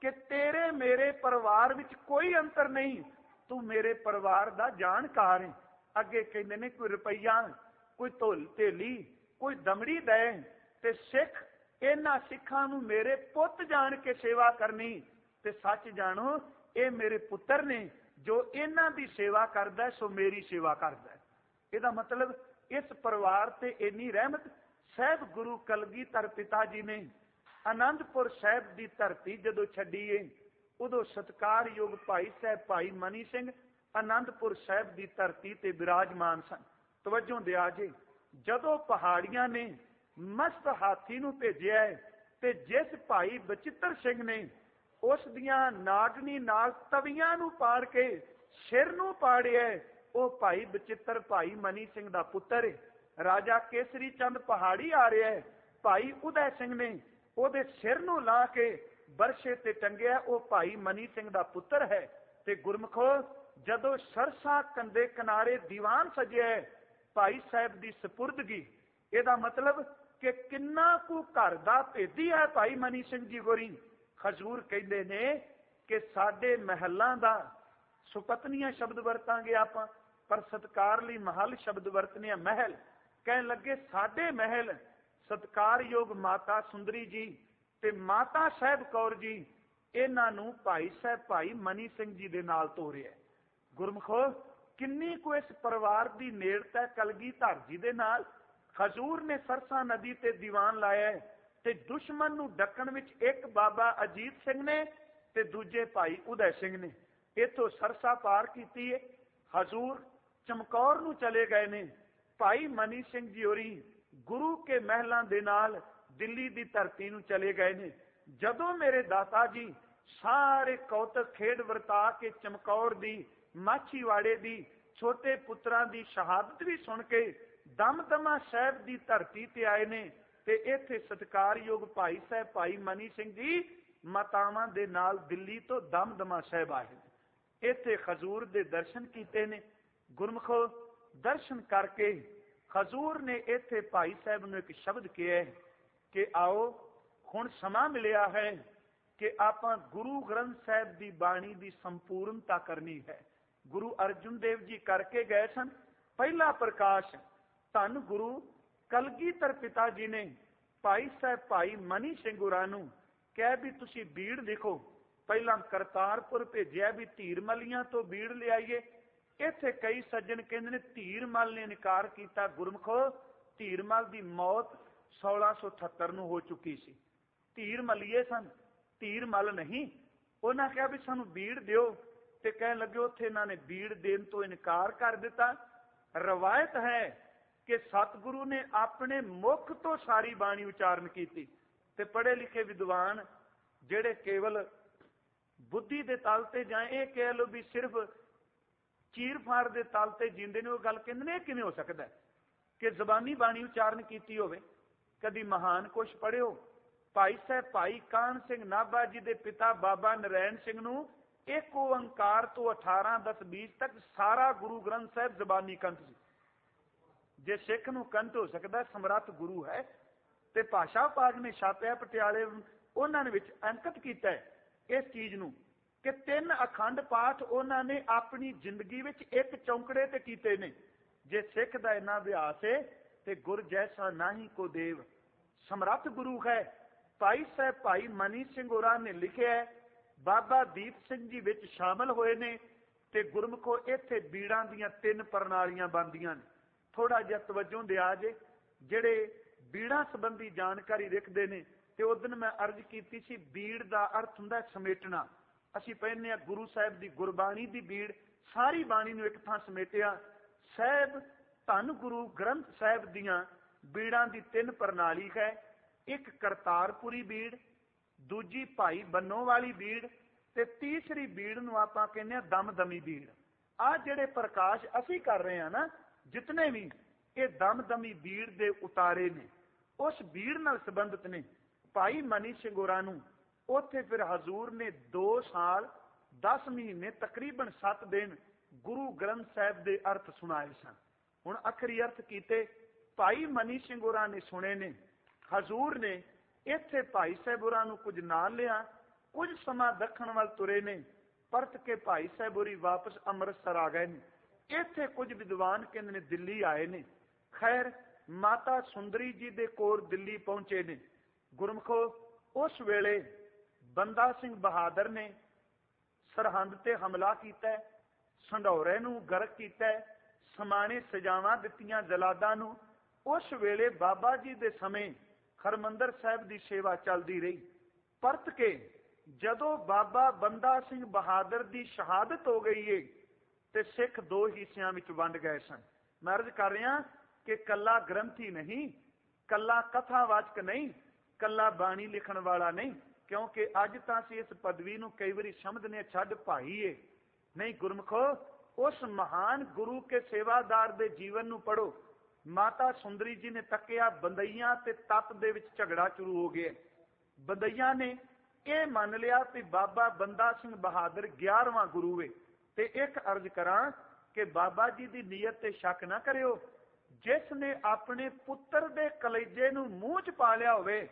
ਕਿ ਤੇਰੇ ਮੇਰੇ ਪਰਿਵਾਰ ਵਿੱਚ ਕੋਈ ਅੰਤਰ ਨਹੀਂ, ਤੂੰ ਮੇਰੇ ਪਰਿਵਾਰ ਦਾ ਜਾਣਕਾਰ ਹੈ। ਅੱਗੇ ਕਹਿੰਦੇ ਨੇ ਕੋਈ ਰੁਪਈਆ, ਕੋਈ ਧੇਲੀ, ਕੋਈ ਦਮੜੀ ਦੇ ਤੇ ਸਿੱਖ, ਇਹਨਾਂ ਸਿੱਖਾਂ ਨੂੰ ਮੇਰੇ ਪੁੱਤ ਜਾਣ ਕੇ ਸੇਵਾ ਕਰਨੀ, ਤੇ ਸੱਚ ਜਾਣੋ ਇਹ ਮੇਰੇ ਪੁੱਤਰ ਨੇ, ਜੋ ਇਹਨਾਂ ਦੀ ਸੇਵਾ ਕਰਦਾ ਸੋ ਮੇਰੀ ਸੇਵਾ ਕਰਦਾ। ਇਹਦਾ ਮਤਲਬ ਇਸ ਪਰਿਵਾਰ ਤੇ ਇੰਨੀ ਰਹਿਮਤ। ਸਾਹਿਬ ਗੁਰੂ ਕਲਗੀਧਰ ਪਿਤਾ ਜੀ ਨੇ ਆਨੰਦਪੁਰ ਸਾਹਿਬ ਦੀ ਧਰਤੀ ਜਦੋਂ ਛੱਡੀਏ, ਉਦੋਂ ਸਤਿਕਾਰਯੋਗ ਭਾਈ ਸਾਹਿਬ ਭਾਈ ਮਨੀ ਸਿੰਘ ਆਨੰਦਪੁਰ ਸਾਹਿਬ ਦੀ ਧਰਤੀ ਤੇ ਬਿਰਾਜਮਾਨ ਸਨ। ਤਵੱਜੋ ਦਿਆ ਜੇ, ਜਦੋਂ ਪਹਾੜੀਆਂ ਨੇ ਮਸਤ ਹਾਥੀ ਨੂੰ ਭੇਜਿਆ ਤੇ ਜਿਸ ਭਾਈ ਬਚਿੱਤਰ ਸਿੰਘ ਨੇ ਉਸ ਦੀਆਂ ਨਾਗਨੀ ਨਾਲ ਤਵੀਆਂ ਨੂੰ ਪਾੜ ਕੇ ਸਿਰ ਨੂੰ ਪਾੜਿਆ, ਉਹ ਭਾਈ ਬਚਿੱਤਰ ਭਾਈ ਮਨੀ ਸਿੰਘ ਦਾ ਪੁੱਤਰ ਹੈ। ਰਾਜਾ ਕੇਸਰੀ ਚੰਦ ਪਹਾੜੀ ਆ ਰਿਹਾ ਹੈ, ਭਾਈ ਉਦੈ ਸਿੰਘ ਨੇ ਉਹਦੇ ਸਿਰ ਨੂੰ ਲਾ ਕੇ ਬਰਸ਼ੇ ਤੇ ਟੰਗਿਆ, ਉਹ ਭਾਈ ਮਨੀ ਸਿੰਘ ਦਾ ਪੁੱਤਰ ਹੈ। ਤੇ ਗੁਰਮਖੋ, ਜਦੋਂ ਸਰਸਾ ਕੰਦੇ ਕਿਨਾਰੇ ਦੀਵਾਨ ਸਜਿਆ ਭਾਈ ਸਾਹਿਬ ਦੀ ਸਪੁਰਦਗੀ, ਇਹਦਾ ਮਤਲਬ ਕਿ ਕਿੰਨਾ ਕੁ ਘਰ ਦਾ ਭੇਦੀ ਹੈ ਭਾਈ ਮਨੀ ਸਿੰਘ ਜੀ ਹੋਰੀ। ਹਜ਼ੂਰ ਕਹਿੰਦੇ ਨੇ ਕਿ ਸਾਡੇ ਮਹਿਲਾਂ ਦਾ, ਸੁਪਤਨੀਆਂ ਸ਼ਬਦ ਵਰਤਾਂਗੇ ਆਪਾਂ, ਪਰ ਸਤਕਾਰ ਲਈ ਮਹਲ ਸ਼ਬਦ ਵਰਤਨੇ ਆ, ਮਹਿਲ। ਕਹਿਣ ਲੱਗੇ ਸਾਡੇ ਮਹਿਲ ਸਤਕਾਰਯੋਗ ਮਾਤਾ ਸੁੰਦਰੀ ਜੀ ਤੇ ਮਾਤਾ ਸਾਹਿਬ ਕੌਰ ਜੀ, ਇਹਨਾਂ ਨੂੰ ਭਾਈ ਸਾਹਿਬ ਭਾਈ ਮਨੀ ਸਿੰਘ ਜੀ ਦੇ ਨਾਲ ਤੋਰਿਆ। ਗੁਰਮਖੋ, ਕਿੰਨੀ ਕੁ ਇਸ ਪਰਿਵਾਰ ਦੀ ਨੇੜਤਾ ਕਲਗੀਧਰ ਜੀ ਦੇ ਨਾਲ। ਹਜ਼ੂਰ ਨੇ ਸਰਸਾ ਨਦੀ ਤੇ ਦੀਵਾਨ ਲਾਇਆ ਤੇ ਦੁਸ਼ਮਣ ਨੂੰ ਡੱਕਣ ਵਿੱਚ ਇੱਕ ਬਾਬਾ ਅਜੀਤ ਸਿੰਘ ਨੇ ਤੇ ਦੂਜੇ ਭਾਈ ਉਦੈ ਸਿੰਘ ਨੇ ਇੱਥੋਂ ਸਰਸਾ ਪਾਰ ਕੀਤੀ ਹੈ। ਹਜ਼ੂਰ ਚਮਕੌਰ ਨੂੰ ਚਲੇ ਗਏ ਨੇ। ਭਾਈ ਮਨੀ ਸਿੰਘ ਜੀ ਹੋਰੀ ਗੁਰੂ ਕੇ ਮਹਿਲਾਂ ਦੇ ਨਾਲ ਦਿੱਲੀ ਦੀ ਧਰਤੀ ਨੂੰ ਚਲੇ ਗਏ ਨੇ। ਜਦੋਂ ਮੇਰੇ ਦਾਤਾ ਜੀ ਸਾਰੇ ਕੌਤਕ ਖੇਡ ਵਰਤਾ ਕੇ ਚਮਕੌਰ ਦੀ, ਮਾਛੀਵਾੜੇ ਦੀ, ਛੋਟੇ ਪੁੱਤਰਾਂ ਦੀ ਸ਼ਹਾਦਤ ਵੀ ਸੁਣ ਕੇ ਦਮਦਮਾ ਸਾਹਿਬ ਦੀ ਧਰਤੀ ਤੇ ਆਏ ਨੇ, ਤੇ ਇੱਥੇ ਸਤਿਕਾਰਯੋਗ ਭਾਈ ਸਾਹਿਬ ਭਾਈ ਮਨੀ ਸਿੰਘ ਜੀ ਮਾਤਾਵਾਂ ਦੇ ਨਾਲ ਦਿੱਲੀ ਤੋਂ ਦਮਦਮਾ ਸਾਹਿਬ ਆਏ ਨੇ। ਇੱਥੇ ਹਜ਼ੂਰ ਦੇ ਦਰਸ਼ਨ ਕੀਤੇ ਨੇ। ਗੁਰਮਖੋ, ਦਰਸ਼ਨ ਕਰਕੇ ਹਜ਼ੂਰ ਨੇ ਇੱਥੇ ਭਾਈ ਸਾਹਿਬ ਨੂੰ ਇੱਕ ਸ਼ਬਦ ਕਿਹਾ ਕਿ ਆਓ ਹੁਣ ਸਮਾਂ ਮਿਲਿਆ ਹੈ ਕਿ ਆਪਾਂ ਗੁਰੂ ਗ੍ਰੰਥ ਸਾਹਿਬ ਦੀ ਬਾਣੀ ਦੀ ਸੰਪੂਰਨਤਾ ਕਰਨੀ ਹੈ। ਗੁਰੂ ਅਰਜਨ ਦੇਵ ਜੀ ਕਰਕੇ ਗਏ ਸਨ ਪਹਿਲਾ ਪ੍ਰਕਾਸ਼। ਧੰਨ ਗੁਰੂ ਕਲਗੀਧਰ ਪਿਤਾ ਜੀ ਨੇ ਭਾਈ ਸਾਹਿਬ ਭਾਈ ਮਨੀ ਸਿੰਘ ਹੋਰਾਂ ਨੂੰ ਕਿਹਾ ਵੀ ਤੁਸੀਂ ਬੀੜ ਲਿਖੋ। ਪਹਿਲਾਂ ਕਰਤਾਰਪੁਰ ਭੇਜਿਆ ਵੀ ਧੀਰਮਲੀਆਂ ਤੋਂ ਬੀੜ ਲਿਆਈਏ। ਇੱਥੇ ਕਈ ਸੱਜਣ ਕਹਿੰਦੇ ਨੇ ਧੀਰਮਲ ਨੇ ਇਨਕਾਰ ਕੀਤਾ। ਗੁਰਮਖੋ, ਧੀਰਮਲ ਦੀ ਮੌਤ 1678 ਨੂੰ ਹੋ ਚੁੱਕੀ ਸੀ। ਧੀਰਮਲੀਏ ਸਨ, ਧੀਰਮਲ ਨਹੀਂ। ਉਹਨਾਂ ਕਿਹਾ ਵੀ ਸਾਨੂੰ ਬੀੜ ਦਿਓ, ਤੇ ਕਹਿਣ ਲੱਗੇ ਉੱਥੇ ਇਹਨਾਂ ਨੇ ਬੀੜ ਦੇਣ ਤੋਂ ਇਨਕਾਰ ਕਰ ਦਿੱਤਾ। ਰਵਾਇਤ ਹੈ ਕਿ ਸਤਿਗੁਰੂ ਨੇ ਆਪਣੇ ਮੁਖ ਤੋਂ ਸਾਰੀ ਬਾਣੀ ਉਚਾਰਨ ਕੀਤੀ, ਤੇ ਪੜ੍ਹੇ ਲਿਖੇ ਵਿਦਵਾਨ ਜਿਹੜੇ ਕੇਵਲ ਬੁੱਧੀ ਦੇ ਤਲ ਤੇ ਜਾਂ ਇਹ ਕਹਿ ਲਓ ਵੀ ਸਿਰਫ ਚੀਰ ਫਾੜ ਦੇ ਤਲ ਤੇ ਜਿੰਦੇ ਨੇ, ਉਹ ਗੱਲ ਕਹਿੰਦੇ ਨੇ ਇਹ ਕਿਵੇਂ ਹੋ ਸਕਦਾ ਕਿ ਜ਼ਬਾਨੀ ਬਾਣੀ ਉਚਾਰਨ ਕੀਤੀ ਹੋਵੇ। ਕਦੀ ਮਹਾਨ ਕੁਛ ਪੜ੍ਹਿਓ। ਭਾਈ ਸਾਹਿਬ ਭਾਈ ਕਾਹਨ ਸਿੰਘ ਨਾਭਾ ਜੀ ਦੇ ਪਿਤਾ ਬਾਬਾ ਨਰੈਣ ਸਿੰਘ ਨੂੰ ਇੱਕ ਓੰਕਾਰ ਤੋਂ 18-10-20 ਤੱਕ ਸਾਰਾ ਗੁਰੂ ਗ੍ਰੰਥ ਸਾਹਿਬ ਜ਼ਬਾਨੀ ਕੰਠ ਸੀ। ਜੇ ਸਿੱਖ ਨੂੰ ਕੰਠ ਹੋ ਸਕਦਾ, ਸਮਰੱਥ ਗੁਰੂ ਹੈ। ਤੇ ਭਾਸ਼ਾ ਵਿਭਾਗ ਨੇ ਛਾਪਿਆ ਪਟਿਆਲੇ, ਉਹਨਾਂ ਨੇ ਵਿੱਚ ਅੰਕਿਤ ਕੀਤਾ ਇਸ ਚੀਜ਼ ਨੂੰ ਕਿ 3 ਅਖੰਡ ਪਾਠ ਉਹਨਾਂ ਨੇ ਆਪਣੀ ਜ਼ਿੰਦਗੀ ਵਿੱਚ ਇੱਕ ਚੌਂਕੜੇ ਤੇ ਕੀਤੇ ਨੇ। ਜੇ ਸਿੱਖ ਦਾ ਇੰਨਾ ਅਭਿਆਸ ਹੈ ਤੇ ਗੁਰ ਜੈਸਾ ਨਾਹੀ ਕੋ ਦੇਵ, ਸਮਰੱਥ ਗੁਰੂ ਹੈ। ਭਾਈ ਸਾਹਿਬ ਭਾਈ ਮਨੀ ਸਿੰਘ ਹੋਰਾਂ ਨੇ ਲਿਖਿਆ, ਬਾਬਾ ਦੀਪ ਸਿੰਘ ਜੀ ਵਿੱਚ ਸ਼ਾਮਲ ਹੋਏ ਨੇ। ਤੇ ਗੁਰਮਖੋ, ਇੱਥੇ ਬੀੜਾਂ ਦੀਆਂ 3 ਪ੍ਰਣਾਲੀਆਂ ਬਣਦੀਆਂ ਨੇ। ਥੋੜਾ ਜਿਹਾ ਤਵੱਜੋ ਦਿਆ ਜੇ, ਜਿਹੜੇ ਬੀੜਾਂ ਸੰਬੰਧੀ ਜਾਣਕਾਰੀ ਰੱਖਦੇ ਨੇ। ਤੇ ਉਸ ਦਿਨ ਮੈਂ ਅਰਜ਼ ਕੀਤੀ ਸੀ, ਬੀੜ ਦਾ ਅਰਥ ਹੁੰਦਾ ਸਮੇਟਣਾ। ਅਸੀਂ ਪਹਿਨੇ ਆ ਗੁਰੂ ਸਾਹਿਬ ਦੀ ਗੁਰਬਾਣੀ ਦੀ ਬੀੜ, ਸਾਰੀ ਬਾਣੀ ਨੂੰ ਇੱਕ ਥਾਂ ਸਮੇਟਿਆ। ਸਾਹਿਬ ਧੰਨ ਗੁਰੂ ਗ੍ਰੰਥ ਸਾਹਿਬ ਦੀਆਂ ਬੀੜਾਂ ਦੀ 3 ਪ੍ਰਣਾਲੀ ਹੈ। ਇੱਕ ਕਰਤਾਰਪੁਰੀ ਬੀੜ, ਦੂਜੀ ਭਾਈ ਬੰਨੋ ਵਾਲੀ ਬੀੜ, ਤੇ ਤੀਸਰੀ ਬੀੜ ਨੂੰ ਆਪਾਂ ਕਹਿੰਦੇ ਆ ਦਮਦਮੀ ਬੀੜ। ਆਹ ਜਿਹੜੇ ਪ੍ਰਕਾਸ਼ ਅਸੀਂ ਕਰ ਰਹੇ ਹਾਂ ਨਾ, ਜਿਤਨੇ ਵੀ, ਇਹ ਦਮਦਮੀ ਬੀੜ ਦੇ ਉਤਾਰੇ ਨੇ, ਉਸ ਬੀੜ ਨਾਲ ਸੰਬੰਧਿਤ ਨੇ। ਭਾਈ ਮਨੀ ਸਿੰਘ ਹੋਰਾਂ ਨੂੰ ਉੱਥੇ ਫਿਰ ਹਜ਼ੂਰ ਨੇ 2 ਸਾਲ 10 ਮਹੀਨੇ ਤਕਰੀਬਨ 7 ਦਿਨ ਗੁਰੂ ਗ੍ਰੰਥ ਸਾਹਿਬ ਦੇ ਅਰਥ ਸੁਣਾਏ ਸਨ। ਹੁਣ ਅਖਰੀ ਅਰਥ ਕੀਤੇ ਭਾਈ ਮਨੀ ਸਿੰਘ ਹੋਰਾਂ ਨੇ ਸੁਣੇ ਨੇ। ਹਜ਼ੂਰ ਨੇ ਇੱਥੇ ਭਾਈ ਸਾਹਿਬ ਹੋਰਾਂ ਨੂੰ ਕੁਝ ਨਾਲ ਲਿਆ ਕੁਝ ਸਮਾਂ ਦੱਖਣ ਵੱਲ ਤੁਰੇ ਨੇ, ਪਰਤ ਕੇ ਭਾਈ ਸਾਹਿਬ ਹੋਰੀ ਵਾਪਸ ਅੰਮ੍ਰਿਤਸਰ ਆ ਗਏ ਨੇ। ਇੱਥੇ ਕੁਝ ਵਿਦਵਾਨ ਕਹਿੰਦੇ ਨੇ ਦਿੱਲੀ ਆਏ ਨੇ। ਖੈਰ, ਮਾਤਾ ਸੁੰਦਰੀ ਜੀ ਦੇ ਕੋਲ ਦਿੱਲੀ ਪਹੁੰਚੇ ਨੇ। ਗੁਰਮਖੋ, ਉਸ ਵੇਲੇ ਬੰਦਾ ਸਿੰਘ ਬਹਾਦਰ ਨੇ ਸਰਹੰਦ ਤੇ ਹਮਲਾ ਕੀਤਾ, ਸੰਢੌਰੇ ਨੂੰ ਗਰਕ ਕੀਤਾ, ਸਮਾਣੇ ਸਜ਼ਾਵਾਂ ਦਿੱਤੀਆਂ ਜਲਾਦਾਂ ਨੂੰ। ਉਸ ਵੇਲੇ ਬਾਬਾ ਜੀ ਦੇ ਸਮੇਂ ਹਰਿਮੰਦਰ ਸਾਹਿਬ ਦੀ ਸੇਵਾ ਚੱਲਦੀ ਰਹੀ। ਪਰਤ ਕੇ ਜਦੋਂ ਬਾਬਾ ਬੰਦਾ ਸਿੰਘ ਬਹਾਦਰ ਦੀ ਸ਼ਹਾਦਤ ਹੋ ਗਈ ਏ ਤੇ ਸਿੱਖ ਦੋ ਹਿੱਸਿਆਂ ਵਿੱਚ ਵੰਡ ਗਏ ਸਨ। ਮੈਂ ਅਰਜ਼ ਕਰ ਰਿਹਾ ਕਿ ਕੱਲਾ ਗ੍ਰੰਥੀ ਨਹੀਂ, ਕੱਲਾ ਕਥਾਵਾਚਕ ਨਹੀਂ, ਕੱਲਾ ਬਾਣੀ ਲਿਖਣ ਵਾਲਾ ਨਹੀਂ, ਕਿਉਂਕਿ ਅੱਜ ਤਾਂ ਅਸੀਂ ਇਸ ਪਦਵੀ ਨੂੰ ਕਈ ਵਾਰੀ ਸਮਝਦੇ ਛੱਡ ਭਾਈ ਏ। ਨਹੀਂ ਗੁਰਮਖੋ, ਉਸ ਮਹਾਨ ਗੁਰੂ ਕੇ ਸੇਵਾਦਾਰ ਦੇ ਜੀਵਨ ਨੂੰ ਪੜੋ। ਮਾਤਾ ਸੁੰਦਰੀ ਜੀ ਨੇ ਤੱਕਿਆ, ਬੰਦਈਆਂ ਤੇ ਤੱਤ ਦੇ ਵਿੱਚ ਝਗੜਾ ਸ਼ੁਰੂ ਹੋ ਗਿਆ। ਬੰਦਈਆਂ ਨੇ ਇਹ ਮੰਨ ਲਿਆ ਕਿ ਬਾਬਾ ਬੰਦਾ ਸਿੰਘ ਬਹਾਦਰ 11ਵਾਂ ਗੁਰੂ ਏ। ਤੇ ਇੱਕ ਅਰਜ਼ ਕਰਾਂ ਕਿ ਬਾਬਾ ਜੀ ਦੀ ਨੀਅਤ ਤੇ ਸ਼ੱਕ ਨਾ ਕਰਿਓ। ਜਿਸ ਨੇ ਆਪਣੇ ਪੁੱਤਰ ਦੇ ਕਲੇਜੇ ਨੂੰ ਮੂੰਹ ਚ ਪਾ ਲਿਆ ਹੋਵੇ,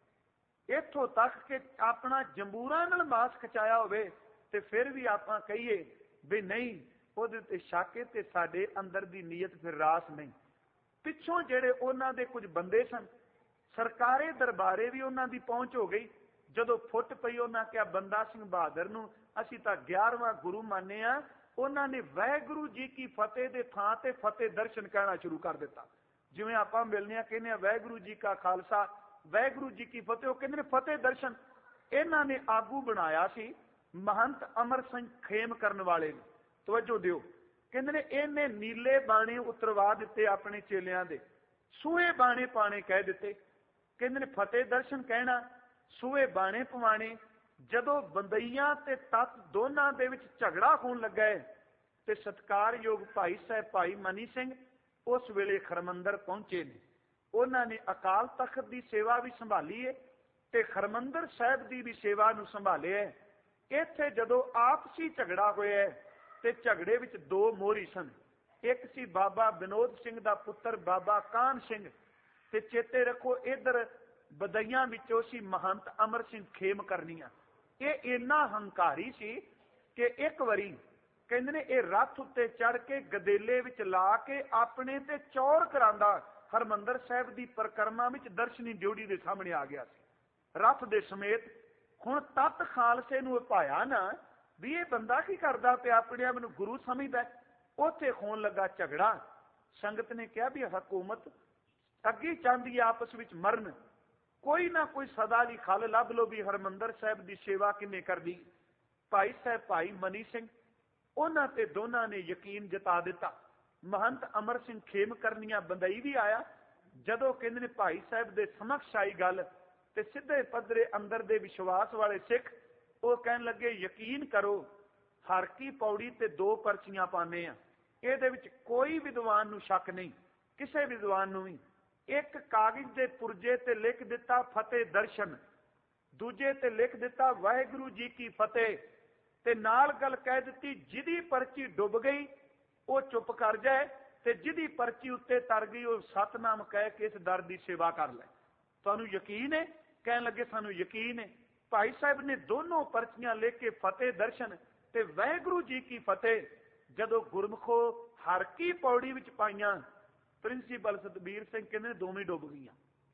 ਇੱਥੋਂ ਤੱਕ ਕਿ ਆਪਣਾ ਜੰਬੂਰਾਂ ਨਾਲ ਮਾਸ ਖਚਾਇਆ ਹੋਵੇ, ਤੇ ਫਿਰ ਵੀ ਆਪਾਂ ਕਹੀਏ ਵੀ ਨਹੀਂ, ਉਹਦੇ ਤੇ ਸ਼ੱਕ ਤੇ ਸਾਡੇ ਅੰਦਰ ਦੀ ਨੀਅਤ ਫਿਰ ਰਾਸ ਨਹੀਂ। ਪਿੱਛੋਂ ਜਿਹੜੇ ਉਹਨਾਂ ਦੇ ਕੁਝ ਬੰਦੇ ਸਨ, ਸਰਕਾਰੇ ਦਰਬਾਰੇ ਵੀ ਉਹਨਾਂ ਦੀ ਪਹੁੰਚ ਹੋ ਗਈ। ਜਦੋਂ ਫੁੱਟ ਪਈ, ਉਹਨਾਂ ਕਿਹਾ ਬੰਦਾ ਸਿੰਘ ਬਹਾਦਰ ਨੂੰ ਅਸੀਂ ਤਾਂ 11ਵਾਂ ਗੁਰੂ ਮੰਨੇ ਆ। ਉਹਨਾਂ ਨੇ ਵਾਹਿਗੁਰੂ ਜੀ ਕੀ ਫਤਿਹ ਦੇ ਥਾਂ ਤੇ ਫਤਿਹ ਦਰਸ਼ਨ ਕਹਿਣਾ ਸ਼ੁਰੂ ਕਰ ਦਿੱਤਾ। ਜਿਵੇਂ ਆਪਾਂ ਮਿਲਨੇ ਆ ਕਹਿੰਦੇ ਆ ਵਾਹਿਗੁਰੂ ਜੀ ਕਾ ਖਾਲਸਾ, ਵਾਹਿਗੁਰੂ ਜੀ ਕੀ ਫਤਿਹ, ਉਹ ਕਹਿੰਦੇ ਨੇ ਫਤਿਹ ਦਰਸ਼ਨ। ਇਹਨਾਂ ਨੇ ਆਗੂ ਬਣਾਇਆ ਸੀ ਮਹੰਤ ਅਮਰ ਸਿੰਘ ਖੇਮ ਕਰਨ ਵਾਲੇ ਨੇ। ਤਵੱਜੋ ਦਿਓ, ਕਹਿੰਦੇ ਨੇ ਇਹਨੇ ਨੀਲੇ ਬਾਣੇ ਉਤਰਵਾ ਦਿੱਤੇ ਆਪਣੇ ਚੇਲਿਆਂ ਦੇ, ਸੂਹੇ ਬਾਣੇ ਪਾਣੇ ਕਹਿ ਦਿੱਤੇ। ਕਹਿੰਦੇ ਨੇ ਫਤਿਹ ਦਰਸ਼ਨ ਕਹਿਣਾ, ਸੂਹੇ ਬਾਣੇ ਪਵਾਣੇ। ਜਦੋਂ ਬੰਦਈਆਂ ਤੇ ਤੱਤ ਦੋਨਾਂ ਦੇ ਵਿੱਚ ਝਗੜਾ ਹੋਣ ਲੱਗਾ ਤੇ ਸਤਿਕਾਰਯੋਗ ਭਾਈ ਸਾਹਿਬ ਭਾਈ ਮਨੀ ਸਿੰਘ ਉਸ ਵੇਲੇ ਹਰਿਮੰਦਰ ਪਹੁੰਚੇ ਨੇ। ਉਹਨਾਂ ਨੇ ਅਕਾਲ ਤਖਤ ਦੀ ਸੇਵਾ ਵੀ ਸੰਭਾਲੀ ਹੈ ਤੇ ਹਰਿਮੰਦਰ ਸਾਹਿਬ ਦੀ ਵੀ ਸੇਵਾ ਨੂੰ ਸੰਭਾਲਿਆ। ਇੱਥੇ ਜਦੋਂ ਆਪਸੀ ਝਗੜਾ ਹੋਇਆ ਤੇ ਝਗੜੇ ਵਿੱਚ ਦੋ ਮੋਹਰੀ ਸਨ। ਇੱਕ ਸੀ ਬਾਬਾ ਵਿਨੋਦ ਸਿੰਘ ਦਾ ਪੁੱਤਰ ਬਾਬਾ ਕਾਹਨ ਸਿੰਘ, ਤੇ ਚੇਤੇ ਰੱਖੋ ਇਧਰ ਬਦਈਆਂ ਵਿੱਚੋਂ ਸੀ ਮਹੰਤ ਅਮਰ ਸਿੰਘ ਖੇਮ ਕਰਨੀਆਂ। ਇਹ ਇੰਨਾ ਹੰਕਾਰੀ ਸੀ ਕਿ ਇੱਕ ਵਾਰੀ ਕਹਿੰਦੇ ਨੇ ਇਹ ਰੱਥ ਉੱਤੇ ਚੜ ਕੇ ਗਦੇਲੇ ਵਿੱਚ ਲਾ ਕੇ ਆਪਣੇ ਤੇ ਚੌਰ ਕਰਾਂਦਾ ਹਰਿਮੰਦਰ ਸਾਹਿਬ ਦੀ ਪਰਿਕਰਮਾ ਵਿੱਚ ਦਰਸ਼ਨੀ ਡਿਊਟੀ ਦੇ ਸਾਹਮਣੇ ਆ ਗਿਆ ਸੀ ਰੱਥ ਦੇ ਸਮੇਤ। ਹੁਣ ਤੱਤ ਖਾਲਸੇ ਨੂੰ ਭਾਇਆ ਨਾ ਵੀ ਇਹ ਬੰਦਾ ਕੀ ਕਰਦਾ ਪਿਆ, ਆਪਣੇ ਆਪ ਨੂੰ ਗੁਰੂ ਸਮਝਦਾ। ਉੱਥੇ ਹੋਣ ਲੱਗਾ ਝਗੜਾ। ਸੰਗਤ ਨੇ ਕਿਹਾ ਵੀ ਹਕੂਮਤ ਅੱਗੇ ਚਾਹੁੰਦੀ ਆਪਸ ਵਿੱਚ ਮਰਨ, ਕੋਈ ਨਾ ਕੋਈ ਸਦਾ ਦੀ ਖਲ ਲੱਭ ਲੋ ਵੀ ਹਰਿਮੰਦਰ ਸਾਹਿਬ ਦੀ ਸੇਵਾ ਕਿਵੇਂ ਕਰਦੀ। ਭਾਈ ਸਾਹਿਬ ਭਾਈ ਮਨੀ ਸਿੰਘ, ਉਹਨਾਂ ਤੇ ਦੋਨਾਂ ਨੇ ਯਕੀਨ ਜਤਾ ਦਿੱਤਾ। ਮਹੰਤ ਅਮਰ ਸਿੰਘ ਖੇਮ ਕਰਨੀਆਂ ਬੰਦਈ ਵੀ ਆਇਆ। ਜਦੋਂ ਕਹਿੰਦੇ ਨੇ ਭਾਈ ਸਾਹਿਬ ਦੇ ਸਮਕਸ਼ ਆਈ ਗੱਲ ਤੇ ਸਿੱਧੇ ਪੱਧਰੇ ਅੰਦਰ ਦੇ ਵਿਸ਼ਵਾਸ ਵਾਲੇ ਸਿੱਖ ਉਹ ਕਹਿਣ ਲੱਗੇ ਯਕੀਨ ਕਰੋ, ਹਰ ਕੀ ਪੌੜੀ ਤੇ 2 ਪਰਚੀਆਂ ਪਾਉਂਦੇ ਆ, ਇਹਦੇ ਵਿੱਚ ਕੋਈ ਵਿਦਵਾਨ ਨੂੰ ਸ਼ੱਕ ਨਹੀਂ, ਕਿਸੇ ਵਿਦਵਾਨ ਨੂੰ ਵੀ। ਇੱਕ ਕਾਗਜ਼ ਦੇ ਪੁਰਜੇ ਤੇ ਲਿਖ ਦਿੱਤਾ ਫਤਿਹ ਦਰਸ਼ਨ, ਦੂਜੇ ਤੇ ਲਿਖ ਦਿੱਤਾ ਵਾਹਿਗੁਰੂ ਜੀ ਕੀ ਫਤਿਹ, ਤੇ ਨਾਲ ਗੱਲ ਕਹਿ ਦਿੱਤੀ ਜਿਹਦੀ ਪਰਚੀ ਡੁੱਬ ਗਈ ਉਹ ਚੁੱਪ ਕਰ ਜਾਏ ਤੇ ਜਿਹਦੀ ਪਰਚੀ ਉੱਤੇ ਤਰ ਗਈ ਉਹ ਸਤਨਾਮ ਕਹਿ ਕੇ ਇਸ ਦਰ ਦੀ ਸੇਵਾ ਕਰ ਲੈ। ਤੁਹਾਨੂੰ ਯਕੀਨ ਹੈ? ਕਹਿਣ ਲੱਗੇ ਸਾਨੂੰ ਯਕੀਨ ਹੈ। ਭਾਈ ਸਾਹਿਬ ਨੇ ਦੋਨੋਂ ਪਰਚੀਆਂ ਲਿਖ ਕੇ ਫਤਿਹ ਦਰਸ਼ਨ ਤੇ ਵਾਹਿਗੁਰੂ ਜੀ ਕੀ ਫਤਿਹ ਜਦੋਂ ਗੁਰਮਖੋ ਹਰ ਕੀ ਪੌੜੀ ਵਿੱਚ ਪਾਈਆਂ, ਪ੍ਰਿੰਸੀਪਲ ਸਤਬੀਰ ਸਿੰਘ ਕਹਿੰਦੇ ਦੋਵੇਂ ਡੁੱਬ ਗਈਆਂ।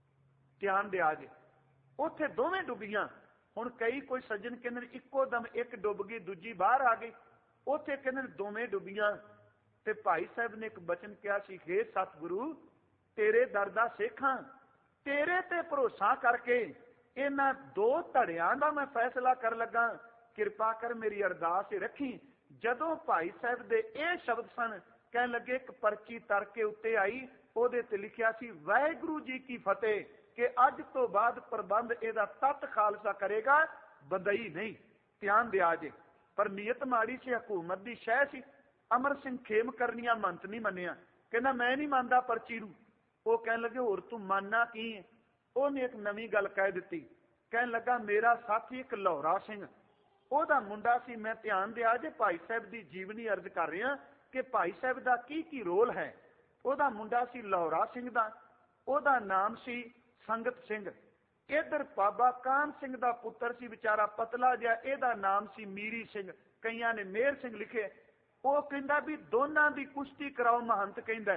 ਧਿਆਨ ਦਿਆ ਜੇ, ਉੱਥੇ ਦੋਵੇਂ ਡੁੱਬੀਆਂ। ਹੁਣ ਕਈ ਕੋਈ ਸੱਜਣ ਕਹਿੰਦੇ ਇੱਕੋ ਦਮ ਇੱਕ ਡੁੱਬ ਗਈ ਦੂਜੀ ਬਾਹਰ ਆ ਗਈ, ਉੱਥੇ ਕਹਿੰਦੇ ਦੋਵੇਂ ਡੁੱਬੀਆਂ। ਤੇ ਭਾਈ ਸਾਹਿਬ ਨੇ ਇੱਕ ਬਚਨ ਕਿਹਾ ਸੀ, ਹੇ ਸਤਿਗੁਰੂ ਤੇਰੇ ਦਰ ਦਾ ਸੇਖਾਂ, ਤੇਰੇ ਤੇ ਭਰੋਸਾ ਕਰਕੇ ਇਹਨਾਂ 2 ਧੜਿਆਂ ਦਾ ਮੈਂ ਫੈਸਲਾ ਕਰਨ ਲੱਗਾ, ਕਿਰਪਾ ਕਰ ਮੇਰੀ ਅਰਦਾਸ ਰੱਖੀ। ਜਦੋਂ ਭਾਈ ਸਾਹਿਬ ਦੇ ਇਹ ਸ਼ਬਦ ਸਨ, ਕਹਿਣ ਲੱਗੇ ਇੱਕ ਪਰਚੀ ਤਰ ਕੇ ਉੱਤੇ ਆਈ, ਉਹਦੇ ਤੇ ਲਿਖਿਆ ਸੀ ਵਾਹਿਗੁਰੂ ਜੀ ਕੀ ਫਤਿਹ, ਕਿ ਅੱਜ ਤੋਂ ਬਾਅਦ ਪ੍ਰਬੰਧ ਇਹਦਾ ਤੱਤ ਖਾਲਸਾ ਕਰੇਗਾ, ਬੰਦਈ ਨਹੀਂ। ਧਿਆਨ ਦਿਆ ਜੇ, ਪਰ ਨੀਅਤ ਮਾੜੀ ਸੀ, ਹਕੂਮਤ ਦੀ ਸ਼ਹਿ ਸੀ। ਅਮਰ ਸਿੰਘ ਖੇਮ ਕਰਨੀਆਂ ਮੰਤ ਨਹੀਂ ਮੰਨਿਆ, ਕਹਿੰਦਾ ਮੈਂ ਨਹੀਂ ਮੰਨਦਾ ਪਰਚੀ ਨੂੰ। ਉਹ ਕਹਿਣ ਲੱਗੇ ਹੋਰ ਤੂੰ ਮੰਨਣਾ ਕੀ ਹੈ? ਉਹਨੇ ਇੱਕ ਨਵੀਂ ਗੱਲ ਕਹਿ ਦਿੱਤੀ, ਕਹਿਣ ਲੱਗਾ ਮੇਰਾ ਸਾਥੀ ਇੱਕ ਲੌਰਾ ਸਿੰਘ, ਉਹਦਾ ਮੁੰਡਾ ਸੀ। ਮੈਂ ਧਿਆਨ ਦਿਆ ਜੇ ਭਾਈ ਸਾਹਿਬ ਦੀ ਜੀਵਨੀ ਅਰਜ਼ ਕਰ ਰਿਹਾ ਕਿ ਭਾਈ ਸਾਹਿਬ ਦਾ ਕੀ ਕੀ ਰੋਲ ਹੈ। ਉਹਦਾ ਮੁੰਡਾ ਸੀ ਲੌਰਾ ਸਿੰਘ ਦਾ, ਉਹਦਾ ਨਾਮ ਸੀ ਸੰਗਤ ਸਿੰਘ। इधर बाबा कान सिंह का पुत्र सी बेचारा पतला जिहा, इहदा नाम सी मीरी सिंह, कईयां ने मेहर सिंह लिखे। वो कहंदा भी दोनों की कुश्ती कराओ। महंत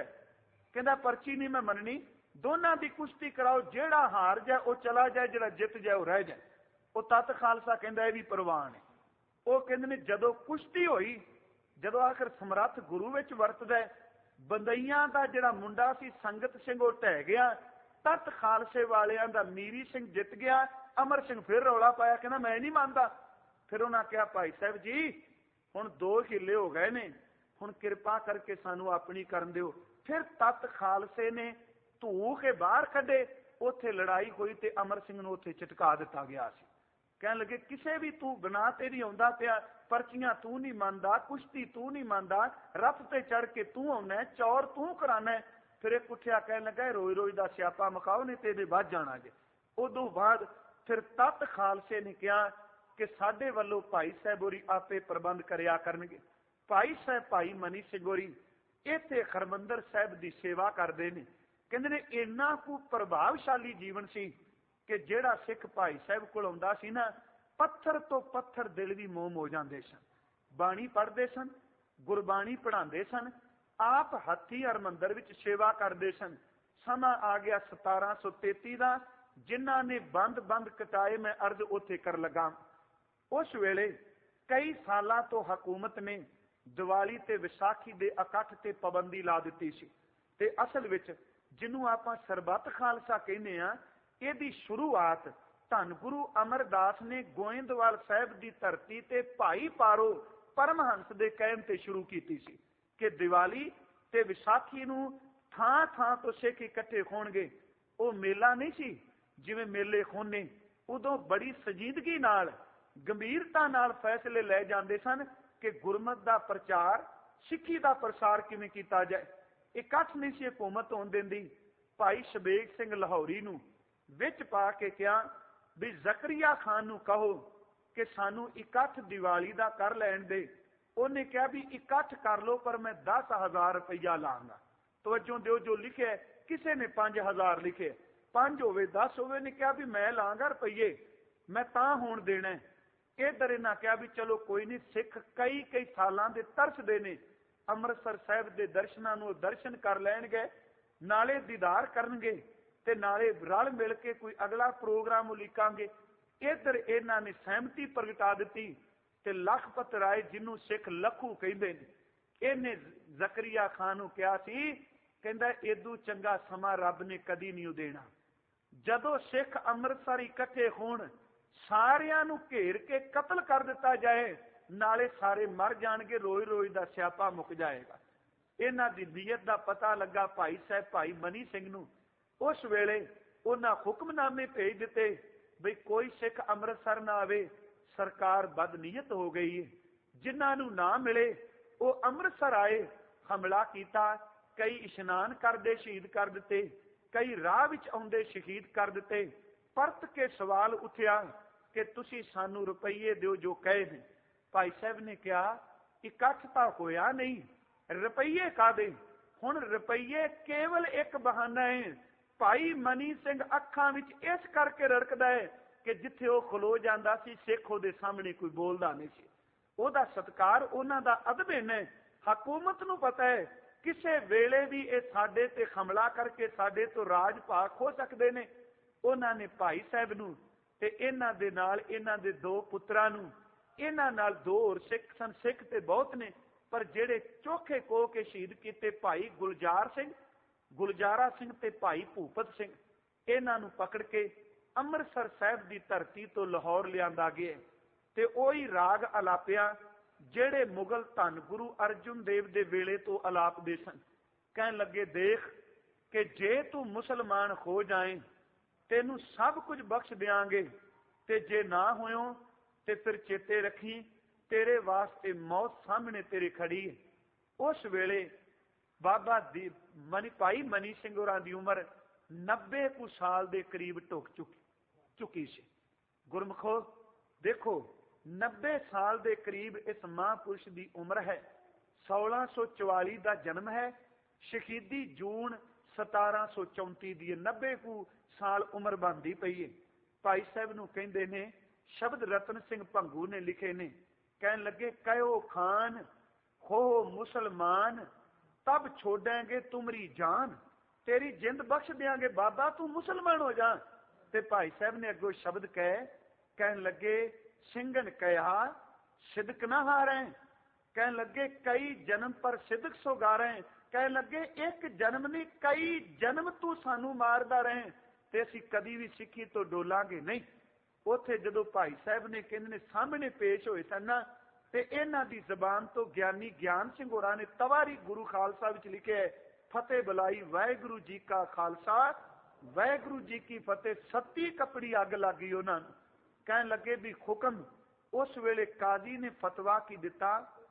कहंदा पर्ची नहीं मैं मननी, दोनों की कुश्ती कराओ, जेड़ा हार जाए वो चला जाए, जेड़ा जित जाए वो रह जाए। वो तत खालसा कहंदा भी प्रवान है। वो कहंदे ने जदों कुश्ती होई, जदों आखिर समर्थ गुरु विच वरतदा, बंदईयां दा जिहड़ा मुंडा सी संगत सिंह वो ढह गया, तत खालसे वालियां दा मीरी सिंह जित गया। अमर सिंह फिर रौला पाया, कहना मैं नहीं मानता। फिर उन्होंने कहा भाई साहब जी हुण 2 हिले हो गए ने, हुण किरपा करके सानू अपनी करन दिओ। फिर तत खालसे ने धू के बाहर कढे, उत्थे लड़ाई हुई ते अमर सिंह नूं उत्थे झटका दिता गया सी। कहने लगे किसे भी तू गुनाह ते नहीं आउंदा पिया, पर्चियां तू नहीं मानदा, कुश्ती तू नहीं मानदा, रथ ते चढ़ के तू आउना, चौर तू कराना। फिर एक उठिया कहने लगा रोज रोज का स्यापा मुकाओ नहीं तो ये वध जाना जे। उदों बाद फिर तत खालसे ने कहा कि साडे वल्लों भाई साहब होरी आपे प्रबंध करिया करनगे। भाई साहब भाई मनी सिंह होरी इत्थे हरमंदर साहब की सेवा करते हैं। कहते ने इन्ना को प्रभावशाली जीवन सी कि जेड़ा सिख भाई साहब कोल आउंदा सी ना, पत्थर तो पत्थर दिल भी मोम हो जाते सन। बाणी पढ़ते सन, गुरबाणी पढ़ाते सन, आप हथी हरमंदर विच सेवा करते सन। समा आ गया 1733 का, जिन्हां ने बंद बंद कटाए मैं अर्ज उत्थे कर लगा। उस वेले कई सालों तो हकूमत ने दिवाली ते विसाखी दे इकट्ठ ते पाबंदी ला दी सी। ते असल विच जिन्हों आपां सरबत खालसा कहने आ, इहदी शुरुआत धन गुरु अमरदास ने गोइंदवाल साहब की धरती ते भाई पारो परमहंस के कहण ते शुरू की सी कि दिवाली ते विसाखी नूं थां थां तो सिख इकट्ठे होणगे। वो मेला नहीं सी जिवें मेले होने, उदों बड़ी संजीदगी नाल गंभीरता नाल फैसले लै जांदे सन कि गुरमत का प्रचार, सिक्खी का प्रसार किवें कीता जाए। इकट्ठ नहीं सी हुकूमत होण दिंदी। भाई शबेग सिंह लाहौरी नूं विच पा के कहा भी जकरिया खान नूं कहो कि सानू इकट्ठ दिवाली का कर लैण दे। उन्हें कहा भी इकट्ठ कर लो पर मैं 10,000 रुपया लांगा। तवज्जो दिओ, जो लिखे किसी ने 5,000 लिखे, 5 होवे 10 होवे, ने कहा भी मैं लांगा रुपये, मैं तां होण देना है। इधर इन्हां कहा भी चलो कोई नहीं, सिख कई कई सालां दे तरसदे ने अमृतसर साहब के दर्शनां नूं दर्शन कर लैणगे, नाले दीदार करनगे ते नाले रल मिल के कोई अगला प्रोग्राम उलीकांगे। इधर इन्हां ने सहमति प्रगटा दी ते लखपत राय जिन्हों सिख लखू कहते हैं, इन्हें जकरिया खान नूं कहा सी, कहंदा इदू चंगा समा रब ने कदी नहीं देना। जदों सिख अमृतसर इकट्ठे होण, सारियां नूं घेर के कतल कर दिता जाए, नाले सारे मर जाणगे, रोज रोज का स्यापा मुक जाएगा। इन्हां दी नीयत का पता लगा भाई साहब भाई मनी सिंह नूं। उस वेले उन्हां हुक्मनामे भेज दिते बई कोई सिख अमृतसर ना आवे, सरकार बदनीयत हो गई है। जिन्हां नूं ना मिले वो अमृतसर आए, हमला किया, कई इशनान करदे शहीद कर दिते, कई राह विच आउंदे शहीद कर दिते। परत के सवाल उठिया कि तुसी सानू रुपये दिओ जो कहे ने। भाई साहब ने कहा इकट्ठ तां होया नहीं, रुपये कादे? हुण रुपये केवल एक बहाना है। भाई मनी सिंह अखां विच इस करके रड़कदा है कि जिथे वो खलो जांदा सी, सिख उहदे सामने कोई बोलदा नहीं सी। उहदा सत्कार, उन्हां दा अदब है। हकूमत नूं पता है किसे वेले भी ये साडे ते हमला करके साडे तो राज भाग हो सकते ने। उन्हां ने भाई साहब नूं ते इन्हां दे नाल इन्हां दे 2 पुत्रां नूं, इन्हां नाल 2 होर सिख सन, सिख ते बहुत ने पर जेड़े चोखे को के शहीद किते भाई गुलजार सिंह, गुलजारा सिंह ते भाई भूपत सिंह, इन्हां नूं पकड़ के अमृतसर साहब की धरती तो लाहौर लियांदा गया ते ओही राग अलापिया जेड़े मुगल धन गुरु अर्जुन देव दे वेले तो अलापदे सन। कहन लगे देख कि जे तू मुसलमान हो जाए तेनू सब कुछ बख्श देंगे, ते जे ना होयो ते फिर चेते रखी तेरे वास्ते मौत सामने तेरे खड़ी है। उस वेले बाबा दी भाई मनी सिंह होरां दी उम्र 90 कुछ साल के करीब ढुक चुकी सी। गुरमुखो देखो 90 साल के करीब इस महापुरुष की उम्र है। 1644 का जन्म है, शहीदी जून 1734 दी 90 को साल उम्र बनती पई है। ਭਾਈ ਸਾਹਿਬ ਨੂੰ ਕਹਿੰਦੇ ਨੇ, ਸ਼ਬਦ ਰਤਨ ਸਿੰਘ ਭੰਗੂ ਨੇ ਲਿਖੇ ਨੇ, ਕਹਿਣ ਲੱਗੇ, ਕਹਿਓ ਖਾਨ ਹੋ ਮੁਸਲਮਾਨ, ਤਬ ਛੋੜਾਂਗੇ ਤੁਮਰੀ ਜਾਨ। ਤੇਰੀ ਜਿੰਦ ਬਖਸ਼ ਦਿਆਂਗੇ ਬਾਬਾ, ਤੂੰ ਮੁਸਲਮਾਨ ਹੋ ਜਾ। ਤੇ ਭਾਈ ਸਾਹਿਬ ਨੇ ਅੱਗੋਂ ਸ਼ਬਦ ਕਹਿਣ ਲੱਗੇ, ਸਿੰਘਨ ਕਹਿਆ ਸਿਦਕ ਨਾ ਹਾਰੇ। ਕਹਿਣ ਲੱਗੇ, ਕਈ ਜਨਮ ਪਰ ਸਿਦਕ ਸੋਗਾਰੇ। ਕਹਿਣ ਲੱਗੇ, ਇੱਕ ਜਨਮ ਨਹੀਂ, ਕਈ ਜਨਮ ਤੂੰ ਸਾਨੂੰ ਮਾਰਦਾ ਰਹੇ ਤੇ ਅਸੀਂ ਕਦੀ ਵੀ ਸਿੱਖੀ ਤੋਂ ਡੋਲਾਂਗੇ ਨਹੀਂ। ਉੱਥੇ ਜਦੋਂ ਭਾਈ ਸਾਹਿਬ ਨੇ ਕਹਿੰਦੇ ਨੇ ਸਾਹਮਣੇ ਪੇਸ਼ ਹੋਏ ਸਨ ਨਾ, ਤੇ ਇਹਨਾਂ ਦੀ ਜ਼ਬਾਨ ਤੋਂ ਗਿਆਨੀ ਗਿਆਨ ਸਿੰਘ ਹੋਰਾਂ ਨੇ ਤਵਾਰੀ ਗੁਰੂ ਖਾਲਸਾ ਵਿੱਚ ਲਿਖਿਆ, ਫਤਿਹ ਬੁਲਾਈ ਵਾਹਿਗੁਰੂ ਜੀ ਕਾ ਖਾਲਸਾ ਵਾਹਿਗੁਰੂ ਜੀ ਕੀ ਫਤਿਹ। ਸੱਤੀ ਕਪੜੀ ਅੱਗ ਲੱਗ ਗਈ ਉਹਨਾਂ ਨੂੰ। ਕਹਿਣ ਲੱਗੇ ਵੀ ਹੁਕਮ, ਉਸ ਵੇਲੇ ਕਾਜ਼ੀ ਨੇ ਫਤਵਾ ਕੀ ਦਿੱਤਾ,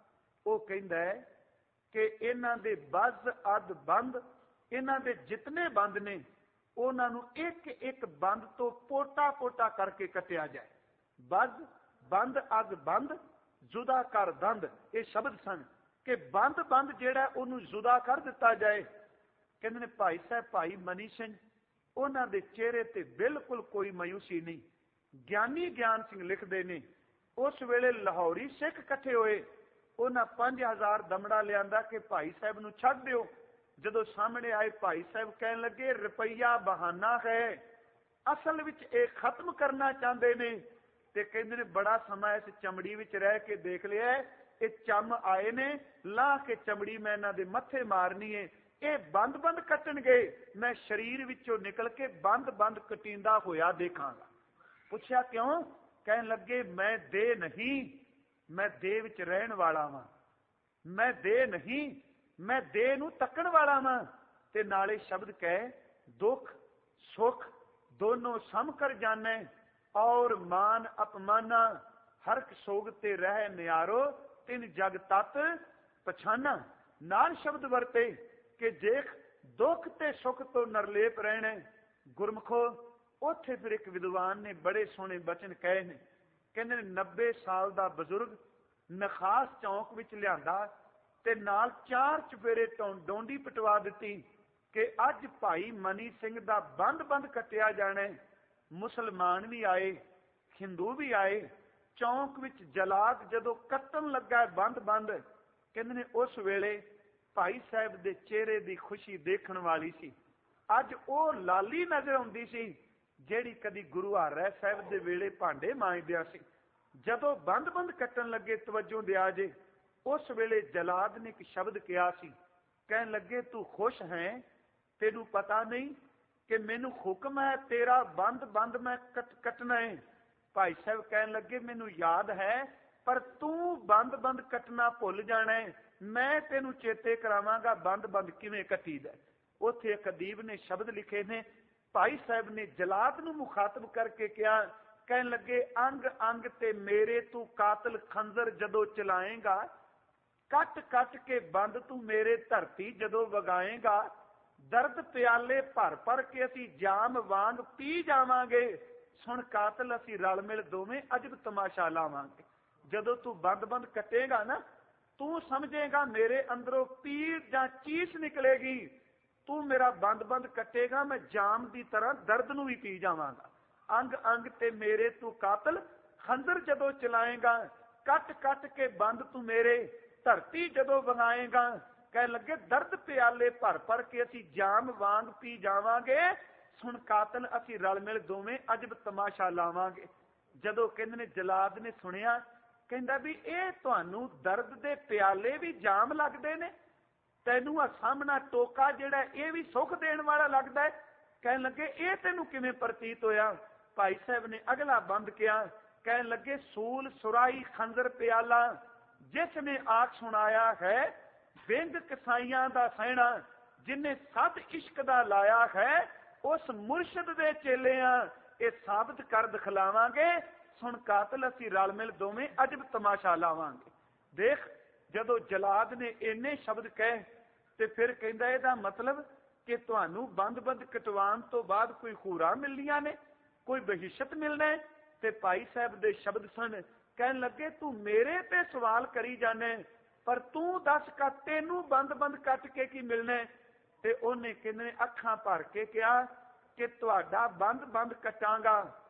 ਉਹ ਕਹਿੰਦਾ ਹੈ ਕਿ ਇਹਨਾਂ ਦੇ ਬੱਜ਼ ਅੱਧ ਬੰਦ, ਇਹਨਾਂ ਦੇ ਜਿਤਨੇ ਬੰਦ ਨੇ ਉਹਨਾਂ ਨੂੰ ਇੱਕ ਇੱਕ ਬੰਦ ਤੋਂ ਪੋਟਾ ਪੋਟਾ ਕਰਕੇ ਕੱਟਿਆ ਜਾਏ। ਬੱਜ਼ ਬੰਦ ਅੱਧ ਬੰਦ ਜੁਦਾ ਕਰ ਦੰਦ, ਇਹ ਸ਼ਬਦ ਸਨ ਕਿ ਬੰਦ ਬੰਦ ਜਿਹੜਾ ਉਹਨੂੰ ਜੁਦਾ ਕਰ ਦਿੱਤਾ ਜਾਏ। ਕਹਿੰਦੇ ਨੇ ਭਾਈ ਸਾਹਿਬ ਭਾਈ ਮਨੀ ਸਿੰਘ, ਉਹਨਾਂ ਦੇ ਚਿਹਰੇ ਤੇ ਬਿਲਕੁਲ ਕੋਈ ਮਾਯੂਸੀ ਨਹੀਂ। ਗਿਆਨੀ ਗਿਆਨ ਸਿੰਘ ਲਿਖਦੇ ਨੇ, ਉਸ ਵੇਲੇ ਲਾਹੌਰੀ ਸਿੱਖ ਇਕੱਠੇ ਹੋਏ, ਉਹਨਾਂ 5000 ਦਮੜਾ ਲਿਆਂਦਾ ਕਿ ਭਾਈ ਸਾਹਿਬ ਨੂੰ ਛੱਡ ਦਿਓ। ਜਦੋਂ ਸਾਹਮਣੇ ਆਏ ਭਾਈ ਸਾਹਿਬ ਕਹਿਣ ਲੱਗੇ, ਰੁਪਈਆ ਬਹਾਨਾ ਹੈ, ਅਸਲ ਵਿੱਚ ਇਹ ਖਤਮ ਕਰਨਾ ਚਾਹੁੰਦੇ ਨੇ। ਤੇ ਕਹਿੰਦੇ ਨੇ ਬੜਾ ਸਮਾਂ ਇਸ ਚਮੜੀ ਵਿੱਚ ਰਹਿ ਕੇ ਦੇਖ ਲਿਆ, ਇਹ ਚੰਮ ਆਏ ਨੇ, ਲਾਹ ਕੇ ਚਮੜੀ ਮੈਂ ਇਹਨਾਂ ਦੇ ਮੱਥੇ ਮਾਰਨੀ ਹੈ। ਇਹ ਬੰਦ ਬੰਦ ਕੱਟਣਗੇ, ਮੈਂ ਸਰੀਰ ਵਿੱਚੋਂ ਨਿਕਲ ਕੇ ਬੰਦ ਬੰਦ ਕਟੀਂਦਾ ਹੋਇਆ ਦੇਖਾਂਗਾ। ਪੁੱਛਿਆ ਕਿਉਂ? ਕਹਿਣ ਲੱਗੇ, ਮੈਂ ਦੇਹ ਨਹੀਂ, ਮੈਂ ਦੇਹ ਵਿੱਚ ਰਹਿਣ ਵਾਲਾ ਵਾਂ। ਮੈਂ ਦੇਹ ਨਹੀਂ, ਮੈਂ ਦੇਹ ਨੂੰ ਤੱਕਣ ਵਾਲਾ ਵਾਂ। ਤੇ ਨਾਲੇ ਸ਼ਬਦ ਕਹੇ, ਦੁੱਖ ਸੁੱਖ ਦੋਨੋਂ ਸਮ ਕਰ ਜਾਣੇ, ਔਰ ਮਾਨ ਅਪਮਾਨਾ ਹਰਕ ਸੋਗ ਤੇ ਰਹਿ ਨਿਆਰੋ, ਤਿੰਨ ਜਗ ਤਤ ਪਛਾਨਾ। ਨਾਲ ਸ਼ਬਦ ਵਰਤੇ ਕਿ ਦੇਖ ਦੁੱਖ ਤੇ ਸੁੱਖ ਤੋਂ ਨਰਲੇਪ ਰਹਿਣੇ। ਗੁਰਮਖੋ, ਉੱਥੇ ਫਿਰ ਇੱਕ ਵਿਦਵਾਨ ਨੇ ਬੜੇ ਸੋਹਣੇ ਬਚਨ ਕਹੇ ਨੇ। ਕਹਿੰਦੇ ਨੇ 90 ਸਾਲ ਦਾ ਬਜ਼ੁਰਗ ਨਖਾਸ ਚੌਂਕ ਵਿੱਚ ਲਿਆਂਦਾ ਤੇ ਨਾਲ 4 ਚੁਫੇਰੇ ਡੋਂਡੀ ਪਟਵਾ ਦਿੱਤੀ ਕਿ ਅੱਜ ਭਾਈ ਮਨੀ ਸਿੰਘ ਦਾ ਬੰਦ ਬੰਦ ਕੱਟਿਆ ਜਾਣਾ। ਮੁਸਲਮਾਨ ਵੀ ਆਏ, ਹਿੰਦੂ ਵੀ ਆਏ। ਚੌਂਕ ਵਿੱਚ ਜਲਾਦ ਜਦੋਂ ਕੱਟਣ ਲੱਗਾ ਬੰਦ ਬੰਦ, ਕਹਿੰਦੇ ਨੇ ਉਸ ਵੇਲੇ ਭਾਈ ਸਾਹਿਬ ਦੇ ਚਿਹਰੇ ਦੀ ਖੁਸ਼ੀ ਦੇਖਣ ਵਾਲੀ ਸੀ। ਅੱਜ ਉਹ ਲਾਲੀ ਨਜ਼ਰ ਆਉਂਦੀ ਸੀ ਜਿਹੜੀ ਕਦੀ ਗੁਰੂ ਹਰਿ ਸਾਹਿਬ ਦੇ ਵੇਲੇ ਭਾਂਡੇ ਮਾਂਜਦਿਆ ਸੀ। ਜਦੋਂ ਬੰਦ ਬੰਦ ਕੱਟਣ ਲੱਗੇ, ਤਵੱਜੋ ਦਿਆ ਜੇ, ਉਸ ਵੇਲੇ ਜਲਾਦ ਨੇ ਇੱਕ ਸ਼ਬਦ ਕਿਹਾ ਸੀ। ਕਹਿਣ ਲੱਗੇ, ਤੂੰ ਖੁਸ਼ ਹੈ, ਤੈਨੂੰ ਪਤਾ ਨਹੀਂ ਕਿ ਮੈਨੂੰ ਹੁਕਮ ਹੈ ਤੇਰਾ ਬੰਦ ਬੰਦ ਮੈਂ ਕੱਟਣਾ ਹੈ। ਭਾਈ ਸਾਹਿਬ ਕਹਿਣ ਲੱਗੇ, ਮੈਨੂੰ ਯਾਦ ਹੈ, ਪਰ ਤੂੰ ਬੰਦ ਬੰਦ ਕੱਟਣਾ ਭੁੱਲ ਜਾਣਾ ਹੈ, ਮੈਂ ਤੈਨੂੰ ਚੇਤੇ ਕਰਾਵਾਂਗਾ ਬੰਦ ਬੰਦ ਕਿਵੇਂ ਕੱਟੀਦਾ। ਉੱਥੇ ਇੱਕ ਅਦੀਬ ਨੇ ਸ਼ਬਦ ਲਿਖੇ ਨੇ, ਭਾਈ ਸਾਹਿਬ ਨੇ ਜਲਾਦ ਨੂੰ ਮੁਖਾਤਬ ਕਰਕੇ ਕਿਹਾ, ਕਹਿਣ ਲੱਗੇ, ਅੰਗ ਅੰਗ ਤੇ ਮੇਰੇ ਤੂੰ ਕਾਤਲ ਖੰਜਰ ਜਦੋਂ ਚਲਾਏਗਾ, ਕੱਟ ਕੱਟ ਕੇ ਬੰਦ ਤੂੰ ਮੇਰੇ ਧਰਤੀ ਜਦੋਂ ਵਗਾਏਗਾ, ਦਰਦ ਪਿਆਲੇ ਭਰ ਭਰ ਕੇ ਅਸੀਂ ਜਾਮ ਵਾਂਗ ਪੀ ਜਾਵਾਂਗੇ, ਸੁਣ ਕਾਤਲ ਅਸੀਂ ਰਲ ਮਿਲ ਦੋਵੇਂ ਅਜਬ ਤਮਾਸ਼ਾ ਲਾਵਾਂਗੇ। ਜਦੋਂ ਤੂੰ ਬੰਦ ਬੰਦ ਕੱਟੇਗਾ ਨਾ, ਤੂੰ ਸਮਝੇਗਾ ਮੇਰੇ ਅੰਦਰੋਂ ਪੀੜ ਜਾਂ ਚੀਸ ਨਿਕਲੇਗੀ। ਤੂੰ ਮੇਰਾ ਬੰਦ ਬੰਦ ਕੱਟੇਗਾ, ਮੈਂ ਜਾਮ ਦੀ ਤਰ੍ਹਾਂ ਦਰਦ ਨੂੰ ਵੀ ਪੀ ਜਾਵਾਂਗਾ। ਅੰਗ ਅੰਗ ਤੇ ਮੇਰੇ ਤੂੰ ਕਾਤਲ ਖੰਜਰ ਜਦੋਂ ਚਲਾਏਗਾ, ਕੱਟ ਕੱਟ ਕੇ ਬੰਦ ਤੂੰ ਮੇਰੇ ਧਰਤੀ ਜਦੋਂ ਵਗਾਏਗਾ। ਕਹਿ ਲੱਗੇ, ਦਰਦ ਪਿਆਲੇ ਭਰ ਭਰ ਕੇ ਅਸੀਂ ਜਾਮ ਵਾਂਗ ਪੀ ਜਾਵਾਂਗੇ, ਸੁਣ ਕਾਤਲ ਅਸੀਂ ਰਲ ਮਿਲ ਦੋਵੇਂ ਅਜਬ ਤਮਾਸ਼ਾ ਲਾਵਾਂਗੇ। ਜਦੋਂ ਕਹਿੰਦੇ ਨੇ ਜਲਾਦ ਨੇ ਸੁਣਿਆ, ਕਹਿੰਦਾ ਵੀ ਇਹ ਤੁਹਾਨੂੰ ਦਰਦ ਦੇ ਪਿਆਲੇ ਵੀ ਜਾਮ ਲੱਗਦੇ ਨੇ, ਤੈਨੂੰ ਆ ਸਾਹਮਣਾ ਟੋਕਾ ਜਿਹੜਾ ਇਹ ਵੀ ਸੁੱਖ ਦੇਣ ਵਾਲਾ ਲੱਗਦਾ ਹੈ। ਕਹਿਣ ਲੱਗੇ, ਇਹ ਤੈਨੂੰ ਕਿਵੇਂ ਪ੍ਰਤੀਤ ਹੋਇਆ? ਭਾਈ ਸਾਹਿਬ ਨੇ ਅਗਲਾ ਬੰਦ ਕਿਹਾ, ਕਹਿਣ ਲੱਗੇ, ਸੂਲ ਸੁਰਾਈ ਖੰਜਰ ਪਿਆਲਾ ਜਿਸ ਨੇ ਆਖ ਸੁਣਾਇਆ ਹੈ, ਵਿੰਗ ਕਸਾਈਆਂ ਦਾ ਸਹਿਣਾ ਜਿਨੇ ਸਦ ਇਸ਼ਕ ਦਾ ਲਾਇਆ ਹੈ, ਉਸ ਮੁਰਸ਼ਿਦ ਦੇ ਚੇਲਿਆਂ ਇਹ ਸਾਬਤ ਕਰ ਦਿਖਲਾਵਾਂਗੇ, ਸੁਣ ਕਾਤਲ ਅਸੀਂ ਰਲ ਮਿਲ ਦੋਵੇਂ ਅਜਬ ਤਮਾਸ਼ਾ ਲਾਵਾਂਗੇ। ਦੇਖ, ਜਦੋਂ ਜਲਾਦ ਨੇ ਇੰਨੇ ਸ਼ਬਦ ਕਹੇ ਤੇ ਫਿਰ ਕਹਿੰਦਾ, ਇਹਦਾ ਮਤਲਬ ਕਿ ਤੁਹਾਨੂੰ ਬੰਦ ਬੰਦ ਕਟਵਾਉਣ ਤੋਂ ਬਾਅਦ ਕੋਈ ਖੂਰਾ ਮਿਲਣੀਆਂ ਨੇ, ਕੋਈ ਬਹਿਸ਼ਤ ਮਿਲਣਾ ਹੈ। ਤੇ ਭਾਈ ਸਾਹਿਬ ਦੇ ਸ਼ਬਦ ਸਨ। ਕਹਿਣ ਲੱਗੇ, ਤੂੰ ਮੇਰੇ ਤੇ ਸਵਾਲ ਕਰੀ ਜਾਣੇ, ਪਰ ਤੂੰ ਦੱਸ ਕਾ ਤੈਨੂੰ ਬੰਦ ਬੰਦ ਕੱਟ ਕੇ ਕੀ ਮਿਲਣਾ? ਤੇ ਉਹਨੇ ਕਹਿੰਦੇ ਅੱਖਾਂ ਭਰ ਕੇ ਕਿਹਾ ਕਿ ਤੁਹਾਡਾ ਬੰਦ ਬੰਦ ਕੱਟਾਂਗਾ,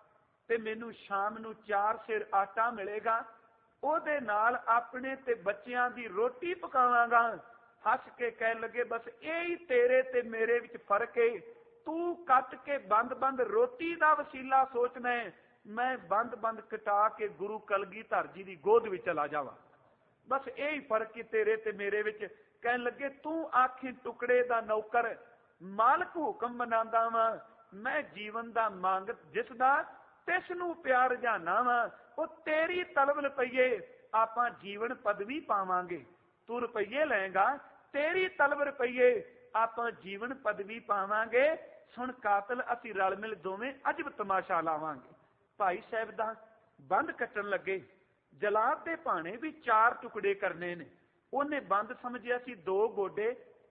ਤੇ ਮੈਨੂੰ ਸ਼ਾਮ ਨੂੰ 4 ਸਿਰ ਆਟਾ ਮਿਲੇਗਾ, ਉਹਦੇ ਨਾਲ ਆਪਣੇ ਤੇ ਬੱਚਿਆਂ ਦੀ ਰੋਟੀ ਪਕਾਵਾਂਗਾ। ਹੱਸ ਕੇ ਕਹਿਣ ਲੱਗੇ, ਬਸ ਇਹ ਹੀ ਤੇਰੇ ਤੇ ਮੇਰੇ ਵਿੱਚ ਫਰਕ ਏ। ਤੂੰ ਕੱਟ ਕੇ ਬੰਦ ਰੋਟੀ ਦਾ ਵਸੀਲਾ ਸੋਚਣਾ ਹੈ, ਮੈਂ ਬੰਦ ਕਟਾ ਕੇ ਗੁਰੂ ਕਲਗੀਧਰ ਜੀ ਦੀ ਗੋਦ ਵਿੱਚ ਚਲਾ ਜਾਵਾਂ। ਬਸ ਇਹ ਹੀ ਫਰਕ ਏ ਤੇਰੇ ਤੇ ਮੇਰੇ ਵਿੱਚ। ਕਹਿਣ ਲੱਗੇ, ਤੂੰ ਆਖੀ ਟੁਕੜੇ ਦਾ ਨੌਕਰ, ਮਾਲਕ ਹੁਕਮ ਮਨਾਉਂਦਾ ਵਾਂ, ਮੈਂ ਜੀਵਨ ਦਾ ਮੰਗ ਜਿਸ ਦਾ ਤਿਸ ਨੂੰ ਪਿਆਰ ਜਾਣਾ ਵਾ। ਉਹ ਤੇਰੀ ਤਲਬ ਰੁਪਈਏ, ਆਪਾਂ ਜੀਵਨ ਪਦਵੀ ਪਾਵਾਂਗੇ। ਤੂੰ ਰੁਪਈਏ ਲਏਗਾ, ਤੇਰੀ ਤਲਬ ਰੁਪਈਏ, ਆਪਾਂ ਜੀਵਨ ਪਦਵੀ ਪਾਵਾਂਗੇ। ਸੁਣ ਕਾਤਲ, ਅਸੀਂ ਰਲ ਮਿਲ ਦੋਵੇਂ ਅਜਬ ਤਮਾਸ਼ਾ ਲਾਵਾਂਗੇ। ਭਾਈ ਸਾਹਿਬ ਦਾ ਬੰਦ ਕੱਟਣ ਲੱਗੇ। ਜਲਾਦ ਦੇ ਭਾਣੇ ਵੀ 4 ਟੁਕੜੇ ਕਰਨੇ ਨੇ। ਉਹਨੇ ਬੰਦ ਸਮਝਿਆ ਸੀ 2 ਗੋਡੇ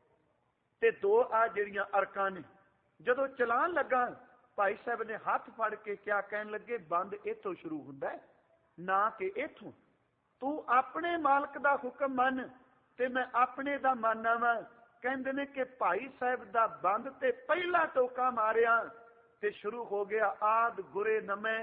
ਤੇ 2 ਆ ਜਿਹੜੀਆਂ ਅਰਕਾਂ ਨੇ। ਜਦੋਂ ਚਲਾਨ ਲੱਗਾ, ਭਾਈ ਸਾਹਿਬ ਨੇ ਹੱਥ ਫੜ ਕੇ ਕਿਹਾ, ਕਹਿਣ ਲੱਗੇ, ਬੰਦ ਇੱਥੋਂ ਸ਼ੁਰੂ ਹੁੰਦਾ ਨਾ ਕਿ ਇੱਥੋਂ। ਤੂੰ ਆਪਣੇ ਮਾਲਕ ਦਾ ਹੁਕਮ ਮੰਨ ਤੇ ਮੈਂ ਆਪਣੇ ਦਾ ਮੰਨਣਾ ਵਾ। ਕਹਿੰਦੇ ਨੇ ਕਿ ਭਾਈ ਸਾਹਿਬ ਦਾ ਬੰਦ ਤੇ ਪਹਿਲਾ ਟੋਕਾ ਮਾਰਿਆ ਤੇ ਸ਼ੁਰੂ ਹੋ ਗਿਆ, ਆਦ ਗੁਰੇ ਨਮੈ,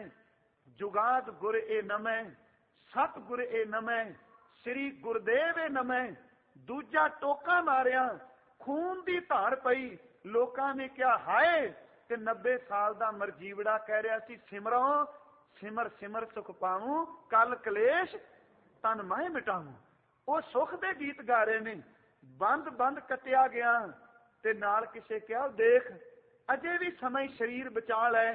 ਜੁਗਾਦ ਗੁਰ ਏ ਨਮੈ, ਸਤ ਗੁਰ ਏ ਨਮੈ, ਸ੍ਰੀ ਗੁਰਦੇਵ ਏ ਨਮੈ। ਦੂਜਾ ਟੋਕਾ ਮਾਰਿਆ, ਖੂਨ ਦੀ ਧਾਰ ਪਈ। ਲੋਕਾਂ ਨੇ ਕਿਹਾ ਹਾਏ, ਤੇ 90 ਸਾਲ ਦਾ ਮਰਜੀਵੜਾ ਕਹਿ ਰਿਹਾ ਸੀ, ਸਿਮਰੋ ਸਿਮਰ ਸਿਮਰ ਸੁਖ ਪਾਵੂੰ, ਕਲ ਕਲੇਸ਼ ਤਨ ਮੈਂ ਮਿਟਾਵੂੰ। ਉਹ ਸੁਖ ਦੇ ਗੀਤ ਗਾ ਰਹੇ ਨੇ। ਬੰਦ ਕੱਟਿਆ ਗਿਆ ਤੇ ਨਾਲ ਕਿਸੇ ਕਿਹਾ, ਦੇਖ ਅਜੇ ਵੀ ਸਮਾਂ ਸਰੀਰ ਬਚਾ ਲੈ,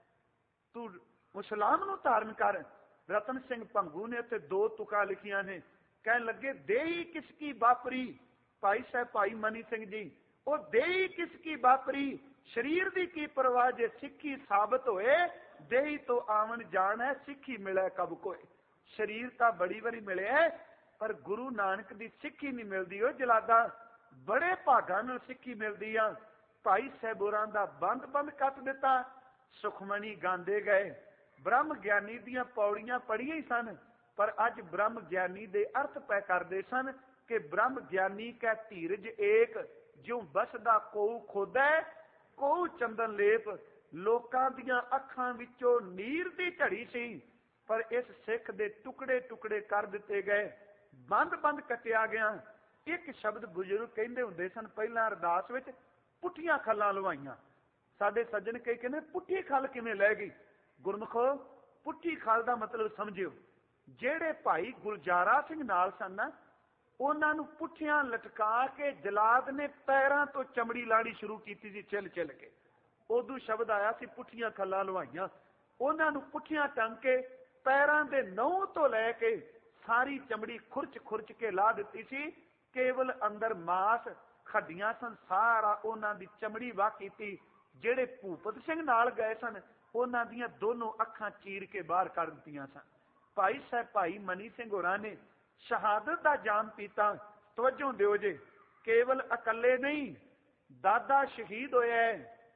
ਤੂੰ ਮੁਸਲਾਮ ਨੂੰ ਧਾਰਨ ਕਰ। ਰਤਨ ਸਿੰਘ ਭੰਗੂ ਨੇ ਉੱਥੇ 2 ਤੁਕਾਂ ਲਿਖੀਆਂ ਨੇ। ਕਹਿਣ ਲੱਗੇ, ਦੇਹੀ ਕਿਸ ਕੀ ਬਾਪਰੀ। ਭਾਈ ਸਾਹਿਬ ਭਾਈ ਮਨੀ ਸਿੰਘ ਜੀ, ਉਹ ਦੇਹੀ ਕਿਸ ਕੀ ਬਾਪਰੀ, ਸਰੀਰ ਦੀ ਕੀ ਪਰਵਾਹ ਜੇ ਸਿੱਖੀ ਸਾਬਤ ਹੋਏ। ਦੇਹੀ ਤੋਂ ਆਵਣ ਜਾਣ ਹੈ, ਸਿੱਖੀ ਮਿਲੇ ਕਬ ਕੋਏ। ਸਰੀਰ ਤਾਂ ਬੜੀ ਵਾਰੀ ਮਿਲਿਆ, ਪਰ ਗੁਰੂ ਨਾਨਕ ਦੀ ਸਿੱਖੀ ਨਹੀਂ ਮਿਲਦੀ। ਉਹ ਜਲਾਦਾ ਬੜੇ ਭਾਗਾਂ ਨਾਲ ਸਿੱਖੀ ਮਿਲਦੀ ਆ। ਭਾਈ ਸਾਹਿਬ ਹੋਰਾਂ ਦਾ ਬੰਦ ਕੱਟ ਦਿੱਤਾ। ਸੁਖਮਣੀ ਗਾਉਂਦੇ ਗਏ। ਬ੍ਰਹਮ ਗਿਆਨੀ ਦੀਆਂ ਪੌੜੀਆਂ ਪੜ੍ਹੀਆਂ ਹੀ ਸਨ, ਪਰ ਅੱਜ ਬ੍ਰਹਮ ਗਿਆਨੀ ਦੇ ਅਰਥ ਪੈ ਕਰਦੇ ਸਨ ਕਿ ਬ੍ਰਹਮ ਗਿਆਨੀ ਕੈ ਧੀਰਜ ਏਕ, ਜਿਉ ਬਸਦਾ ਕੋਉ ਖੋਦੈ ਕੋਉ ਚੰਦਨ ਲੇਪ। ਲੋਕਾਂ ਦੀਆਂ ਅੱਖਾਂ ਵਿੱਚੋਂ ਨੀਰ ਦੀ ਝੜੀ ਸੀ, ਪਰ ਇਸ ਸਿੱਖ ਦੇ ਟੁਕੜੇ ਟੁਕੜੇ ਕਰ ਦਿੱਤੇ ਗਏ। ਬੰਦ ਕੱਟਿਆ ਗਿਆ। ਇੱਕ ਸ਼ਬਦ ਬਜ਼ੁਰਗ ਕਹਿੰਦੇ ਹੁੰਦੇ ਸਨ ਪਹਿਲਾਂ ਅਰਦਾਸ ਵਿੱਚ, ਪੁੱਠੀਆਂ ਖੱਲਾਂ ਲਵਾਈਆਂ। ਸਾਡੇ ਸੱਜਣ ਕਈ ਕਹਿੰਦੇ ਪੁੱਠੀ ਖੱਲ ਕਿਵੇਂ ਲੈ ਗਈ। ਗੁਰਮੁਖੋ, ਪੁੱਠੀ ਖੱਲ ਦਾ ਮਤਲਬ ਸਮਝਿਓ। ਜਿਹੜੇ ਭਾਈ ਗੁਲਜ਼ਾਰਾ ਸਿੰਘ ਨਾਲ ਸਨ ਨਾ, ਉਹਨਾਂ ਨੂੰ ਪੁੱਠੀਆਂ ਲਟਕਾ ਕੇ ਜਲਾਦ ਨੇ ਪੈਰਾਂ ਤੋਂ ਚਮੜੀ ਲਾਣੀ ਸ਼ੁਰੂ ਕੀਤੀ ਸੀ, ਛਿੱਲ ਕੇ। ਉਦੋਂ ਸ਼ਬਦ ਆਇਆ ਸੀ, ਪੁੱਠੀਆਂ ਖੱਲਾਂ ਲਵਾਈਆਂ। ਉਹਨਾਂ ਨੂੰ ਪੁੱਠੀਆਂ ਟੰਗ ਕੇ ਪੈਰਾਂ ਦੇ ਨਹੁੰ ਤੋਂ ਲੈ ਕੇ ਸਾਰੀ ਚਮੜੀ ਖੁਰਚ ਕੇ ਲਾ ਦਿੱਤੀ ਸੀ। ਕੇਵਲ ਅੰਦਰ ਮਾਸ ਹੱਡੀਆਂ ਸਨ, ਸਾਰਾ ਉਹਨਾਂ ਦੀ ਚਮੜੀ ਵਾਹ ਕੀਤੀ। ਜਿਹੜੇ ਭੂਪਤ ਸਿੰਘ ਨਾਲ ਗਏ ਸਨ, ਉਹਨਾਂ ਦੀਆਂ ਦੋਨੋਂ ਅੱਖਾਂ ਚੀਰ ਕੇ ਬਾਹਰ ਕੱਢ ਦਿੱਤੀਆਂ ਸਨ। ਭਾਈ ਸਾਹਿਬ ਭਾਈ ਮਨੀ ਸਿੰਘ ਹੋਰਾਂ ਨੇ ਸ਼ਹਾਦਤ ਦਾ ਜਾਮ ਪੀਤਾ। ਤਵੱਜੋ ਦਿਓ ਜੇ, ਕੇਵਲ ਇਕੱਲੇ ਨਹੀਂ, ਦਾਦਾ ਸ਼ਹੀਦ ਹੋਇਆ,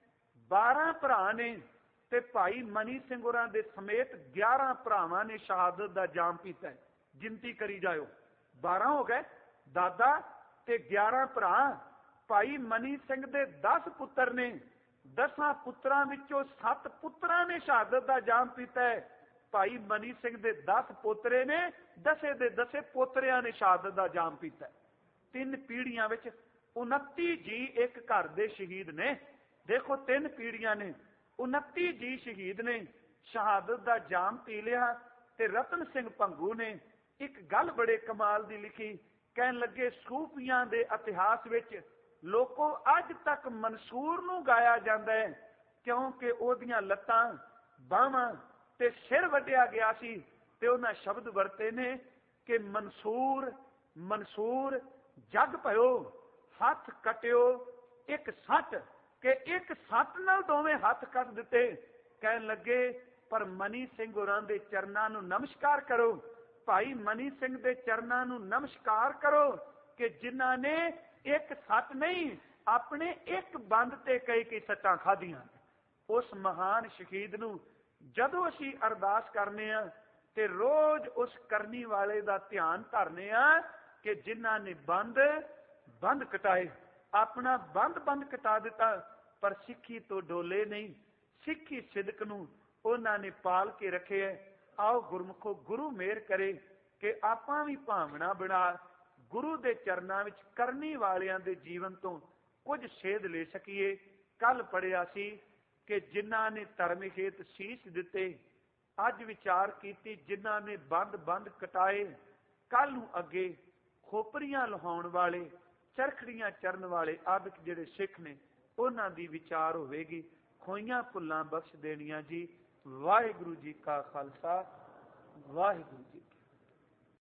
12 ਭਰਾ ਨੇ, ਤੇ ਭਾਈ ਮਨੀ ਸਿੰਘ ਹੋਰਾਂ ਦੇ ਸਮੇਤ 11 ਭਰਾਵਾਂ ਨੇ ਸ਼ਹਾਦਤ ਦਾ ਜਾਮ ਪੀਤਾ। ਗਿਣਤੀ ਕਰੀ ਜਾਇਓ, 12 ਹੋ ਗਏ ਦਾਦਾ ਤੇ 11 ਭਰਾ। ਭਾਈ ਮਨੀ ਸਿੰਘ ਦੇ 10 ਪੁੱਤਰ ਨੇ। 10 ਪੁੱਤਰਾਂ ਵਿੱਚੋਂ 7 ਪੁੱਤਰਾਂ ਨੇ ਸ਼ਹਾਦਤ ਦਾ ਜਾਮ ਪੀਤਾ ਹੈ। ਭਾਈ ਮਨੀ ਸਿੰਘ ਦੇ 10 ਪੋਤਰੇ ਨੇ, 10 ਦੇ 10 ਪੋਤਰਿਆਂ ਨੇ ਸ਼ਹਾਦਤ ਦਾ ਜਾਮ ਪੀਤਾ। 3 ਪੀੜ੍ਹੀਆਂ ਵਿੱਚ 29 ਜੀ ਇੱਕ ਘਰ ਦੇ ਸ਼ਹੀਦ ਨੇ। ਦੇਖੋ 3 ਪੀੜ੍ਹੀਆਂ ਨੇ, 29 ਜੀ ਸ਼ਹੀਦ ਨੇ, ਸ਼ਹਾਦਤ ਦਾ ਜਾਮ ਪੀ ਲਿਆ। ਤੇ ਰਤਨ ਸਿੰਘ ਭੰਗੂ ਨੇ ਇੱਕ ਗੱਲ ਬੜੇ ਕਮਾਲ ਦੀ ਲਿਖੀ। ਕਹਿਣ ਲੱਗੇ, ਸੂਫੀਆਂ ਦੇ ਇਤਿਹਾਸ ਵਿੱਚ ਲੋਕੋ ਅੱਜ ਤੱਕ ਮਨਸੂਰ ਨੂੰ ਗਾਇਆ ਜਾਂਦਾ ਹੈ, ਕਿਉਂਕਿ ਉਹਦੀਆਂ ਲੱਤਾਂ, ਬਾਹਾਂ ਤੇ ਸਿਰ ਵੱਢਿਆ ਗਿਆ ਸੀ। ਤੇ ਉਹਨਾਂ ਸ਼ਬਦ ਵਰਤੇ ਨੇ ਕਿ ਮਨਸੂਰ ਮਨਸੂਰ ਜਗ ਭਇਓ, ਹੱਥ ਕਟਿਓ ਇੱਕ ਸੱਟ, ਕਿ ਇੱਕ ਸੱਟ ਨਾਲ ਦੋਵੇਂ ਹੱਥ ਕੱਟ ਦਿੱਤੇ। ਕਹਿਣ ਲੱਗੇ, ਪਰ ਮਨੀ ਸਿੰਘ ਹੋਰਾਂ ਦੇ ਚਰਨਾਂ ਨੂੰ ਨਮਸਕਾਰ ਕਰੋ, ਭਾਈ ਮਨੀ ਸਿੰਘ ਦੇ ਚਰਨਾਂ ਨੂੰ ਨਮਸਕਾਰ ਕਰੋ, ਕਿ ਜਿਨ੍ਹਾਂ ਨੇ ਇੱਕ ਸੱਟ ਨਹੀਂ, ਆਪਣੇ ਇੱਕ ਬੰਦ ਤੇ ਕਈ ਸੱਟਾਂ ਖਾਧੀਆਂ। ਉਸ ਮਹਾਨ ਸ਼ਹੀਦ ਨੂੰ ਜਦੋਂ ਅਸੀਂ ਅਰਦਾਸ ਕਰਨੇ ਆ ਤੇ ਰੋਜ਼ ਉਸ ਕਰਨੀ ਵਾਲੇ ਦਾ ਧਿਆਨ ਧਰਨੇ ਆ ਕਿ ਜਿਨ੍ਹਾਂ ਨੇ ਬੰਦ ਕਟਾਏ, ਆਪਣਾ ਬੰਦ ਕਟਾ ਦਿੱਤਾ, ਪਰ ਸਿੱਖੀ ਤੋਂ ਡੋਲੇ ਨਹੀਂ। ਸਿੱਖੀ ਸਿਦਕ ਨੂੰ ਉਹਨਾਂ ਨੇ ਪਾਲ ਕੇ ਰੱਖਿਆ। ਆਓ ਗੁਰਮੁਖੋ, ਗੁਰੂ ਮਿਹਰ ਕਰੇ ਕਿ ਆਪਾਂ ਵੀ ਭਾਵਨਾ ਬਣਾ ਗੁਰੂ ਦੇ ਚਰਨਾਂ ਵਿੱਚ ਕਰਨੀ ਵਾਲਿਆਂ ਦੇ ਜੀਵਨ ਤੋਂ ਕੁਝ ਸੇਧ ਲੈ ਸਕੀਏ। ਕੱਲ ਪੜ੍ਹਿਆ ਸੀ ਕਿ ਜਿਨ੍ਹਾਂ ਨੇ ਧਰਮ ਹੇਤ ਸੀਸ ਦਿੱਤੇ, ਅੱਜ ਵਿਚਾਰ ਕੀਤੀ ਜਿਨ੍ਹਾਂ ਨੇ ਬੰਦ ਕਟਾਏ, ਕੱਲ ਨੂੰ ਅੱਗੇ ਖੋਪਰੀਆਂ ਲਹਾਉਣ ਵਾਲੇ, ਚਰਖੜੀਆਂ ਚਰਨ ਵਾਲੇ ਆਦਿਕ ਜਿਹੜੇ ਸਿੱਖ ਨੇ, ਉਹਨਾਂ ਦੀ ਵਿਚਾਰ ਹੋਵੇਗੀ। ਖੋਈਆਂ ਭੁੱਲਾਂ ਬਖਸ਼ ਦੇਣੀਆਂ ਜੀ। ਵਾਹਿਗੁਰੂ ਜੀ ਕਾ ਖਾਲਸਾ, ਵਾਹਿਗੁਰੂ ਜੀ ਕੀ